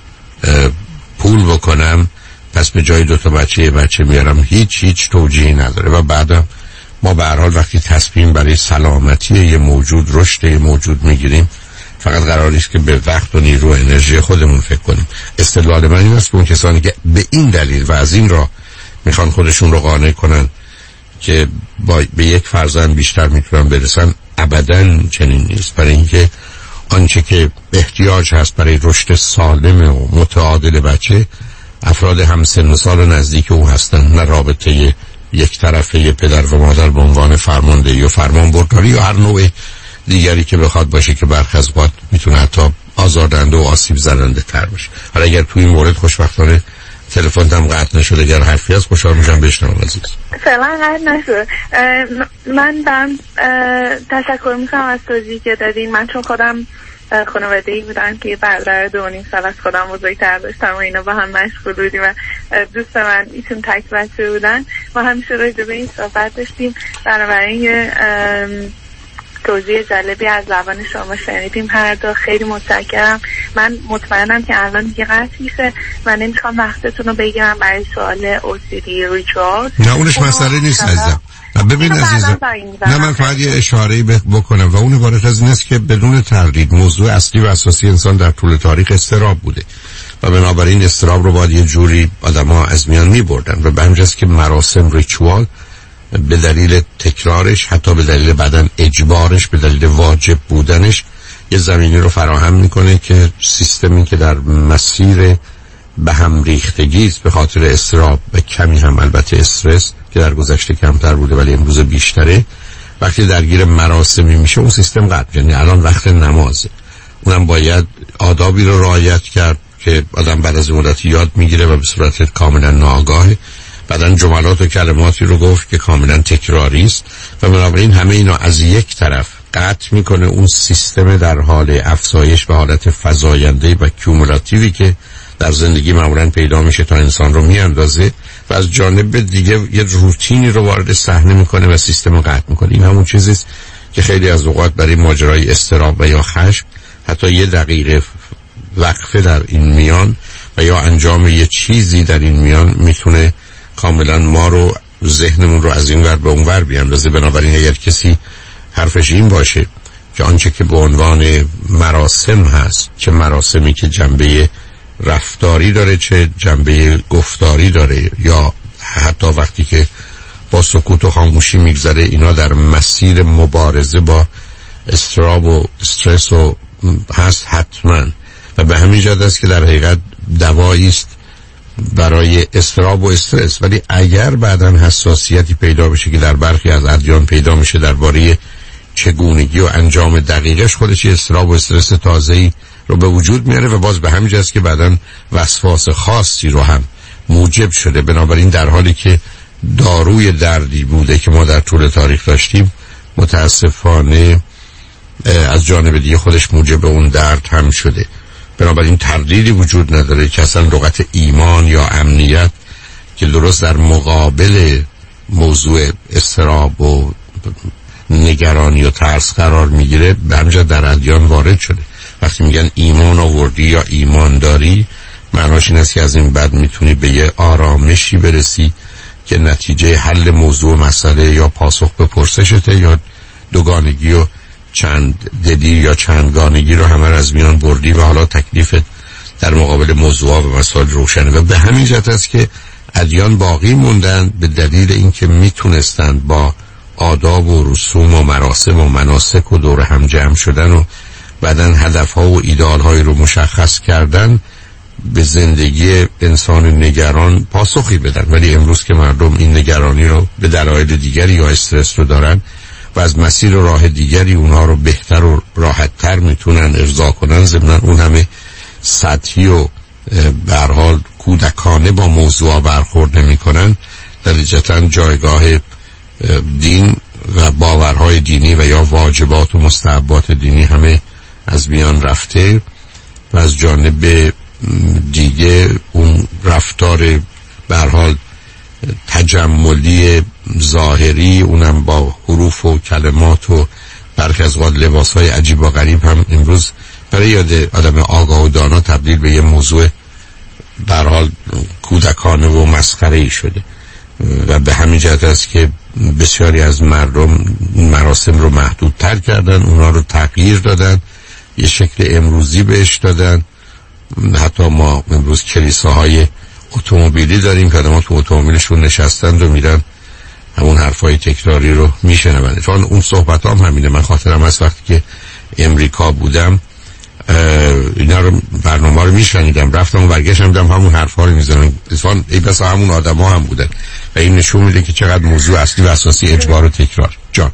پول بکنم پس به جای 2 تا بچه میارم، هیچ توجیهی نداره. و بعدم ما به هر حال وقتی تصمیم برای سلامتی یه موجود، رشد یه موجود میگیریم فقط قرار نیست که به وقت و نیرو و انرژی خودمون فکر کنیم. استدلال من این است که اون کسانی که به این دلیل و از این راه میخوان خودشون رو قانع کنن که به یک فرزند بیشتر میتونن برسن، ابداً چنین نیست. برای اینکه آنچه که احتیاج هست برای رشد سالم و متعادل بچه افراد همسن و سال نزدیک او هستن، نه رابطه یک طرفه پدر و مادر به عنوان فرماندهی و فرمانبرداری یا هر نوع دیگری که بخواد باشه که برخی از اوقات میتونه حتی آزاردهنده و آسیب زننده تر باشه. حالا اگر توی این مورد خوشبختانه تلفن هم قطع نشد، اگر حرفی از خوشحال میشم بشنوم عزیز. فعلا قطع نشد. من برم تشکر میکنم از توضیحی که دادین. من چون خودم خانواده‌ای بودم که برادر 2.5 سال از خودم بزرگتر داشتم و اینا با هم مشغول بودیم و دوست من ایشون تک بچه بودن و همیشه راجع به این صحبت داشتیم. بنابراین توضیح جالبی از زبان شما شنیدیم هر دو، خیلی متشکرم. من مطمئنم که الان دیگه قطع میشه. من نمیخوام وقتتون رو بگیرم برای سوال OCD ریچوال. نه اونش مسئله نیست عزیزم. ببین عزیزم، نه من فقط یه اشاره‌ای بکنم و اون عبارت از این است که بدون تردید موضوع اصلی و اساسی انسان در طول تاریخ اضطراب بوده و بنابراین اضطراب رو باید یه جوری آدم‌ها از میان می‌بردن و به همین جاست که مراسم ریچوال به دلیل تکرارش، حتی به دلیل بعدن اجبارش، به دلیل واجب بودنش یه زمینی رو فراهم میکنه که سیستمی که در مسیر به هم ریختگی است به خاطر اضطراب و کمی هم البته استرس که در گذشته کمتر بوده ولی امروز بیشتره، وقتی درگیر مراسمی میشه اون سیستم قطع. یعنی الان وقت نمازه، اونم باید آدابی رو رعایت کرد که آدم بعد از مدتی یاد میگیره و به صورت کاملا ناآگاهه بعدن جملات و کلماتی رو گفت که کاملا تکراری است و بنابراین همه اینا از یک طرف قطع میکنه اون سیستم در حال افزایش به حالت فزاینده و کیومولاتیوی که در زندگی معمولا پیدا میشه تا انسان رو میاندازه و از جانب دیگه یه روتینی رو وارد صحنه میکنه و سیستم قطع میکنه. این همون چیزیست که خیلی از اوقات برای ماجرای اضطراب و یا خشم حتی 1 دقیقه وقفه در این میان و یا انجام یه چیزی در این میان میتونه کاملا ما رو، ذهنمون رو از این ور به اون ور بیاندازه. بنابراین اگر کسی حرفش این باشه که آنچه که به عنوان مراسم هست، چه مراسمی که جنبه رفتاری داره چه جنبه گفتاری داره، یا حتی وقتی که با سکوت و خاموشی میگذره، اینا در مسیر مبارزه با اضطراب و استرس و هست حتما، و به همین جهت است که در حقیقت دوایی است برای اضطراب و استرس. ولی اگر بعداً حساسیتی پیدا بشه که در برخی از ادیان پیدا میشه درباره چگونگی و انجام دقیقش، خودش اضطراب و استرس تازه‌ای رو به وجود میاره و باز به همین جهت است که بعداً وسواس خاصی رو هم موجب شده. بنابراین در حالی که داروی دردی بوده که ما در طول تاریخ داشتیم، متاسفانه از جانب دیگه خودش موجب اون درد هم شده. بنابراین تردیدی وجود نداره که اصلا لغت ایمان یا امنیت که درست در مقابل موضوع اضطراب و نگرانی و ترس قرار میگیره، به همجا در ادیان وارد شده. وقتی میگن ایمان آوردی یا ایمان داری، معناش این است که از این بعد میتونی به یه آرامشی برسی که نتیجه حل موضوع مسئله یا پاسخ به پرسشته، یا دوگانگی و چند دلی یا چندگانگی رو همه از میان بردی و حالا تکلیفت در مقابل موضوعات و مسائل روشنه. و به همین جهت است که ادیان باقی موندن، به دلیل اینکه میتونستند با آداب و رسوم و مراسم و مناسک و دور هم جمع شدن و بعدن هدفها و ایدئالهایی رو مشخص کردن، به زندگی انسان نگران پاسخی بدن. ولی امروز که مردم این نگرانی رو به دلایل دیگری یا استرس رو دارن و از مسیر راه دیگری اونها رو بهتر و راحت‌تر میتونن ارضا کنن، ضمن اون همه سطحی و به هر حال کودکانه با موضوع برخورد نمی‌کنن، نتیجتاً جایگاه دین و باورهای دینی و یا واجبات و مستحبات دینی همه از میان رفته و از جانب دیگه اون رفتار به هر حال تجملی ظاهری، اونم با حروف و کلمات و برخی از وقت لباسهای عجیب و غریب هم امروز برای یاد آدم آگاه و دانا تبدیل به یه موضوع به هر حال کودکانه و مسخره‌ای شده. و به همین جهت است که بسیاری از مردم مراسم رو محدودتر کردن، اونا رو تغییر دادن، یه شکل امروزی بهش دادن. حتی ما امروز کلیساهای اتومبیلی داریم که آدم‌ها تو اتومبیلشون نشستند و میرن همون حرفای تکراری رو میشنوند. چون اون صحبت هم همینه. من خاطرم از وقتی که امریکا بودم اینا رو برنامه رو میشنیدم، رفتم و برگشتم دیدم همون حرفا رو میزنن، اصلا ای بس همون آدما هم بودن و این نشون میده که چقدر موضوع اصلی و اساسی اجبار و تکرار. جان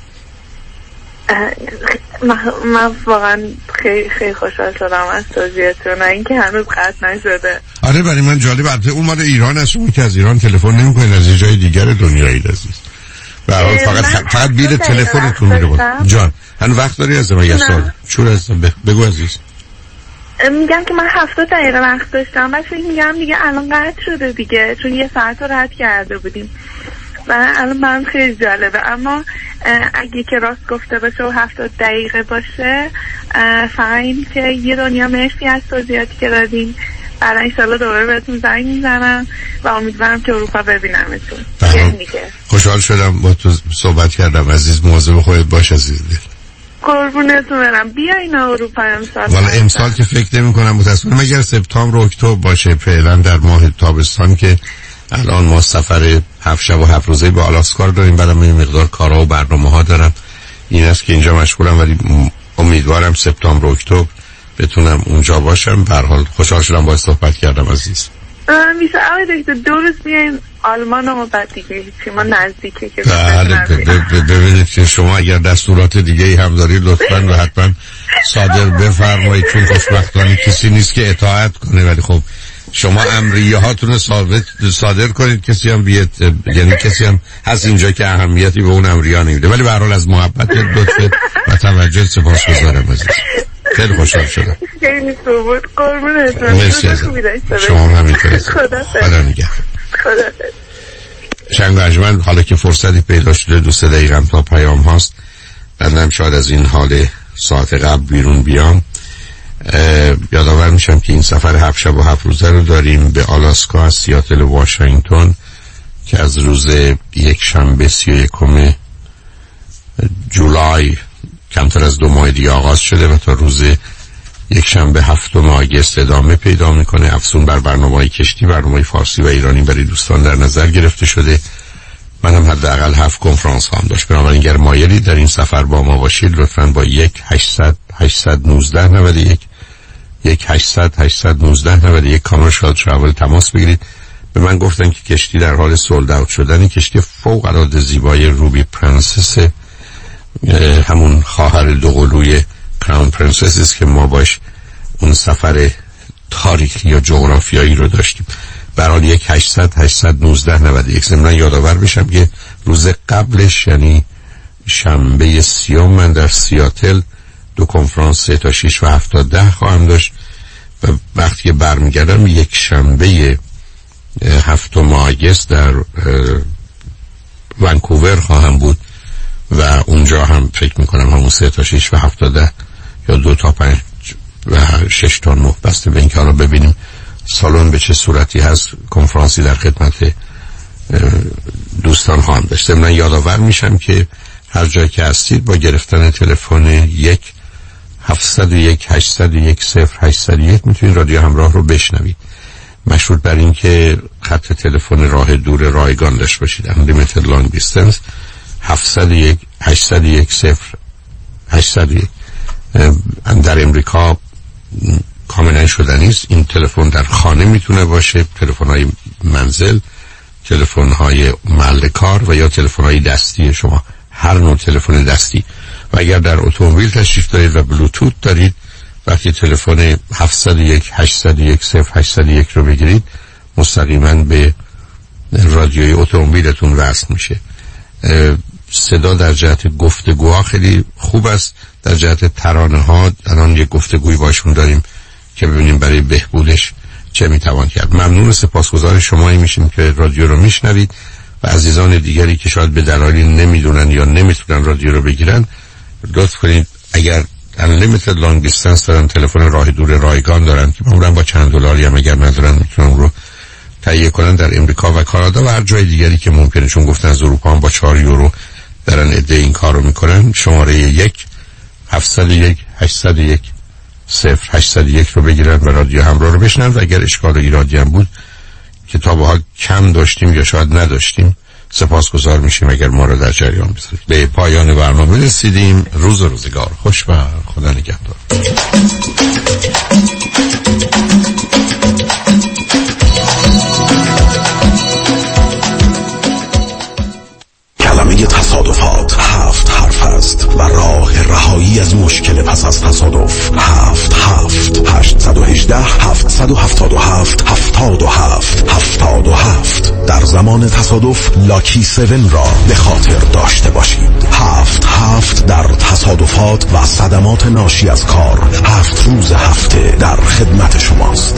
من واقعا خیلی خوشحال شدم از توضیحتون، اینکه هنوز قطع نشده. آره برای من جالب. البته اون مال ایران است، اون که از ایران تلفن نمی‌کنید، از یه جای دیگر دنیایی عزیز. برای فقط بیل تلفنتون میره بود. جان هنوز وقت داری از من یه سوال چور از بگو عزیز. میگم که من 70 دقیقه وقت داشتم، بعد فکر میگم دیگه الان قطع شده دیگه، چون یه ساعت رو رد کرده بودیم و الان من خیلی جالبه. اما اگه که راست گفته باشه و 70 دقیقه باشه، فقط این که یه دنیا مرسی از توضیحاتی که دادین. بعد انشالله دوباره بهتون زنگ میزنم و امیدوارم که اروپا ببینمتون. خوشحال شدم با تو صحبت کردم عزیز. مواظب خودت باش عزیز دل. قربونتون برم. بیاین اروپا امسال. والا امسال که فکر نمی کنم، متاسفانه مگر سپتامبر و اکتبر باشه. فعلا در ماه تابستان که الان ما سفر 7 شب و 7 روزه به آلاسکا داریم، بعدم این مقدار کارها و برنامه‌ها دارم، این است که اینجا مشغولم، ولی امیدوارم سپتامبر و اکتبر بتونم اونجا باشم. به هر حال خوشحال شدم باهات صحبت کردم عزیز. میشه آقای دکتر 2 روز بیاین آلمان و بعد دیگه هیچی، ما نزدیکه که ببینید که شما اگر دستورات دیگه ای هم دارید لطفاً و حتما صادر بفرمایید، چون خوشبختانه کسی نیست که اطاعت کنه، ولی خب شما امریه هاتون رو صادر کنید، کسی هم بیاد، یعنی کسی هم هست اینجا که اهمیتی به اون امریه نمیده. ولی به هر حال از محبت لطفت و توجه سپاسگزارم عزیز. خیلی خوشحال شدم. خیلی خوب بود. قربونتون. مرسی شما هم همینطور. خدا نگهدار. شنگ حالا که فرصتی پیدا شده 2 دقیقه تا پیام هاست، بعدم شاید از این حال ساعت قبل بیرون بیام. یادآور میشم که این سفر 7 شب و 7 روزه رو داریم به آلاسکا از سیاتل و واشنگتن که از روز یک شنبه 31 جولای کمتر از 2 ماه دیگه آغاز شده و تا روز یک شنبه 7 آگوست ادامه پیدا میکنه. افزون بر برنامه‌های کشتی، برنامه‌های فارسی و ایرانی برای دوستان در نظر گرفته شده منم حداقل 7 کنفرانس هم داشت. بنابراین اگر مایلی در این سفر با ما باشید لطفاً با 1-800-819-91 کامرشال تراول تماس بگیرید. به من گفتن که کشتی در حال سولد اوت شدن، کشتی فوق العاده زیبای روبی پرنسس، همون خواهر دوقلوی کراون پرنسس است که ما باش اون سفر تاریخی یا جغرافیایی رو داشتیم. برای 1-800-819-91 ضمن یادآور بشم که روز قبلش یعنی شنبه 30 من در سیاتل 2 کنفرانس 3 تا 6 و 7 تا 10 خواهم داشت و وقتی که برمیگردم یک شنبه 7 آگوست در ونکوور خواهم بود و اونجا هم فکر میکنم همون 3 تا 6 و 7 تا 10 یا 2 تا 5 و 6 تا 9 بسته به اینکه حالا ببینیم سالن به چه صورتی هست. کنفرانسی در خدمت دوستان خواهم داشت. من یادآور میشم که هر جایی که هستید با گرفتن تلفن 1-701-801-0801 میتونید رادیو همراه رو بشنوید، مشروط بر این که خط تلفن راه دور رایگان داشته باشید، unlimited long distance. 701-801-0801 در امریکا کاملا شدنی است. این تلفن در خانه میتونه باشه، تلفن‌های منزل، تلفن‌های محل کار و یا تلفن‌های دستی شما، هر نوع تلفن دستی. و اگر در اتومبیل تشریف دارید و بلوتوت دارید، وقتی تلفن 701-801-0801 رو بگیرید مستقیما به رادیوی اتومبیلتون وصل میشه. صدا در جهت گفتگوها خیلی خوب است، در جهت ترانه ها الان یک گفتگوی باشون داریم که ببینیم برای بهبودش چه میتوان کرد. ممنون و سپاسگزار شمایی میشیم که رادیو رو میشنوید و عزیزان دیگری که شاید به دلایلی نمیدونن یا نمیتونن رادیو رو بگیرن، لطف کنید اگر unlimited long distance دارن، تلفن راه دور رایگان دارن که معمولا با چند دلاری هم اگر ندارن میتونن رو تهیه کنن، در امریکا و کانادا و هر جای دیگری که ممکنه، چون گفتن از اروپا هم با 4 یورو دارن عده این کار رو میکنن. شماره 1-701-801-0801 رو بگیرن و رادیو همراه رو بشنن و اگر اشکال و ایرادی هم بود که تا به حال کم داشتیم یا شاید نداشتیم سپاسگزار میشیم اگر ما رو در جریان بذارید. به پایان برنامه رسیدیم. روز و روزگار خوش و خدا نگهدار. کلمه تصادفات 7 حرف است و راه رهایی از مشکل پس از تصادف 7-800-877-77-77 در زمان تصادف لاکی 7 را به خاطر داشته باشید. 7 در تصادفات و صدمات ناشی از کار 7 روز هفته در خدمت شماست.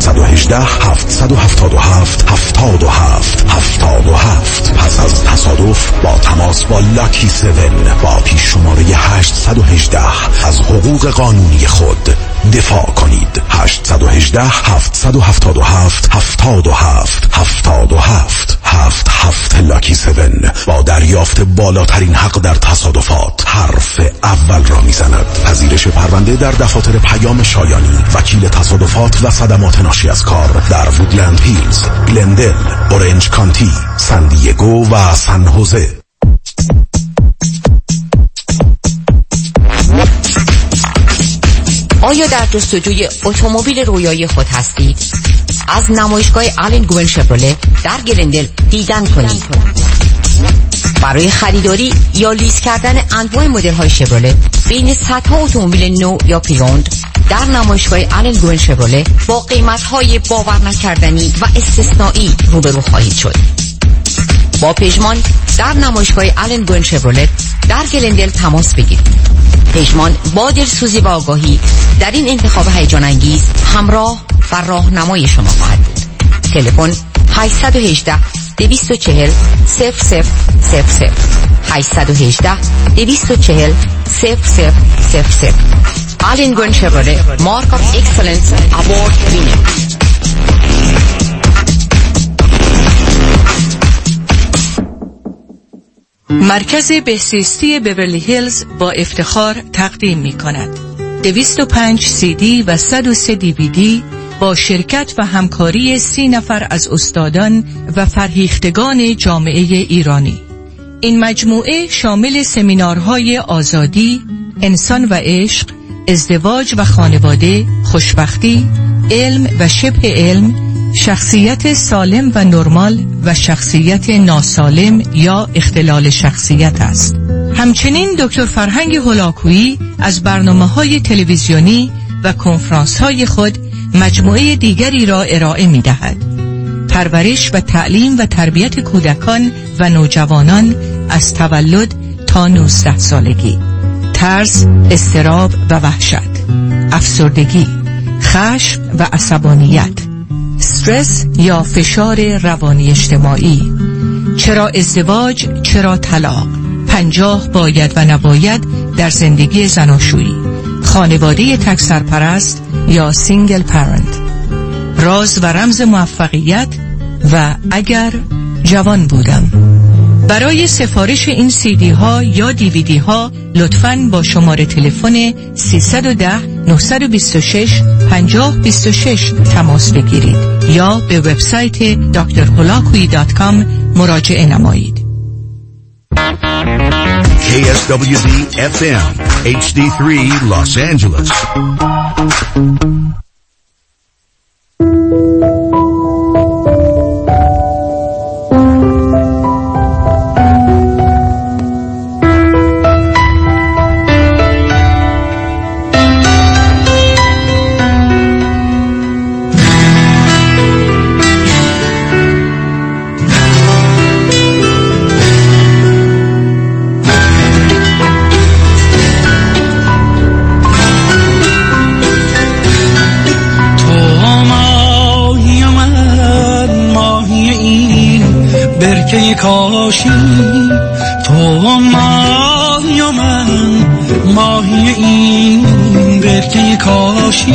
818-777-77-77 پس از تصادف با تماس با لاکی 7 با پیش شماره 818 از حقوق قانونی خود دفاع کنید. 818-777-77-77 7 لاکی 7 با دریافت بالاترین حق در تصادفات حرف اول را میزند. پذیرش پرونده در دفاتر پیام شایانی، وکیل تصادفات و صدمات ناشی از کار در وودلند هیلز، گلندل، اورنج کانتی، سان دیگو و سان هوزه. آیا در جستجوی اتومبیل رویایی خود هستید؟ از نمایشگاه آلن گوون شفرولت در گلندل دیدن کنید. برای خریداری یا لیز کردن انواع مدل‌های شفرولت بین صدها اتومبیل نو یا پریوند در نمایشگاه آلن گوون شفرولت با قیمت‌های باور نکردنی و استثنایی روبرو خواهید شد. با پژمان در نمایشگاه آلن گوون شفرولت در گلندل تماس بگیرید. پژمان با دلسوزی و آگاهی در این انتخاب هیجان انگیز همراه و راهنمای شما خواهد بود. تلفن 818-240-0000 818-240-0000 آلن گوون شفرولت مارک آف اکسلنس اوارد وینر. مرکز بهزیستی بیورلی هیلز با افتخار تقدیم می کند 205 CD و 103 DVD با شرکت و همکاری 30 نفر از استادان و فرهیختگان جامعه ایرانی. این مجموعه شامل سمینارهای آزادی، انسان و عشق، ازدواج و خانواده، خوشبختی، علم و شبه علم، شخصیت سالم و نرمال و شخصیت ناسالم یا اختلال شخصیت است. همچنین دکتر فرهنگ هولاکویی از برنامه‌های تلویزیونی و کنفرانس‌های خود مجموعه دیگری را ارائه می‌دهد. پرورش و تعلیم و تربیت کودکان و نوجوانان از تولد تا 19 سالگی، ترس، اضطراب و وحشت، افسردگی، خشم و عصبانیت، استرس یا فشار روانی اجتماعی، چرا ازدواج، چرا طلاق، 50 باید و نباید در زندگی زناشویی، خانواده تک سرپرست یا سینگل پرنت، راز و رمز موفقیت و اگر جوان بودم. برای سفارش این CD ها یا DVD ها لطفاً با شماره تلفن 310 926 5026 تماس بگیرید یا به وبسایت drholakui.com مراجعه نمایید. KSWZ FM HD3 Los Angeles. کاشی تو ماهی و من ماهی این برکه کاشی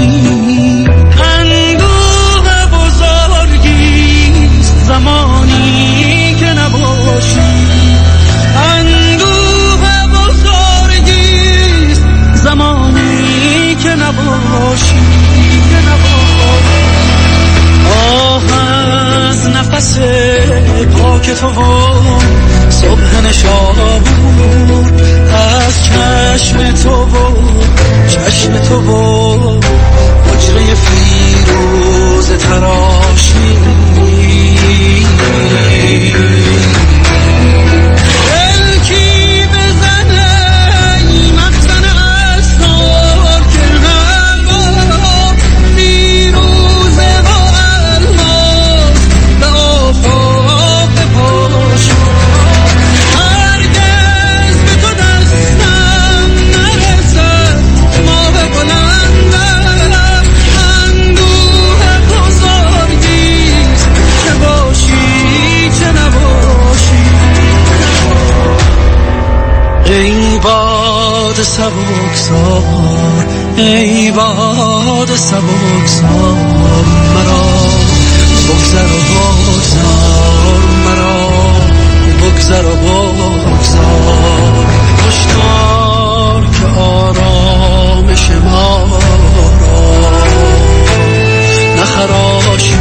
اندوه بزرگیست زمانی که نباشی اندوه بزرگیست زمانی که نباشی آه از نفس پاک تو و صبح نشابور از چشم تو و حجره فیروز تراشی دلکی بزنه ای مخزن اسرار که هوا فیروزه و الماس به آفاق پاشو هرگز به تو دستم نرسد ماه بلندم اندوه بزرگیست چه باشی چه نباشی ای باد سبکسار ای باد سبکسار مرا بگذر و بگذار مرا بگذر و بگذار هشدار که آرامش ما را نخراشی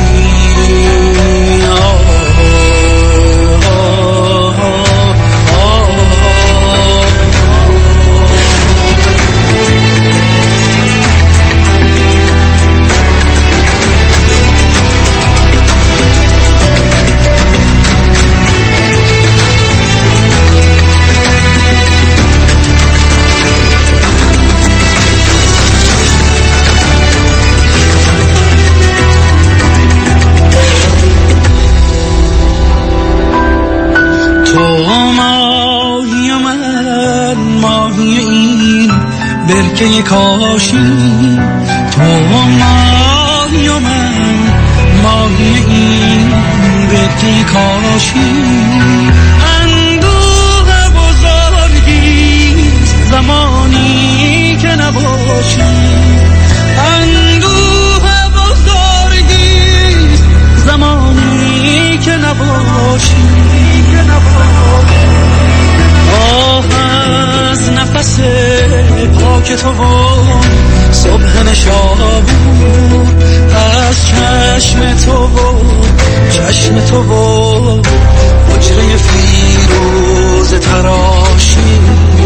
برکه کاشی تو ماهی و من ماهی این برکه کاشی اندوه بزرگیست زمانی که نباشی اندوه بزرگیست زمانی که نباشی آه از نفس پاک تو و صبح نشابور از چشم تو و حجره فیروز تراشی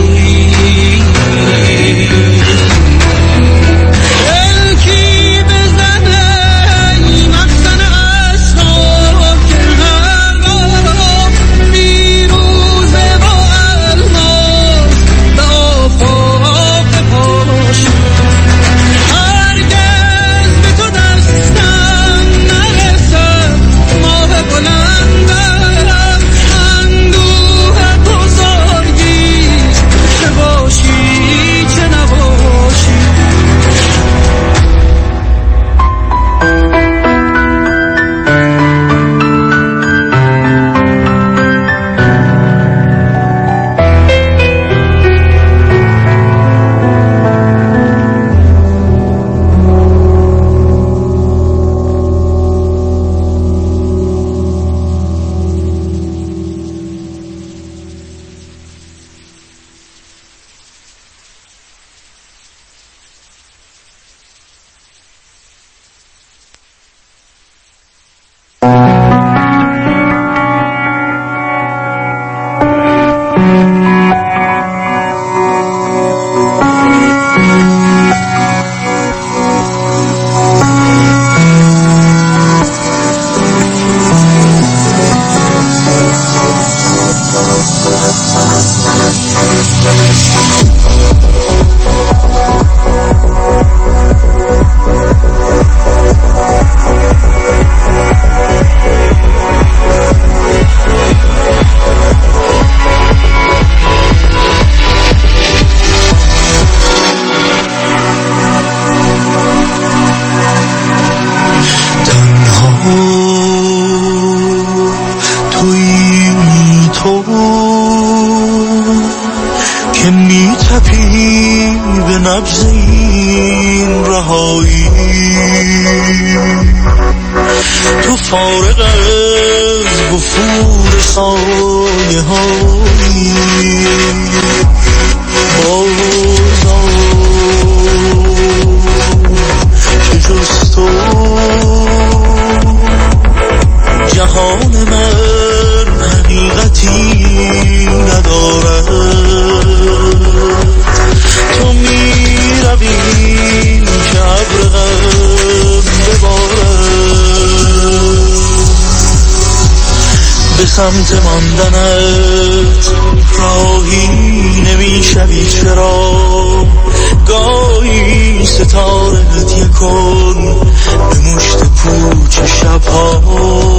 سمت ماندنت راهی نمیشوی، چرا گاهی ستارت یکن به مشت پوچ شبها